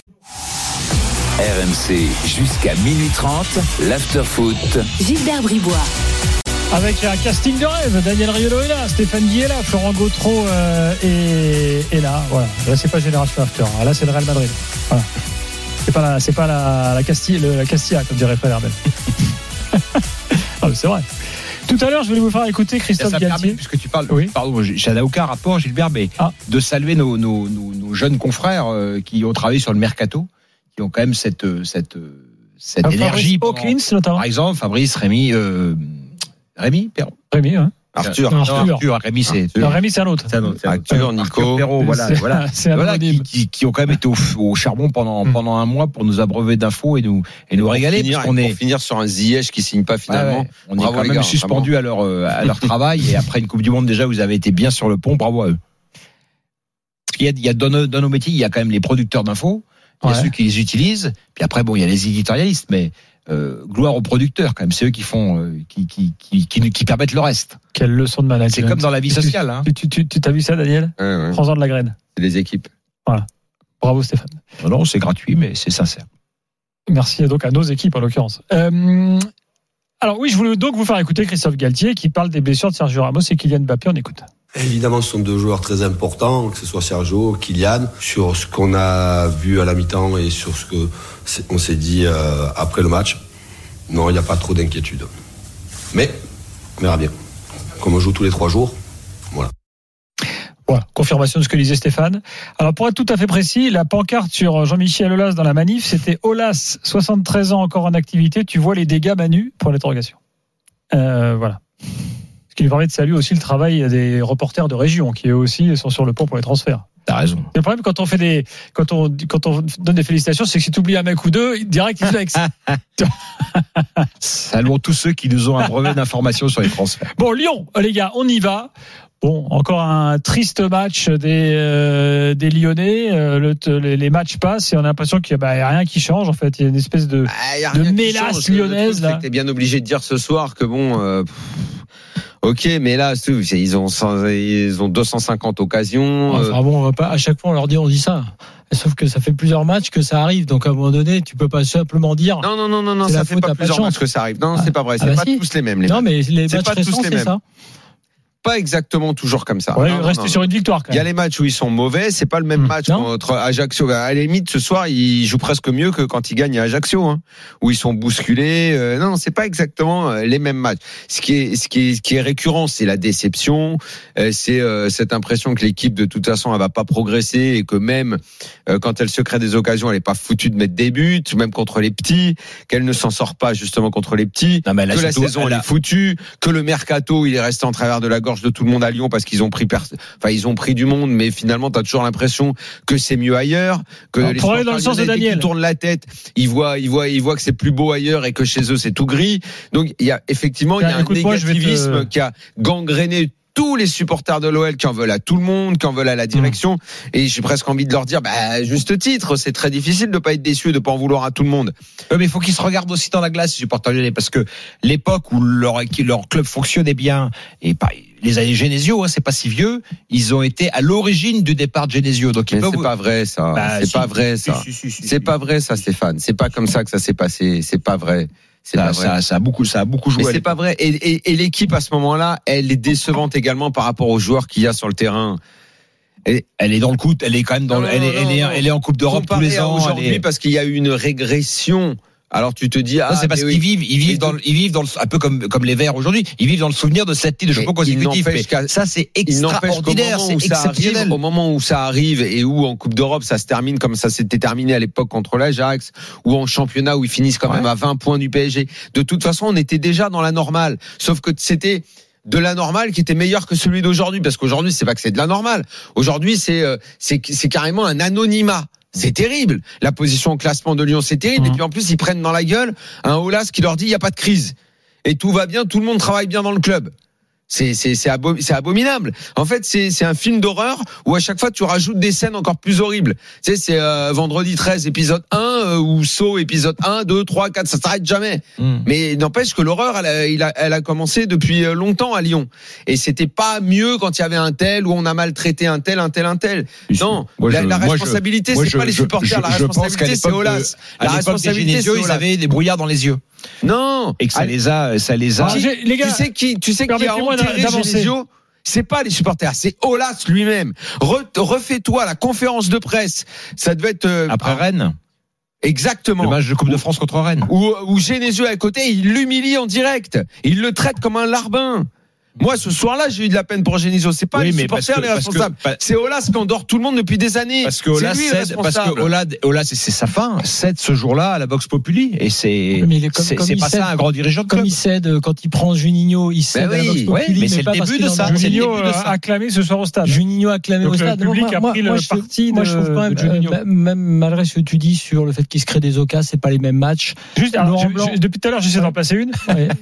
[SPEAKER 2] R M C jusqu'à minuit trente, l'after foot.
[SPEAKER 1] Gilbert Bribois.
[SPEAKER 5] Avec un casting de rêve, Daniel Riolo est là, Stéphane Guy est là, Florent Gautreau euh, est, est là. Voilà. Là, c'est pas Génération After. Là, c'est le Real Madrid. Voilà. C'est pas la, c'est pas la, la Castilla, le, la Castilla, comme dirait Fred Herbel. Ah, c'est vrai. Tout à l'heure, je voulais vous faire écouter Christophe
[SPEAKER 8] ça
[SPEAKER 5] Galtier.
[SPEAKER 8] Permet, puisque tu parles, oui. Pardon, ça n'a aucun rapport, Gilbert, mais ah. de saluer nos, nos, nos, nos jeunes confrères euh, qui ont travaillé sur le mercato, qui ont quand même cette, cette, cette
[SPEAKER 5] ah,
[SPEAKER 8] énergie.
[SPEAKER 5] Fabrice Hawkins, notamment.
[SPEAKER 8] Par exemple, Fabrice, Rémi, euh, Rémi, Perron.
[SPEAKER 5] Rémi, hein.
[SPEAKER 6] Arthur.
[SPEAKER 5] Non,
[SPEAKER 8] Arthur. Arthur. Rémi, c'est.
[SPEAKER 5] Non, Rémi, c'est un autre.
[SPEAKER 8] C'est un autre.
[SPEAKER 6] Arthur, Nico.
[SPEAKER 8] Perrault, voilà,
[SPEAKER 5] c'est,
[SPEAKER 8] voilà.
[SPEAKER 5] C'est
[SPEAKER 8] voilà qui, qui, qui ont quand même été au, au charbon pendant, mm. pendant un mois pour nous abreuver d'infos et nous, et nous régaler.
[SPEAKER 6] Finir,
[SPEAKER 8] parce qu'on est...
[SPEAKER 6] Pour finir sur un Ziyech qui signe pas finalement.
[SPEAKER 8] Ah ouais, on bravo est quand même gars, suspendu vraiment. à leur, à leur travail et après une Coupe du Monde déjà, vous avez été bien sur le pont. Bravo à eux. Parce qu'il y a, il y a dans, nos, dans nos métiers, il y a quand même les producteurs d'infos, il y a ouais. ceux qui les utilisent, puis après, bon, il y a les éditorialistes, mais. Euh, gloire aux producteurs quand même, c'est eux qui font, euh, qui, qui, qui, qui, qui permettent le reste.
[SPEAKER 5] Quelle leçon de management.
[SPEAKER 8] C'est comme dans la vie sociale. Hein.
[SPEAKER 5] Tu, tu, tu, tu t'as vu ça, Daniel?
[SPEAKER 6] Ouais, ouais.
[SPEAKER 5] Prends-en de la graine.
[SPEAKER 6] C'est les équipes.
[SPEAKER 5] Voilà. Bravo Stéphane.
[SPEAKER 8] Non, non, c'est gratuit, mais c'est sincère.
[SPEAKER 5] Merci donc à nos équipes en l'occurrence. Euh, alors oui, je voulais donc vous faire écouter Christophe Galtier qui parle des blessures de Sergio Ramos et Kylian Mbappé. On écoute.
[SPEAKER 12] Évidemment, ce sont deux joueurs très importants, que ce soit Sergio, Kylian, sur ce qu'on a vu à la mi-temps et sur ce que on s'est dit euh, après le match. Non, il n'y a pas trop d'inquiétude. Mais, on verra bien. Comme on joue tous les trois jours, voilà.
[SPEAKER 5] Voilà, confirmation de ce que disait Stéphane. Alors, pour être tout à fait précis, la pancarte sur Jean-Michel Aulas dans la manif, c'était Aulas, soixante-treize ans encore en activité. Tu vois les dégâts, Manu, pour l'interrogation. Euh, voilà. Ce qui lui permet de saluer aussi le travail des reporters de région, qui eux aussi sont sur le pont pour les transferts.
[SPEAKER 8] T'as raison.
[SPEAKER 5] Le problème quand on fait des, quand on, quand on donne des félicitations, c'est que si tu oublies un mec ou deux, direct ils se vexent.
[SPEAKER 8] Saluons tous ceux qui nous ont abreuvé d'informations sur les transferts.
[SPEAKER 5] Bon, Lyon, les gars, on y va. Bon, encore un triste match des euh, des Lyonnais. Euh, le, les, les matchs passent et on a l'impression qu'il n'y a, bah, a rien qui change. En fait, il y a une espèce de,
[SPEAKER 6] ah,
[SPEAKER 5] de mélasse lyonnaise.
[SPEAKER 6] Le truc, là. T'es bien obligé de dire ce soir que bon. Euh, Ok, mais là, ils ont, ils ont deux cent cinquante occasions.
[SPEAKER 7] Enfin bon, on va pas, à chaque fois, on leur dit, on dit ça. Sauf que ça fait plusieurs matchs que ça arrive. Donc, à un moment donné, tu peux pas simplement dire.
[SPEAKER 6] Non, non, non, non, non, ça fait pas plusieurs matchs que ça arrive. Non, c'est pas vrai. C'est ah bah pas si. tous les mêmes, les
[SPEAKER 7] Non, mais les
[SPEAKER 6] c'est
[SPEAKER 7] matchs
[SPEAKER 6] pas
[SPEAKER 7] récents,
[SPEAKER 6] tous les
[SPEAKER 7] c'est
[SPEAKER 6] mêmes.
[SPEAKER 7] ça.
[SPEAKER 6] pas exactement toujours comme ça.
[SPEAKER 5] Ouais,
[SPEAKER 6] non,
[SPEAKER 5] rester
[SPEAKER 6] non,
[SPEAKER 5] sur
[SPEAKER 6] non.
[SPEAKER 5] une victoire quand même.
[SPEAKER 6] Il y a les matchs où ils sont mauvais, c'est pas le même mmh. match non. contre Ajaccio. À la limite, ce soir, ils jouent presque mieux que quand ils gagnent à Ajaccio, hein, où ils sont bousculés. Euh, non, c'est pas exactement les mêmes matchs. Ce qui est, ce qui est, ce qui est récurrent, c'est la déception, euh, c'est euh, cette impression que l'équipe de toute façon elle va pas progresser et que même euh, quand elle se crée des occasions, elle est pas foutue de mettre des buts, même contre les petits, qu'elle ne s'en sort pas justement contre les petits, non, mais que la saison elle, elle est foutue, que le mercato il est resté en travers de la gorge de tout le monde à Lyon parce qu'ils ont pris, pers- enfin ils ont pris du monde, mais finalement t'as toujours l'impression que c'est mieux ailleurs, que
[SPEAKER 5] alors,
[SPEAKER 6] les
[SPEAKER 5] pour aller dans le sens de Daniel,
[SPEAKER 6] qui tournent la tête, ils voient, ils voient, ils voient que c'est plus beau ailleurs et que chez eux c'est tout gris. Donc il y a effectivement il y a un négativisme te... qui a gangréné tous les supporters de l'O L qui en veulent à tout le monde, qui en veulent à la direction. Mmh. Et j'ai presque envie de leur dire, bah, juste titre, c'est très difficile de pas être déçu, de pas en vouloir à tout le monde.
[SPEAKER 8] Euh, mais il faut qu'ils se regardent aussi dans la glace, les supporters lyonnais, parce que l'époque où leur, leur club fonctionnait bien, et pas, les années Genesio, hein, c'est pas si vieux, ils ont été à l'origine du départ de Genesio. Donc,
[SPEAKER 6] mais
[SPEAKER 8] c'est
[SPEAKER 6] vous... pas vrai, ça. Bah, c'est si, pas vrai, ça. Si, si, si, si, c'est si. pas vrai, ça, Stéphane. C'est pas comme ça que ça s'est passé. C'est pas vrai. C'est
[SPEAKER 8] ça, ça, ça a beaucoup, ça a beaucoup joué.
[SPEAKER 6] Mais c'est pas vrai. Et, et, et l'équipe à ce moment-là, elle est décevante également par rapport aux joueurs qu'il y a sur le terrain.
[SPEAKER 8] Et elle est dans le coup, elle est quand même dans, non, elle, non, est, elle, est, elle est en Coupe d'Europe tous les ans.
[SPEAKER 6] Aujourd'hui,
[SPEAKER 8] est...
[SPEAKER 6] parce qu'il y a eu une régression. Alors tu te dis ah
[SPEAKER 8] non, c'est parce qu'ils oui. vivent ils vivent dans ils vivent dans le, un peu comme comme les Verts aujourd'hui, ils vivent dans le souvenir de cette titre de champion consécutif. Ça c'est extraordinaire, c'est exceptionnel.
[SPEAKER 6] Arrive, au moment où ça arrive et où en Coupe d'Europe ça se termine comme ça s'était terminé à l'époque contre l'Ajax, ou en championnat où ils finissent quand ouais. même à vingt points du P S G. De toute façon, on était déjà dans la normale, sauf que c'était de la normale qui était meilleur que celui d'aujourd'hui, parce qu'aujourd'hui c'est pas que c'est de la normale. Aujourd'hui c'est c'est c'est carrément un anonymat. C'est terrible. La position au classement de Lyon, c'est terrible. Mmh. Et puis en plus, ils prennent dans la gueule un Aulas qui leur dit il n'y a pas de crise. Et tout va bien, tout le monde travaille bien dans le club. C'est, c'est, c'est, abo- c'est abominable. En fait, c'est, c'est un film d'horreur où à chaque fois tu rajoutes des scènes encore plus horribles. Tu sais, c'est euh, Vendredi treize épisode un euh, ou Saw épisode un, deux, trois, quatre, ça s'arrête jamais. Mm. Mais n'empêche que l'horreur, elle a, elle, a, elle a commencé depuis longtemps à Lyon. Et c'était pas mieux quand il y avait un tel où on a maltraité un tel, un tel, un tel. Non, moi, la, je, la responsabilité, moi, je, c'est moi, pas je, les supporters. Je, la responsabilité, c'est Aulas. La responsabilité, c'est
[SPEAKER 8] ils avaient des brouillards dans les yeux.
[SPEAKER 6] Non,
[SPEAKER 8] et que ça les a, ça les a.
[SPEAKER 6] Qui, les gars, tu sais qui, tu sais qui a enterré Genesio ? C'est pas les supporters, c'est Aulas lui-même. Re, refais-toi la conférence de presse. Ça devait être euh,
[SPEAKER 8] après Rennes.
[SPEAKER 6] Exactement.
[SPEAKER 8] Le match de Coupe de France contre Rennes.
[SPEAKER 6] Où, où Genesio à côté, il l'humilie en direct. Il le traite comme un larbin. Moi, ce soir-là, j'ai eu de la peine pour Genesio. C'est pas oui, les supporters que, les responsables. Que, c'est Aulas qui endort tout le monde depuis des années.
[SPEAKER 8] Parce que Aulas cède, parce que Aulas, Aulas, c'est, c'est sa fin. Cède ce jour-là à la Vox Populi. Et c'est, mais il est comme, c'est, comme c'est pas cède, ça un grand dirigeant de club.
[SPEAKER 7] Comme il cède quand il prend Juninho, il cède ben oui, à la Vox Populi.
[SPEAKER 8] Ouais, mais, mais c'est, le début de ça.
[SPEAKER 5] Juninho a acclamé ce soir au stade.
[SPEAKER 7] Juninho a acclamé au stade.
[SPEAKER 5] Le public a pris le parti de
[SPEAKER 7] Moi, je trouve quand même, même malgré ce que tu dis sur le fait qu'il se crée des occasions, c'est pas les mêmes matchs.
[SPEAKER 5] Juste, depuis tout à l'heure, j'essaie d'en passer une.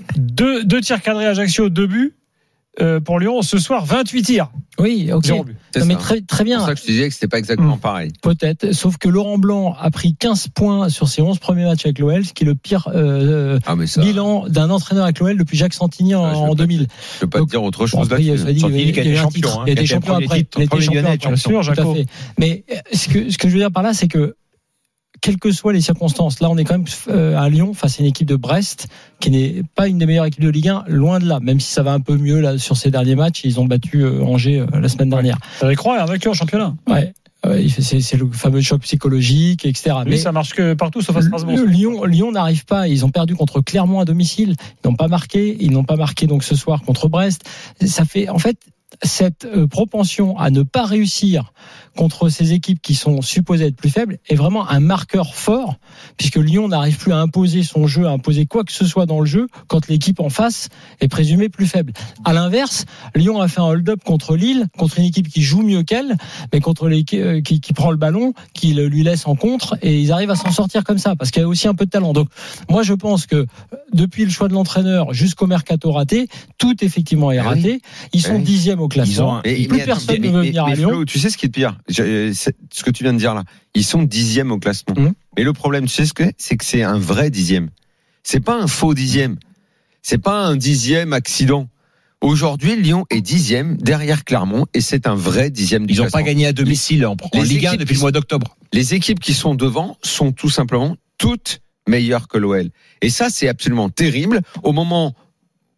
[SPEAKER 5] Deux tirs cadrés Ajaccio, deux buts. Euh, pour Lyon, ce soir, vingt-huit tirs.
[SPEAKER 7] Oui, ok. Non, mais très, très bien.
[SPEAKER 6] C'est pour ça que je te disais que c'était pas exactement mmh. pareil.
[SPEAKER 7] Peut-être. Sauf que Laurent Blanc a pris quinze points sur ses onze premiers matchs avec l'O L, ce qui est le pire euh, ah, ça... bilan d'un entraîneur avec l'O L depuis Jacques Santini en, ah, en deux mille.
[SPEAKER 6] Je peux pas Donc, te dire autre chose là-dessus.
[SPEAKER 8] Santini qui a été champion.
[SPEAKER 7] Il a été champion après. Il a été champion après. Bien sûr, Jaco. Mais ce que, ce que je veux dire par là, c'est que quelles que soient les circonstances, là on est quand même à Lyon face à une équipe de Brest qui n'est pas une des meilleures équipes de Ligue un, loin de là, même si ça va un peu mieux là sur ces derniers matchs. Ils ont battu Angers la semaine dernière.
[SPEAKER 5] Ça va croire, avec eux en championnat.
[SPEAKER 7] Ouais. C'est, c'est le fameux choc psychologique, et cetera.
[SPEAKER 5] Oui, mais ça marche que partout sauf à Strasbourg.
[SPEAKER 7] Lyon, Lyon n'arrive pas. Ils ont perdu contre Clermont à domicile. Ils n'ont pas marqué. Ils n'ont pas marqué donc ce soir contre Brest. Ça fait en fait cette propension à ne pas réussir contre ces équipes qui sont supposées être plus faibles est vraiment un marqueur fort, puisque Lyon n'arrive plus à imposer son jeu, à imposer quoi que ce soit dans le jeu quand l'équipe en face est présumée plus faible. À l'inverse, Lyon a fait un hold-up contre Lille, contre une équipe qui joue mieux qu'elle, mais contre l'équipe qui, qui prend le ballon, qui le lui laisse en contre, et ils arrivent à s'en sortir comme ça, parce qu'il y a aussi un peu de talent. Donc, moi, je pense que depuis le choix de l'entraîneur jusqu'au mercato raté, tout effectivement est raté. Ils sont dixièmes au classement.
[SPEAKER 6] Et
[SPEAKER 7] plus personne ne veut venir à Lyon.
[SPEAKER 6] Flo, tu sais ce qui est pire? Ce que tu viens de dire là, ils sont dixièmes au classement. Mmh. Mais le problème, tu sais ce que c'est, c'est que c'est un vrai dixième. C'est pas un faux dixième. C'est pas un dixième accident. Aujourd'hui, Lyon est dixième derrière Clermont et c'est un vrai dixième du
[SPEAKER 8] Ils n'ont
[SPEAKER 6] classement.
[SPEAKER 8] pas gagné à domicile en, en Ligue un depuis le mois d'octobre.
[SPEAKER 6] Les équipes qui sont devant sont tout simplement toutes meilleures que l'O L. Et ça, c'est absolument terrible. Au moment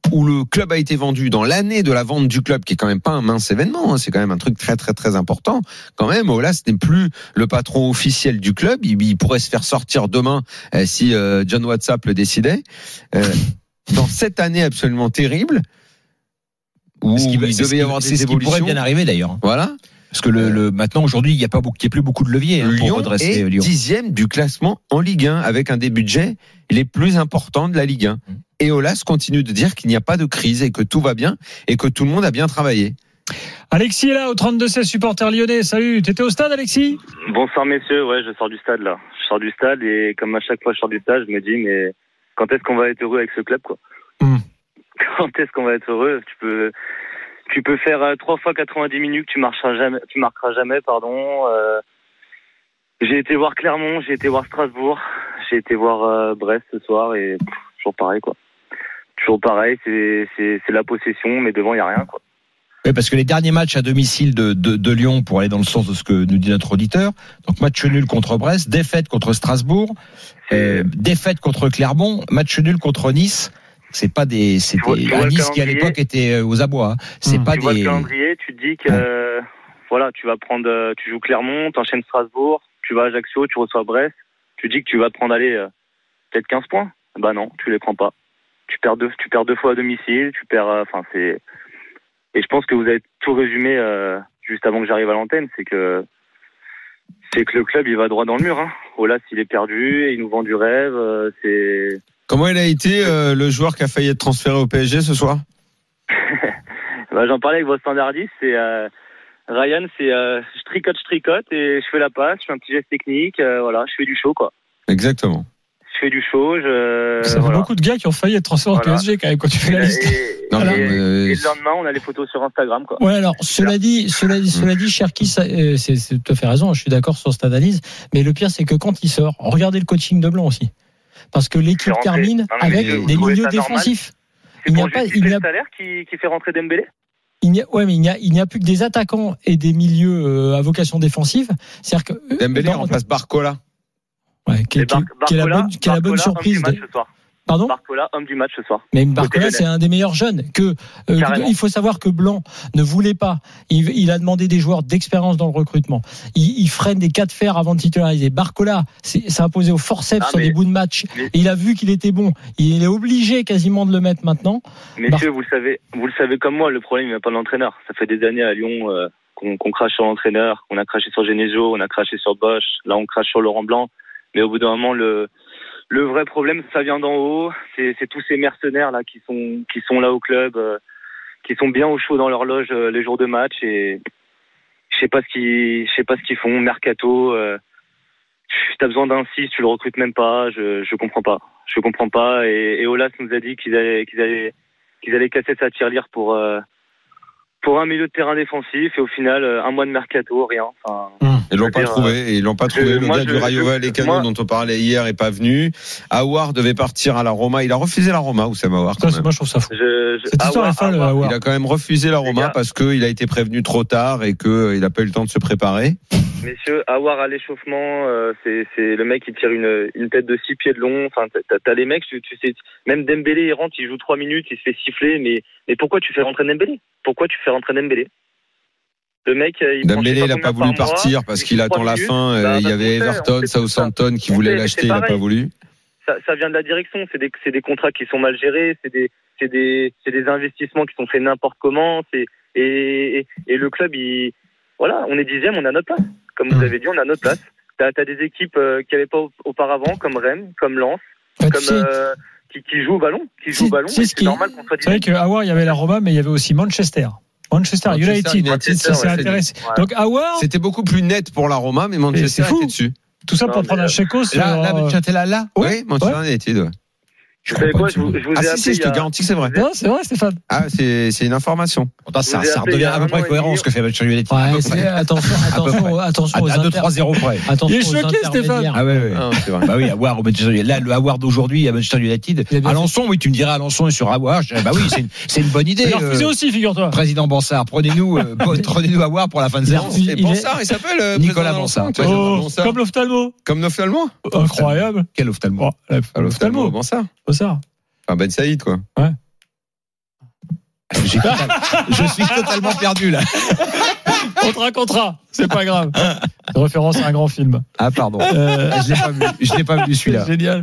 [SPEAKER 6] où le club a été vendu, dans l'année de la vente du club, qui est quand même pas un mince événement, hein, c'est quand même un truc très très très important. Quand même, Aulas n'est plus le patron officiel du club. Il, il pourrait se faire sortir demain euh, si euh, John WhatsApp le décidait. Euh, dans cette année absolument terrible, où
[SPEAKER 8] ce qui,
[SPEAKER 6] il devait y avoir des
[SPEAKER 8] c'est
[SPEAKER 6] évolutions.
[SPEAKER 8] Ce qui pourrait bien arriver d'ailleurs.
[SPEAKER 6] Voilà.
[SPEAKER 8] Parce que le, le maintenant aujourd'hui il n'y a pas beaucoup, il y a plus beaucoup de leviers hein, pour
[SPEAKER 6] Lyon
[SPEAKER 8] redresser
[SPEAKER 6] est
[SPEAKER 8] Lyon.
[SPEAKER 6] dixième du classement en Ligue un avec un des budgets les plus importants de la Ligue un. Et Aulas continue de dire qu'il n'y a pas de crise et que tout va bien et que tout le monde a bien travaillé.
[SPEAKER 5] Alexis est là au trente-deux seize, supporter lyonnais. Salut, t'étais au stade, Alexis?
[SPEAKER 13] Bonsoir messieurs, ouais, je sors du stade là. Je sors du stade et comme à chaque fois je sors du stade, je me dis mais quand est-ce qu'on va être heureux avec ce club quoi? Mm. Quand est-ce qu'on va être heureux? Tu peux Tu peux faire euh, trois fois quatre-vingt-dix minutes, tu marcheras jamais, tu marqueras jamais, pardon. Euh, j'ai été voir Clermont, j'ai été voir Strasbourg, j'ai été voir euh, Brest ce soir et pff, toujours pareil quoi. Toujours pareil, c'est c'est c'est la possession, mais devant il y a rien quoi.
[SPEAKER 8] Oui, parce que les derniers matchs à domicile de, de, de Lyon, pour aller dans le sens de ce que nous dit notre auditeur, donc match nul contre Brest, défaite contre Strasbourg, euh, défaite contre Clermont, match nul contre Nice. C'est pas des, c'est des un Nice qui à l'époque était aux abois. Hein. C'est mmh. pas
[SPEAKER 13] tu
[SPEAKER 8] des.
[SPEAKER 13] vois le calendrier, tu te dis que euh, voilà, tu vas prendre, tu joues Clermont, t'enchaînes Strasbourg, tu vas à Ajaccio, tu reçois Brest, tu te dis que tu vas te prendre aller euh, peut-être quinze points. Bah non, tu les prends pas. Tu perds deux, tu perds deux fois à domicile, tu perds, enfin euh, c'est. Et je pense que vous avez tout résumé euh, juste avant que j'arrive à l'antenne, c'est que c'est que le club il va droit dans le mur. Hein. Aulas il est perdu, il nous vend du rêve, euh, c'est.
[SPEAKER 6] Comment il a été euh, le joueur qui a failli être transféré au P S G ce soir?
[SPEAKER 13] Bah, j'en parlais avec vos standardistes. C'est euh, Ryan, c'est euh, je tricote, je tricote et je fais la passe, je fais un petit geste technique, euh, voilà, je fais du show quoi.
[SPEAKER 6] Exactement.
[SPEAKER 13] Je fais du show. Je,
[SPEAKER 5] Ça
[SPEAKER 13] voilà.
[SPEAKER 5] fait beaucoup de gars qui ont failli être transférés
[SPEAKER 13] voilà.
[SPEAKER 5] au P S G quand même quand tu fais
[SPEAKER 13] et,
[SPEAKER 5] la liste.
[SPEAKER 13] Et,
[SPEAKER 6] non,
[SPEAKER 13] et,
[SPEAKER 6] mais,
[SPEAKER 13] et,
[SPEAKER 6] euh,
[SPEAKER 13] et le lendemain, on a les photos sur Instagram quoi.
[SPEAKER 7] Ouais, alors cela dit, cela dit, cela dit, Cherki, c'est, c'est, c'est tout à fait raison. Je suis d'accord sur cette analyse, mais le pire c'est que quand il sort, regardez le coaching de Blanc aussi. Parce que l'équipe termine non, avec
[SPEAKER 13] vous,
[SPEAKER 7] des
[SPEAKER 13] vous
[SPEAKER 7] milieux défensifs.
[SPEAKER 13] Il n'y a pas, il y a le salaire qui, qui fait rentrer Dembélé.
[SPEAKER 7] Il n'y a, ouais, mais il n'y a, il n'y a plus que des attaquants et des milieux euh, à vocation défensive. C'est-à-dire que euh,
[SPEAKER 6] Dembélé dans, remplace Barcola.
[SPEAKER 7] Ouais, qui, qui, Bar- qui est la bonne, qui est la bonne surprise.
[SPEAKER 13] Homme du match ce soir.
[SPEAKER 7] Pardon?
[SPEAKER 13] Barcola, homme du match ce soir.
[SPEAKER 7] Mais Barcola, c'est un des meilleurs jeunes. Que euh, il faut savoir que Blanc ne voulait pas. Il, il a demandé des joueurs d'expérience dans le recrutement. Il, il freine des cas de fer avant de titulariser. Barcola, c'est, c'est imposé au forceps ah, sur des bouts de match. Mais, il a vu qu'il était bon. Il est obligé quasiment de le mettre maintenant.
[SPEAKER 13] Messieurs, Bar- vous le savez, vous le savez comme moi. Le problème, il n'y a pas de l'entraîneur. Ça fait des années à Lyon euh, qu'on, qu'on crache sur l'entraîneur, qu'on a craché sur Genesio, on a craché sur Bosch. Là, on crache sur Laurent Blanc. Mais au bout d'un moment, le Le vrai problème, ça vient d'en haut. C'est, c'est tous ces mercenaires là qui sont qui sont là au club, euh, qui sont bien au chaud dans leur loge euh, les jours de match et je sais pas ce qu'ils, je sais pas ce qu'ils font. Mercato, euh, t'as besoin d'un six, tu le recrutes même pas. Je je comprends pas. Je comprends pas. Et, et Aulas nous a dit qu'ils allaient qu'ils allaient qu'ils allaient casser sa tirelire pour euh, pour un milieu de terrain défensif et au final un mois de mercato, rien. Enfin.
[SPEAKER 6] Mmh. Ils l'ont pas dire, trouvé. Et ils l'ont pas trouvé.
[SPEAKER 13] Je,
[SPEAKER 6] le
[SPEAKER 13] moi,
[SPEAKER 6] gars
[SPEAKER 13] je,
[SPEAKER 6] du Rayo
[SPEAKER 13] je,
[SPEAKER 6] Vallecano dont on parlait hier est pas venu. Aouar devait partir à la Roma. Il a refusé la Roma, Oussem Aouar.
[SPEAKER 5] Ça, moi, je trouve ça fou.
[SPEAKER 13] Je, je,
[SPEAKER 5] Cette histoire est folle, Aouar.
[SPEAKER 6] Il a quand même refusé la Roma parce qu'il a été prévenu trop tard et qu'il n'a pas eu le temps de se préparer.
[SPEAKER 13] Messieurs, Aouar à l'échauffement, euh, c'est, c'est le mec qui tire une, une tête de six pieds de long. Enfin, t'as, t'as les mecs, tu, tu sais, même Dembélé, il rentre, il joue trois minutes, il se fait siffler. Mais, mais pourquoi tu fais rentrer Dembélé? Pourquoi tu fais rentrer Dembélé? Le mec, il
[SPEAKER 6] Dembélé, il n'a pas voulu partir parce qu'il attend la fin. Bah, il y avait Everton, Southampton qui voulait l'acheter, il n'a pas voulu.
[SPEAKER 13] Ça, ça vient de la direction. C'est des, c'est des contrats qui sont mal gérés. C'est des, c'est des, c'est des investissements qui sont faits n'importe comment. C'est, et, et, et le club, il, voilà, on est dixième, on a notre place. Comme vous avez dit, on a notre place. T'as, t'as des équipes euh, qui n'avaient pas auparavant, comme Rennes, comme Lens, bah, comme euh, qui, qui jouent au ballon, qui jouent au ballon. C'est, c'est normal qu'on soit dixième.
[SPEAKER 5] C'est vrai qu'à Aouar, il y avait la Roma, mais il y avait aussi Manchester. Manchester, Manchester United, United, Manchester, ça s'est ouais, intéressé. Ouais. Donc Aouar,
[SPEAKER 6] c'était beaucoup plus net pour la Roma, mais Manchester était dessus.
[SPEAKER 5] Tout ça non, pour prendre un chèque.
[SPEAKER 6] Là, là, Manchester là, là. Oui, Manchester ouais. United. Ouais.
[SPEAKER 13] Je vous savez quoi, je vous, je vous
[SPEAKER 6] ah,
[SPEAKER 13] ai
[SPEAKER 6] si,
[SPEAKER 13] appelé.
[SPEAKER 6] si, je te garantis que c'est vrai.
[SPEAKER 5] Non, c'est vrai, Stéphane.
[SPEAKER 6] Ah, c'est, c'est une information.
[SPEAKER 8] Attends, ça, ça redevient à peu près cohérent ce que fait Manchester United.
[SPEAKER 7] Ouais, c'est, attention, attention, attention aux
[SPEAKER 8] à deux trois zéro près.
[SPEAKER 5] Il est choqué, Stéphane.
[SPEAKER 8] Ah ouais, ouais. Non, c'est vrai. Bah oui, Aouar au Manchester United. Là, le Aouar d'aujourd'hui à Manchester United. Alençon, oui, tu me dirais Alençon et sur Aouar. Bah oui, c'est une, c'est une bonne idée.
[SPEAKER 5] Il a refusé aussi, figure-toi.
[SPEAKER 8] Président Bansard, prenez-nous, prenez-nous Aouar pour la fin de saison.
[SPEAKER 6] Et Bansard, il s'appelle
[SPEAKER 8] Nicolas Bansard.
[SPEAKER 5] Comme l'ophtalmo.
[SPEAKER 6] Comme l'ophtalmo.
[SPEAKER 5] Incroyable.
[SPEAKER 8] Quel ophtalmo?
[SPEAKER 5] L'ophtalmo.
[SPEAKER 6] Bansard.
[SPEAKER 5] Bansard.
[SPEAKER 6] Enfin, Ben Saïd, quoi.
[SPEAKER 5] Ouais.
[SPEAKER 8] J'ai total- je suis totalement perdu là.
[SPEAKER 5] Contrat, contrat, c'est pas grave. Référence à un grand film.
[SPEAKER 8] Ah pardon. Euh, je l'ai pas vu. Je l'ai pas vu celui-là.
[SPEAKER 5] C'est génial.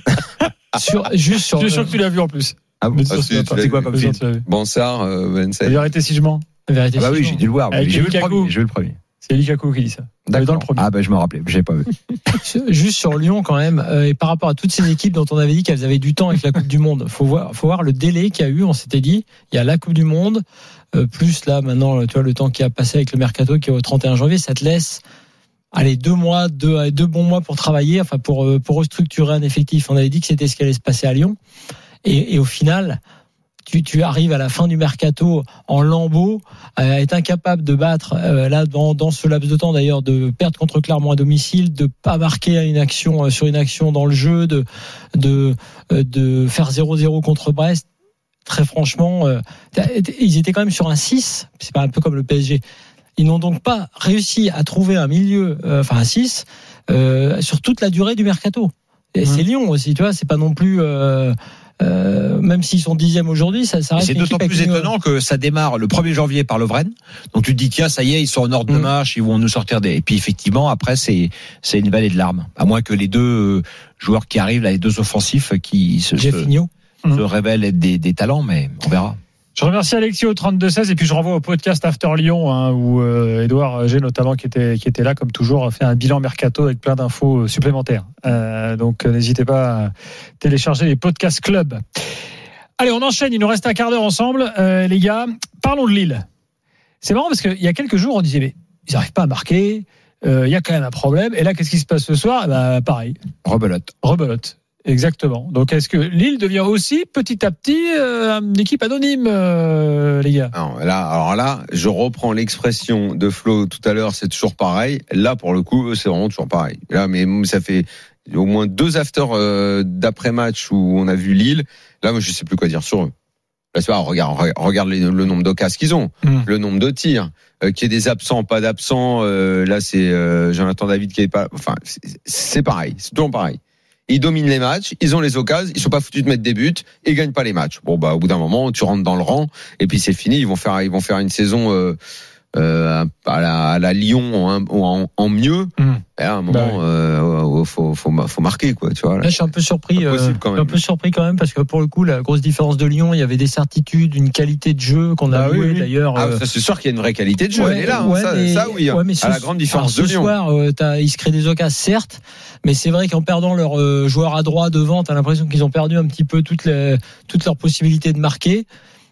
[SPEAKER 7] Sur, juste sur.
[SPEAKER 5] Je suis sûr que tu l'as vu en plus.
[SPEAKER 8] Ah bon,
[SPEAKER 5] Mais
[SPEAKER 6] Ah,
[SPEAKER 5] sûr,
[SPEAKER 6] si,
[SPEAKER 5] tu l'as
[SPEAKER 6] tu
[SPEAKER 5] pas.
[SPEAKER 6] l'as
[SPEAKER 5] C'est quoi
[SPEAKER 6] vu.
[SPEAKER 5] comme film tu l'as vu
[SPEAKER 6] Bansard, euh, Ben
[SPEAKER 5] La
[SPEAKER 6] Saïd.
[SPEAKER 5] vérité si je mens.
[SPEAKER 7] La vérité,
[SPEAKER 8] Ah bah
[SPEAKER 7] si
[SPEAKER 8] oui,
[SPEAKER 7] je
[SPEAKER 8] j'ai
[SPEAKER 7] mens.
[SPEAKER 8] dû le voir.
[SPEAKER 5] Avec
[SPEAKER 8] J'ai vu le
[SPEAKER 5] Lukaku.
[SPEAKER 8] premier. J'ai vu le premier.
[SPEAKER 5] C'est Lukaku qui dit ça.
[SPEAKER 8] D'accord.
[SPEAKER 5] Dans le premier.
[SPEAKER 8] Ah bah je me rappelais. J'ai pas vu.
[SPEAKER 7] Juste sur Lyon quand même, euh, et par rapport à toutes ces équipes dont on avait dit qu'elles avaient du temps avec la Coupe du Monde, faut voir, faut voir le délai qu'il y a eu. On s'était dit, il y a la Coupe du Monde, euh, plus là maintenant, tu vois, le temps qui a passé avec le mercato qui est au trente et un janvier, ça te laisse, allez, deux mois, deux, deux bons mois pour travailler, enfin pour euh, pour restructurer un effectif. On avait dit que c'était ce qui allait se passer à Lyon, et, et au final. Tu, tu arrives à la fin du mercato en lambeaux, à être incapable de battre, euh, là, dans, dans ce laps de temps d'ailleurs, de perdre contre Clermont à domicile, de pas marquer une action, euh, sur une action dans le jeu, de, de, euh, de faire zéro zéro contre Brest. Très franchement, euh, ils étaient quand même sur un six, c'est pas un peu comme le P S G. Ils n'ont donc pas réussi à trouver un milieu, euh, enfin un six, euh, sur toute la durée du mercato. Et mmh. C'est Lyon aussi, tu vois, c'est pas non plus, euh, Euh, même s'ils sont dixièmes aujourd'hui, ça, ça reste.
[SPEAKER 8] C'est d'autant plus étonnant que ça démarre le premier janvier par Lovren. Donc tu te dis tiens, ça y est, ils sont en ordre de marche, ils vont nous sortir des. Et puis effectivement, après c'est c'est une vallée de larmes. À moins que les deux joueurs qui arrivent, là, les deux offensifs, qui se, se, se révèlent être des, des talents, mais on verra.
[SPEAKER 5] Je remercie Alexis au trente-deux seize et puis je renvoie au podcast After Lyon, hein, où euh, Edouard G notamment qui était qui était là comme toujours a fait un bilan mercato avec plein d'infos supplémentaires. Euh, donc euh, n'hésitez pas à télécharger les podcasts club. Allez, on enchaîne. Il nous reste un quart d'heure ensemble, euh, les gars. Parlons de Lille. C'est marrant parce qu'il y a quelques jours on disait mais ils n'arrivent pas à marquer. Il euh, y a quand même un problème. Et là, qu'est-ce qui se passe ce soir ? Bah, pareil.
[SPEAKER 8] Rebelote.
[SPEAKER 5] Rebelote. Exactement. Donc, est-ce que Lille devient aussi petit à petit euh, une équipe anonyme, euh, les gars ?
[SPEAKER 6] Non, là, alors là, je reprends l'expression de Flo tout à l'heure. C'est toujours pareil. Là, pour le coup, c'est vraiment toujours pareil. Là, mais ça fait au moins deux afters euh, d'après-match où on a vu Lille. Là, moi, je sais plus quoi dire sur eux. Là, c'est pas, regarde, regarde les, le nombre d'occasions qu'ils ont, mmh. le nombre de tirs, euh, qu'il y ait des absents, pas d'absents. Euh, là, c'est euh, Jonathan David qui est pas. Enfin, c'est, c'est pareil. C'est toujours pareil. Ils dominent les matchs, ils ont les occasions, ils sont pas foutus de mettre des buts et ils gagnent pas les matchs. Bon bah au bout d'un moment, tu rentres dans le rang et puis c'est fini. Ils vont faire, ils vont faire une saison euh, euh, à, la, à la Lyon en, en, en mieux. Mmh. Et à un moment, bah oui. euh, faut, faut, faut marquer quoi. Tu vois. Là,
[SPEAKER 7] là je suis un peu surpris, euh, un peu surpris quand même parce que pour le coup, la grosse différence de Lyon, il y avait des certitudes, une qualité de jeu qu'on a bah, loué oui, oui. d'ailleurs.
[SPEAKER 6] Ah, ça, c'est sûr qu'il y a une vraie qualité de jeu.
[SPEAKER 7] Ouais,
[SPEAKER 6] elle est là.
[SPEAKER 7] Ouais,
[SPEAKER 6] ça,
[SPEAKER 7] mais,
[SPEAKER 6] ça oui.
[SPEAKER 7] Ouais, mais ce,
[SPEAKER 6] à la grande différence
[SPEAKER 7] alors,
[SPEAKER 6] de Lyon.
[SPEAKER 7] Ce soir, euh, t'as, ils se créent des occasions, certes. Mais c'est vrai qu'en perdant leur euh, joueur à droit devant, t'as l'impression qu'ils ont perdu un petit peu toutes les, toutes leurs possibilités de marquer.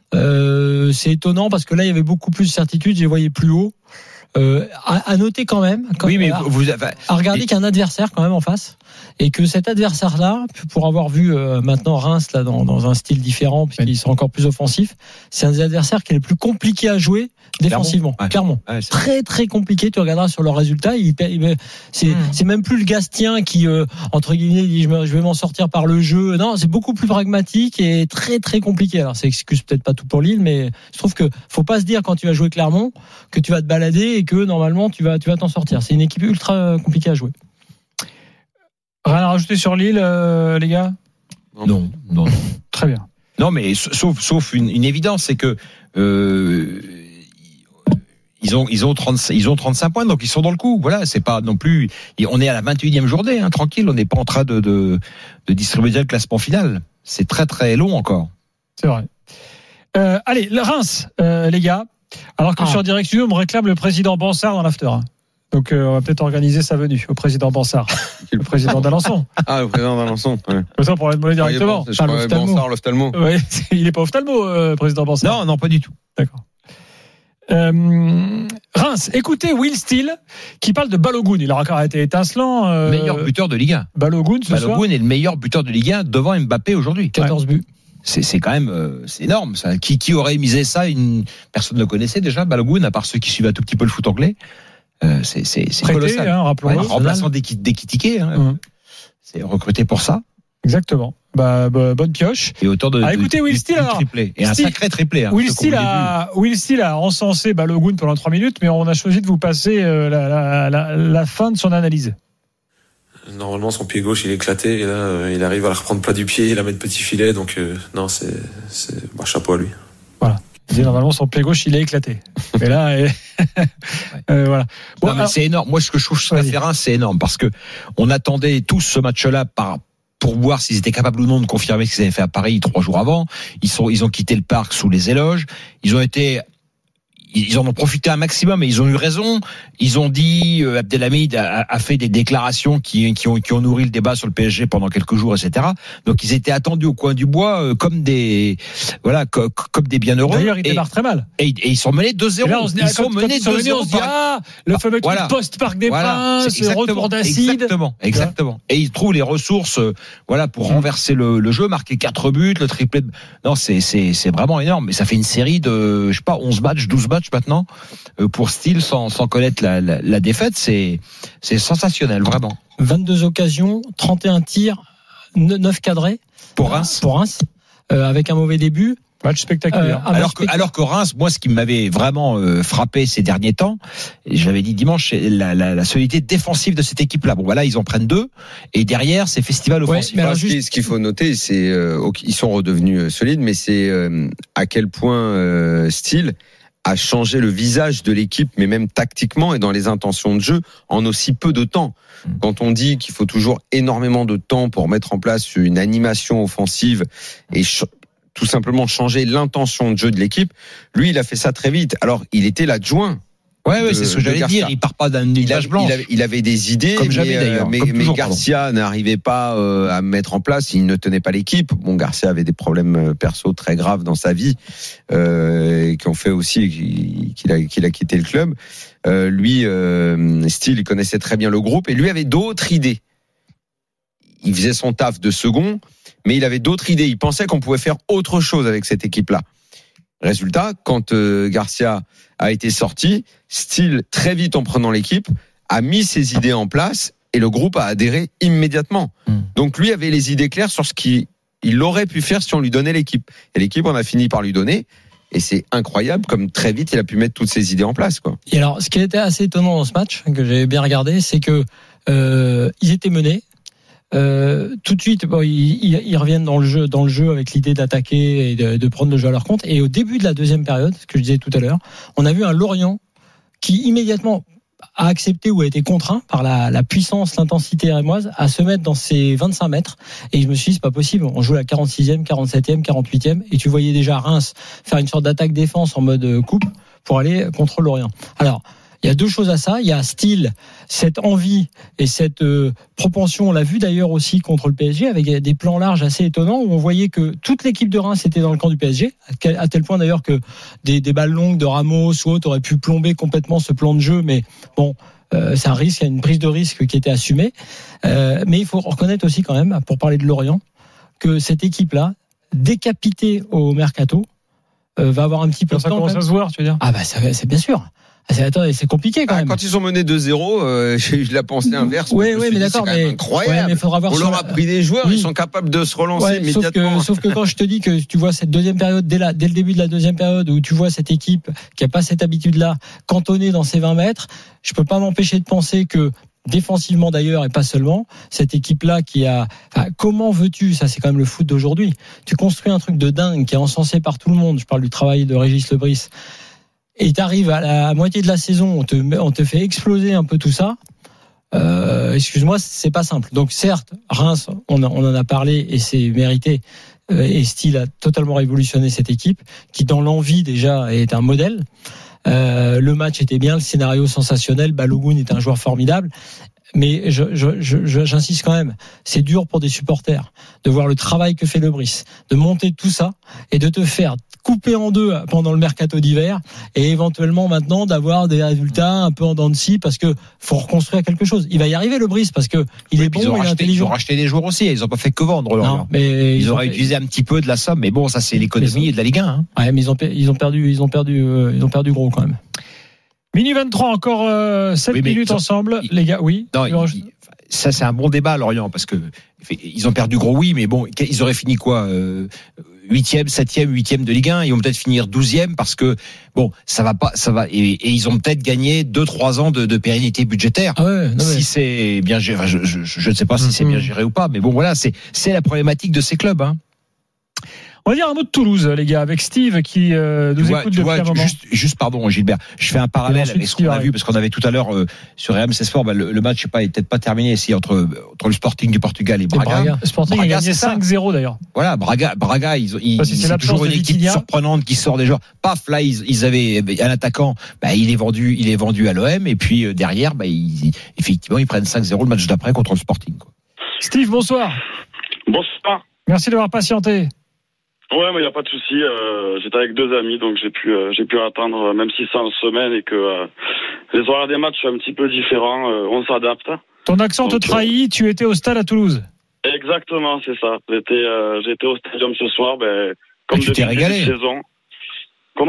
[SPEAKER 7] Euh, c'est étonnant parce que là, il y avait beaucoup plus de certitude, je les voyais plus haut. Euh, à, à noter quand même, quand
[SPEAKER 8] oui, mais
[SPEAKER 7] à,
[SPEAKER 8] vous avez...
[SPEAKER 7] à regarder qu'il y a un adversaire quand même en face et que cet adversaire-là, pour avoir vu euh, maintenant Reims là dans, dans un style différent puisqu'ils sont encore plus offensifs, c'est un des adversaires qui est le plus compliqué à jouer défensivement.
[SPEAKER 8] Ouais.
[SPEAKER 7] Clairement,
[SPEAKER 8] ouais,
[SPEAKER 7] très très compliqué. Tu regarderas sur leurs résultats, il, il, c'est, mmh. c'est même plus le Gastien qui euh, entre guillemets dit je, me, je vais m'en sortir par le jeu. Non, c'est beaucoup plus pragmatique et très très compliqué. Alors ça excuse peut-être pas tout pour Lille, mais je trouve que faut pas se dire quand tu vas jouer Clermont que tu vas te balader et que normalement tu vas tu vas t'en sortir. C'est une équipe ultra compliquée à jouer. Rien à rajouter sur Lille, euh, les gars ?
[SPEAKER 8] Non, non, non.
[SPEAKER 5] Très bien.
[SPEAKER 8] Non, mais sauf sauf une, une évidence, c'est que euh, ils ont ils ont trente ils ont trente-cinq points, donc ils sont dans le coup. Voilà, c'est pas non plus. On est à la vingt-et-unième journée, hein, tranquille. On n'est pas en train de, de de distribuer le classement final. C'est très très long encore.
[SPEAKER 5] C'est vrai. Euh, allez, Reims, euh, les gars. Alors que ah. sur Direct Studio, on me réclame le président Bansard dans l'after. Donc euh, on va peut-être organiser sa venue au président Bansard, le président d'Alençon.
[SPEAKER 6] Ah, le président d'Alençon. Ouais.
[SPEAKER 5] Ça pour la demander directement.
[SPEAKER 6] Je croyais Bansard, l'ophtalmo.
[SPEAKER 5] Ouais, il est pas ophtalmo, euh, président Bansard.
[SPEAKER 8] Non, non, pas du tout.
[SPEAKER 5] D'accord. Euh, Reims, écoutez Will Steele qui parle de Balogun. Il a encore été étincelant. Euh,
[SPEAKER 8] meilleur buteur de Ligue un.
[SPEAKER 5] Balogun, ce
[SPEAKER 8] Balogun
[SPEAKER 5] soir.
[SPEAKER 8] est le meilleur buteur de Ligue un devant Mbappé aujourd'hui.
[SPEAKER 7] quatorze buts.
[SPEAKER 8] C'est, c'est quand même euh, c'est énorme ça. Qui, qui aurait misé ça? Une personne ne connaissait déjà Balogun à part ceux qui suivent un tout petit peu le foot anglais. Euh, c'est c'est, c'est
[SPEAKER 5] Prêté,
[SPEAKER 8] colossal.
[SPEAKER 5] Hein, rappelons-le.
[SPEAKER 8] Ouais, remplaçant d'Ekitike. Hein. Mmh. C'est recruté pour ça.
[SPEAKER 5] Exactement. Bah, bah bonne pioche.
[SPEAKER 8] Et auteur de.
[SPEAKER 5] Ah, écoutez,
[SPEAKER 8] de,
[SPEAKER 5] Will Steele
[SPEAKER 8] alors. Triplé. Et
[SPEAKER 5] Steve,
[SPEAKER 8] un sacré triplé. Hein,
[SPEAKER 5] Will Steele a Will Steele a encensé Balogun pendant trois minutes, mais on a choisi de vous passer euh, la, la, la, la fin de son analyse.
[SPEAKER 14] Normalement, son pied gauche, il est éclaté, et là, euh, il arrive à la reprendre plat du pied et la mettre petit filet, donc euh, non, c'est, c'est bah, chapeau à lui.
[SPEAKER 5] Voilà. Normalement, son pied gauche, il est éclaté. Mais là, et... euh, voilà.
[SPEAKER 8] Bon, non, mais alors... c'est énorme. Moi, ce que je trouve sur l'affaire Reims, c'est énorme parce que on attendait tous ce match-là par pour voir s'ils étaient capables ou non de confirmer ce qu'ils avaient fait à Paris trois jours avant. Ils sont, ils ont quitté le parc sous les éloges. Ils ont été Ils en ont profité un maximum et ils ont eu raison. Ils ont dit, euh, Abdelhamid a, a fait des déclarations qui, qui, ont, qui ont nourri le débat sur le P S G pendant quelques jours, et cetera. Donc ils étaient attendus au coin du bois euh, comme des, voilà, co- comme des bienheureux.
[SPEAKER 5] D'ailleurs, ils démarrent très mal.
[SPEAKER 8] Et, et ils sont menés deux zéro.
[SPEAKER 5] Là, on se dit,
[SPEAKER 8] ils
[SPEAKER 5] quand,
[SPEAKER 8] sont menés deux zéro.
[SPEAKER 5] On se dit, ah, le fameux truc
[SPEAKER 8] voilà.
[SPEAKER 5] post-Parc des
[SPEAKER 8] voilà.
[SPEAKER 5] Princes, retour d'acide.
[SPEAKER 8] Exactement, exactement. Et ils trouvent les ressources, euh, voilà, pour mmh. renverser le, le jeu, marquer quatre buts, le triplé. De... Non, c'est, c'est, c'est vraiment énorme. Mais ça fait une série de, je sais pas, onze matchs, douze matchs maintenant. Pour Steele, sans, sans connaître la, la, la défaite, c'est, c'est sensationnel, vraiment.
[SPEAKER 7] vingt-deux occasions, trente et un tirs, neuf cadrés.
[SPEAKER 8] Pour Reims.
[SPEAKER 7] Pour Reims, euh, avec un mauvais début.
[SPEAKER 5] Match spectaculaire.
[SPEAKER 7] Euh,
[SPEAKER 8] alors, que, alors que Reims, moi, ce qui m'avait vraiment euh, frappé ces derniers temps, je l'avais dit dimanche, c'est la, la, la solidité défensive de cette équipe-là. Bon, voilà, ils en prennent deux, et derrière, c'est festival offensif.
[SPEAKER 6] Ouais, mais alors, juste... Ce qu'il faut noter, c'est euh, ils sont redevenus solides, mais c'est euh, à quel point euh, Steele a changé le visage de l'équipe, mais même tactiquement et dans les intentions de jeu, en aussi peu de temps. Quand on dit qu'il faut toujours énormément de temps pour mettre en place une animation offensive et ch- tout simplement changer l'intention de jeu de l'équipe, lui, il a fait ça très vite. Alors, il était l'adjoint.
[SPEAKER 8] Ouais, ouais, c'est ce que j'allais
[SPEAKER 6] Garcia.
[SPEAKER 8] dire. Il part pas d'une page blanche.
[SPEAKER 6] Il avait, il avait des idées,
[SPEAKER 8] comme jamais
[SPEAKER 6] mais,
[SPEAKER 8] d'ailleurs.
[SPEAKER 6] mais,
[SPEAKER 8] comme
[SPEAKER 6] mais
[SPEAKER 8] toujours,
[SPEAKER 6] Garcia pardon. n'arrivait pas euh, à mettre en place. Il ne tenait pas l'équipe. Bon, Garcia avait des problèmes perso très graves dans sa vie, euh, qui ont fait aussi qu'il a, qu'il a quitté le club. Euh, lui, euh, Steele, il connaissait très bien le groupe et lui avait d'autres idées. Il faisait son taf de second, mais il avait d'autres idées. Il pensait qu'on pouvait faire autre chose avec cette équipe-là. Résultat, quand euh, Garcia a été sorti, Steele, très vite en prenant l'équipe, a mis ses idées en place et le groupe a adhéré immédiatement. Mmh. Donc lui avait les idées claires sur ce qu'il il aurait pu faire si on lui donnait l'équipe. Et l'équipe, on a fini par lui donner. Et c'est incroyable comme très vite il a pu mettre toutes ses idées en place, quoi.
[SPEAKER 7] Et alors, ce qui était assez étonnant dans ce match, que j'ai bien regardé, c'est que euh, ils étaient menés. Euh, tout de suite, bon, ils, ils reviennent dans le jeu, dans le jeu avec l'idée d'attaquer et de, de prendre le jeu à leur compte. Et au début de la deuxième période, ce que je disais tout à l'heure, on a vu un Lorient qui immédiatement a accepté ou a été contraint par la, la puissance, l'intensité rémoise à se mettre dans ses vingt-cinq mètres. Et je me suis dit, c'est pas possible. On joue à la quarante-sixième, quarante-septième, quarante-huitième. Et tu voyais déjà Reims faire une sorte d'attaque-défense en mode coupe pour aller contre Lorient. Alors, il y a deux choses à ça. Il y a Steele, cette envie et cette euh, propension. On l'a vu d'ailleurs aussi contre le P S G avec des plans larges assez étonnants où on voyait que toute l'équipe de Reims était dans le camp du P S G, à tel point d'ailleurs que des, des balles longues de Ramos ou autres auraient pu plomber complètement ce plan de jeu. Mais bon, euh, c'est un risque, il y a une prise de risque qui était assumée. Euh, mais il faut reconnaître aussi quand même, pour parler de Lorient, que cette équipe-là, décapitée au mercato, euh, va avoir un petit peu
[SPEAKER 5] de temps. Ça commence à se voir, tu veux dire ?
[SPEAKER 7] Ah bah ça, c'est bien sûr. C'est, attends, c'est compliqué quand
[SPEAKER 6] ah,
[SPEAKER 7] même.
[SPEAKER 6] Quand ils ont mené deux zéro, euh, j'ai eu la pensée inverse.
[SPEAKER 7] Oui, oui, mais d'accord,
[SPEAKER 6] c'est
[SPEAKER 7] mais
[SPEAKER 6] incroyable.
[SPEAKER 7] Ouais, mais faudra voir
[SPEAKER 6] on leur a pris des joueurs, oui. Ils sont capables de se relancer
[SPEAKER 7] ouais,
[SPEAKER 6] immédiatement.
[SPEAKER 7] Sauf que, sauf que quand je te dis que tu vois cette deuxième période, dès, la, dès le début de la deuxième période, où tu vois cette équipe qui a pas cette habitude-là, cantonnée dans ses vingt mètres, je peux pas m'empêcher de penser que défensivement d'ailleurs et pas seulement, cette équipe-là qui a, enfin, comment veux-tu, ça c'est quand même le foot d'aujourd'hui, tu construis un truc de dingue qui est encensé par tout le monde. Je parle du travail de Régis Lebris. Et t'arrives à la moitié de la saison, on te, on te fait exploser un peu tout ça. Euh, excuse-moi, c'est pas simple. Donc certes, Reims, on, a, on en a parlé et c'est mérité. Euh, et Steele a totalement révolutionné cette équipe, qui dans l'envie déjà est un modèle. Euh, le match était bien, le scénario sensationnel. Balogun est un joueur formidable. Mais je, je, je, j'insiste quand même, c'est dur pour des supporters de voir le travail que fait Lebris, de monter tout ça et de te faire couper en deux pendant le mercato d'hiver et éventuellement maintenant d'avoir des résultats un peu en dents de scie parce que faut reconstruire quelque chose. Il va y arriver Lebris parce que il
[SPEAKER 8] oui,
[SPEAKER 7] est bon,
[SPEAKER 8] il est
[SPEAKER 7] racheté,
[SPEAKER 8] intelligent. Ils ont racheté des joueurs aussi, ils ont pas fait que vendre.
[SPEAKER 7] Non, mais
[SPEAKER 8] ils, ils auraient fait... utilisé un petit peu de la somme, mais bon, ça c'est l'économie et de la Ligue un. Hein.
[SPEAKER 7] Ouais, mais ils ont ils ont perdu, ils ont perdu, euh, ils ont perdu gros quand même.
[SPEAKER 5] Minuit vingt-trois, encore euh, sept oui, minutes ça, ensemble, il, les gars. Oui.
[SPEAKER 8] Non, il, il, ça c'est un bon débat, Lorient, parce que ils ont perdu gros, oui, mais bon, ils auraient fini quoi, huitième, septième, huitième de Ligue un. Ils vont peut-être finir douzième parce que bon, ça va pas, ça va, et, et ils ont peut-être gagné deux, trois ans de, de pérennité budgétaire.
[SPEAKER 7] Ah ouais, non,
[SPEAKER 8] si
[SPEAKER 7] mais...
[SPEAKER 8] c'est bien géré, je, je, je ne sais pas si c'est bien géré ou pas, mais bon, voilà, c'est c'est la problématique de ces clubs. Hein.
[SPEAKER 5] On va dire un mot de Toulouse, les gars, avec Steve qui euh, nous
[SPEAKER 8] tu vois,
[SPEAKER 5] écoute
[SPEAKER 8] tu
[SPEAKER 5] depuis
[SPEAKER 8] vois,
[SPEAKER 5] un moment.
[SPEAKER 8] Juste, juste, pardon, Gilbert, je fais un parallèle avec ce qu'on a vu, parce qu'on avait tout à l'heure euh, sur R M C Sport, bah, le, le match n'est pas, peut-être pas terminé ici entre, entre le Sporting du Portugal et Braga.
[SPEAKER 5] Et Braga. Sporting Braga, a gagné cinq zéro d'ailleurs.
[SPEAKER 8] Voilà, Braga, Braga ils, ils,
[SPEAKER 5] Parce que c'est
[SPEAKER 8] c'est toujours une équipe surprenante qui sort des joueurs. Paf, là, ils, ils avaient un attaquant, bah, il est vendu, il est vendu à l'O M, et puis euh, derrière, bah, ils, effectivement, ils prennent cinq zéro le match d'après contre le Sporting, quoi.
[SPEAKER 5] Steve, bonsoir.
[SPEAKER 11] Bonsoir.
[SPEAKER 5] Merci d'avoir patienté.
[SPEAKER 11] Ouais, mais il n'y a pas de souci. Euh, j'étais avec deux amis, donc j'ai pu, euh, j'ai pu attendre, même si c'est en semaine et que euh, les horaires des matchs sont un petit peu différents, euh, on s'adapte.
[SPEAKER 5] Ton accent donc, te trahit, tu étais au stade à Toulouse.
[SPEAKER 11] Exactement, c'est ça. J'étais, euh, j'étais au stadium ce soir, ben, comme
[SPEAKER 8] ah, tu t'es régalé.
[SPEAKER 11] Saison. Comment ?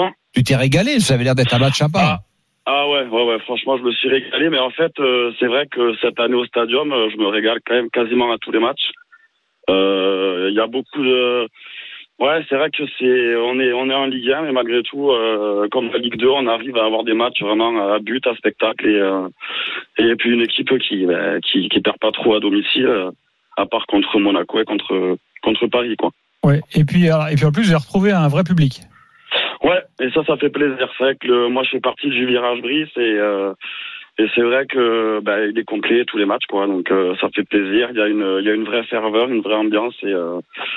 [SPEAKER 8] Tu t'es régalé, ça avait l'air d'être un match sympa.
[SPEAKER 11] Ah. Ah ouais, ouais, ouais, franchement, je me suis régalé, mais en fait, euh, c'est vrai que cette année au stadium, euh, je me régale quand même quasiment à tous les matchs. Il euh, y a beaucoup de... Ouais, c'est vrai que c'est, on est, on est en Ligue un, mais malgré tout, euh, comme la Ligue deux, on arrive à avoir des matchs vraiment à but, à spectacle, et, euh, et puis une équipe qui, bah, qui, qui perd pas trop à domicile, euh, à part contre Monaco et contre, contre Paris, quoi.
[SPEAKER 5] Ouais, et puis, alors, et puis en plus, j'ai retrouvé un vrai public.
[SPEAKER 11] Ouais, et ça, ça fait plaisir. C'est vrai que le, moi, je fais partie du virage Brice et, euh, et c'est vrai que bah, il est complet tous les matchs, quoi. Donc euh, ça fait plaisir. Il y a une, il y a une vraie ferveur, une vraie ambiance et euh,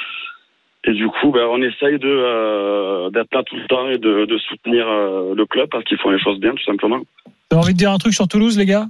[SPEAKER 11] et du coup, bah, on essaye de euh, d'être là tout le temps et de, de soutenir euh, le club parce qu'ils font les choses bien, tout simplement.
[SPEAKER 5] T'as envie de dire un truc sur Toulouse, les gars ?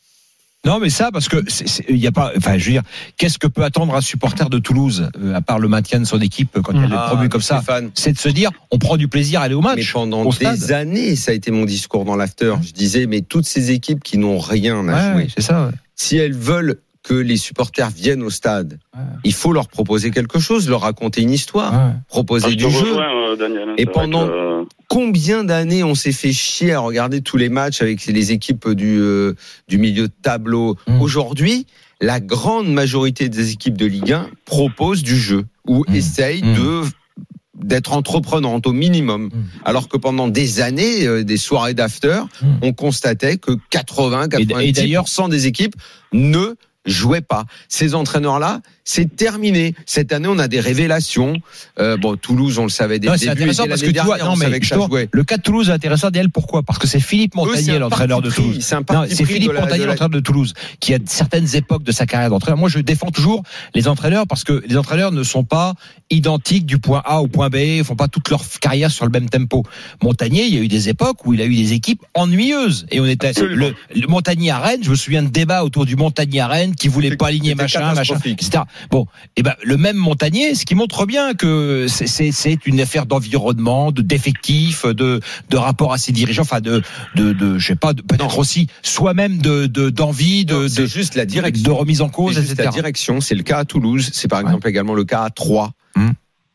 [SPEAKER 8] Non, mais ça, parce que il y a pas. Enfin, je veux dire, qu'est-ce que peut attendre un supporter de Toulouse, euh, à part le maintien de son équipe quand mmh. elle est promue ah, comme ça, Stéphane. C'est de se dire, on prend du plaisir à aller au match.
[SPEAKER 6] Mais pendant des stade. années, ça a été mon discours dans l'after. Je disais, mais toutes ces équipes qui n'ont rien à
[SPEAKER 8] ouais,
[SPEAKER 6] jouer,
[SPEAKER 8] c'est ça. Ouais.
[SPEAKER 6] Si elles veulent que les supporters viennent au stade, ouais. il faut leur proposer quelque chose, leur raconter une histoire, ouais. proposer ah, du jeu.
[SPEAKER 11] Rejoins, euh, Daniel,
[SPEAKER 6] et pendant
[SPEAKER 11] que...
[SPEAKER 6] combien d'années on s'est fait chier à regarder tous les matchs avec les équipes du euh, du milieu de tableau. Mmh. Aujourd'hui, la grande majorité des équipes de Ligue un proposent du jeu ou mmh. essayent mmh. de d'être entreprenantes au minimum. Mmh. Alors que pendant des années, euh, des soirées d'after, mmh. on constatait que quatre-vingts à quatre-vingt-dix pour cent des équipes ne jouaient pas. Ces entraîneurs-là, c'est terminé. Cette année, on a des révélations. Euh, bon, Toulouse, on le savait dès
[SPEAKER 8] non,
[SPEAKER 6] le
[SPEAKER 8] c'est
[SPEAKER 6] début.
[SPEAKER 8] Intéressant parce que tu vois, non, mais toi, le cas de Toulouse est intéressant, Daniel. Pourquoi ? Parce que c'est Philippe Montagnier, l'entraîneur de Toulouse.
[SPEAKER 6] C'est, un
[SPEAKER 8] non, c'est Philippe
[SPEAKER 6] la,
[SPEAKER 8] Montagnier,
[SPEAKER 6] la...
[SPEAKER 8] l'entraîneur de Toulouse, qui a certaines époques de sa carrière d'entraîneur. Moi, je défends toujours les entraîneurs parce que les entraîneurs ne sont pas identiques du point A au point B, ils font pas toute leur carrière sur le même tempo. Montagnier, il y a eu des époques où il a eu des équipes ennuyeuses et on était le, le Montagnier à Rennes. Je me souviens de débats autour du Montagnier à Rennes qui voulait pas aligner machin, machin, et cetera. Bon, et ben le même Montagnier, ce qui montre bien que c'est, c'est, c'est une affaire d'environnement, de d'effectifs, de de rapport à ses dirigeants, enfin de de de je sais pas, de, peut-être non. aussi soi-même de, de d'envie, de
[SPEAKER 6] non, c'est
[SPEAKER 8] de
[SPEAKER 6] juste la direction,
[SPEAKER 8] de remise en cause,
[SPEAKER 6] c'est
[SPEAKER 8] et
[SPEAKER 6] juste
[SPEAKER 8] cetera.
[SPEAKER 6] La direction, c'est le cas à Toulouse, c'est par exemple ouais. également le cas à Troyes.
[SPEAKER 8] Hum.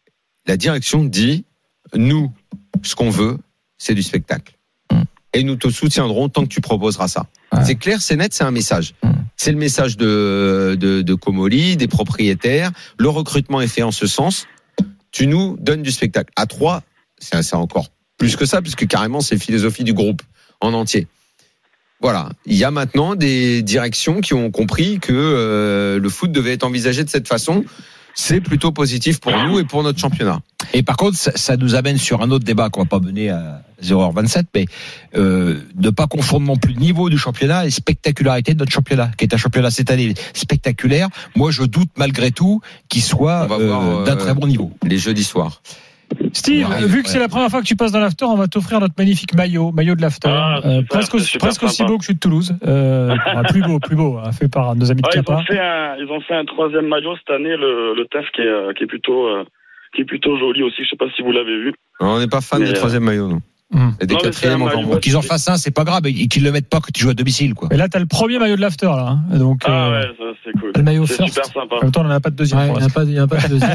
[SPEAKER 6] La direction dit, nous, ce qu'on veut, c'est du spectacle.
[SPEAKER 8] Hum.
[SPEAKER 6] Et nous te soutiendrons tant que tu proposeras ça. Ouais. C'est clair, c'est net, c'est un message.
[SPEAKER 8] Hum.
[SPEAKER 6] C'est le message de, de, de Comolli, des propriétaires. Le recrutement est fait en ce sens. Tu nous donnes du spectacle. À Troyes, c'est, c'est encore plus que ça, puisque carrément, c'est la philosophie du groupe en entier. Voilà. Il y a maintenant des directions qui ont compris que euh, le foot devait être envisagé de cette façon. C'est plutôt positif pour nous et pour notre championnat.
[SPEAKER 8] Et par contre, ça, ça nous amène sur un autre débat qu'on va pas mener à zéro heure vingt-sept, mais euh, ne pas confondre non plus le niveau du championnat et spectacularité de notre championnat, qui est un championnat cette année spectaculaire. Moi, je doute malgré tout qu'il soit euh, voir, d'un euh, très bon niveau.
[SPEAKER 6] Les jeudis soirs.
[SPEAKER 5] Steve, ouais, vu que ouais. c'est la première fois que tu passes dans l'after, on va t'offrir notre magnifique maillot, maillot de l'after,
[SPEAKER 11] ah,
[SPEAKER 5] euh, presque, aussi, presque aussi beau que celui de Toulouse, euh, ah, plus beau, plus beau, hein, fait par nos amis de
[SPEAKER 11] ah,
[SPEAKER 5] Kappa.
[SPEAKER 11] Ils ont fait un, ils ont fait un troisième maillot cette année, le, le T E F qui est, qui est plutôt, euh, qui est plutôt joli aussi. Je sais pas si vous l'avez vu.
[SPEAKER 6] Alors, on n'est pas fan mais des euh... troisième maillots, non.
[SPEAKER 5] Mmh.
[SPEAKER 6] Et des quatrièmes encore moins.
[SPEAKER 8] Qu'ils en fassent un, c'est pas grave, et qu'ils le mettent pas quand tu joues à domicile, quoi.
[SPEAKER 5] Et là, t'as le premier maillot de l'after, là. Hein. Donc,
[SPEAKER 11] ah
[SPEAKER 5] euh,
[SPEAKER 11] ouais, ça, c'est cool.
[SPEAKER 5] Le maillot
[SPEAKER 11] c'est
[SPEAKER 5] first.
[SPEAKER 11] super sympa.
[SPEAKER 5] En même temps, on n'en a pas de deuxième.
[SPEAKER 7] Ouais, il n'y a pas, il y a pas de deuxième.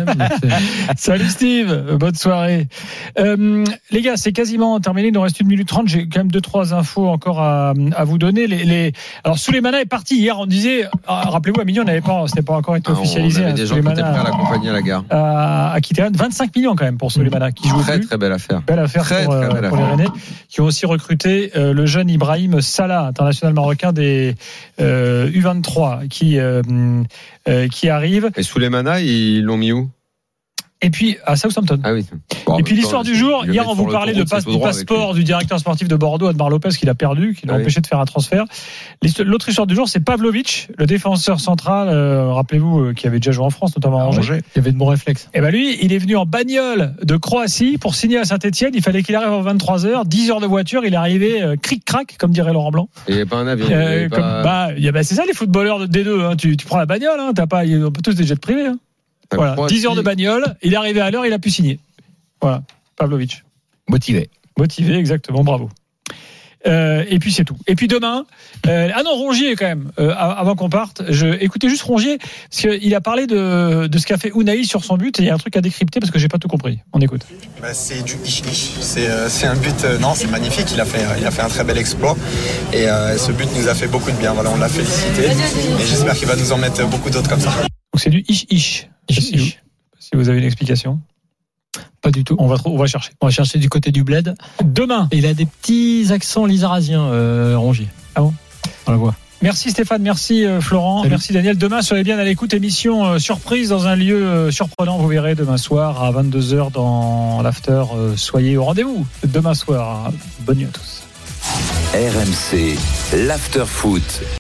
[SPEAKER 5] Salut Steve, bonne soirée. Euh, les gars, c'est quasiment terminé. Il nous reste une minute trente. J'ai quand même deux, trois infos encore à, à vous donner. Les, les... Alors, Souleymana est parti hier. On disait, ah, rappelez-vous, à Mignon, n'avait pas, c'était pas encore été ah, officialisé.
[SPEAKER 6] On avait hein, des gens qui étaient prêts à l'accompagner à la gare.
[SPEAKER 5] À, à quitter Rennes. vingt-cinq millions quand même pour Souleymana, qui joue
[SPEAKER 6] très,
[SPEAKER 5] plus.
[SPEAKER 6] très belle affaire.
[SPEAKER 5] Belle affaire
[SPEAKER 6] très,
[SPEAKER 5] pour,
[SPEAKER 6] très belle
[SPEAKER 5] pour
[SPEAKER 6] affaire.
[SPEAKER 5] les Rennais, qui ont aussi recruté euh, le jeune Ibrahim Salah, international marocain des euh, U vingt-trois, qui, euh, euh, qui arrive.
[SPEAKER 6] Et Souleymana, ils l'ont mis où ?
[SPEAKER 5] Et puis à Southampton.
[SPEAKER 6] Ah oui.
[SPEAKER 5] Bon, et puis l'histoire du jour, hier on vous parlait de passe, du passeport du directeur sportif de Bordeaux, Admar Lopez, qui l'a perdu, qui l'a ah empêché oui. de faire un transfert. L'autre histoire du jour, c'est Pavlovic, le défenseur central, euh, rappelez-vous, euh, qui avait déjà joué en France, notamment à Angers.
[SPEAKER 7] Il avait de bons réflexes.
[SPEAKER 5] Et ben lui, il est venu en bagnole de Croatie pour signer à Saint-Etienne. Il fallait qu'il arrive à vingt-trois heures, dix heures de voiture. Il est arrivé euh, cric-crac, comme dirait Laurent Blanc.
[SPEAKER 6] Il n'y avait pas un avion.
[SPEAKER 5] Euh, comme,
[SPEAKER 6] pas...
[SPEAKER 5] bah, y a, bah, c'est ça les footballeurs de D deux. Hein. Tu, tu prends la bagnole, hein, t'as pas, on peut tous des jets privés. Hein. Voilà, dix heures de bagnole, il est arrivé à l'heure, il a pu signer. Voilà, Pavlovic.
[SPEAKER 8] Motivé.
[SPEAKER 5] Motivé, exactement, bravo. Euh, et puis c'est tout. Et puis demain, euh, ah non, Rongier quand même, euh, avant qu'on parte, je, écoutez juste Rongier, parce qu'il a parlé de, de ce qu'a fait Unai sur son but, et il y a un truc à décrypter parce que j'ai pas tout compris. On écoute.
[SPEAKER 15] Bah, c'est du ich-ich, c'est, euh, c'est un but, euh, non, c'est magnifique, il a, fait, il a fait un très bel exploit, et euh, ce but nous a fait beaucoup de bien, voilà, on l'a félicité, et j'espère qu'il va nous en mettre beaucoup d'autres comme ça.
[SPEAKER 5] Donc c'est du ich-ich. Si, si vous avez une explication.
[SPEAKER 7] Pas du tout.
[SPEAKER 5] On va, on va chercher.
[SPEAKER 7] On va chercher du côté du bled.
[SPEAKER 5] Demain.
[SPEAKER 7] Et il a des petits accents lizarasiens, euh, Rongier.
[SPEAKER 5] Ah bon?
[SPEAKER 7] On la voit.
[SPEAKER 5] Merci Stéphane, merci euh, Florent, Salut. Merci Daniel. Demain, soyez bien à l'écoute. Émission euh, surprise dans un lieu euh, surprenant. Vous verrez demain soir à vingt-deux heures dans l'after. Euh, soyez au rendez-vous demain soir. Bonne nuit à tous.
[SPEAKER 2] R M C, l'after foot.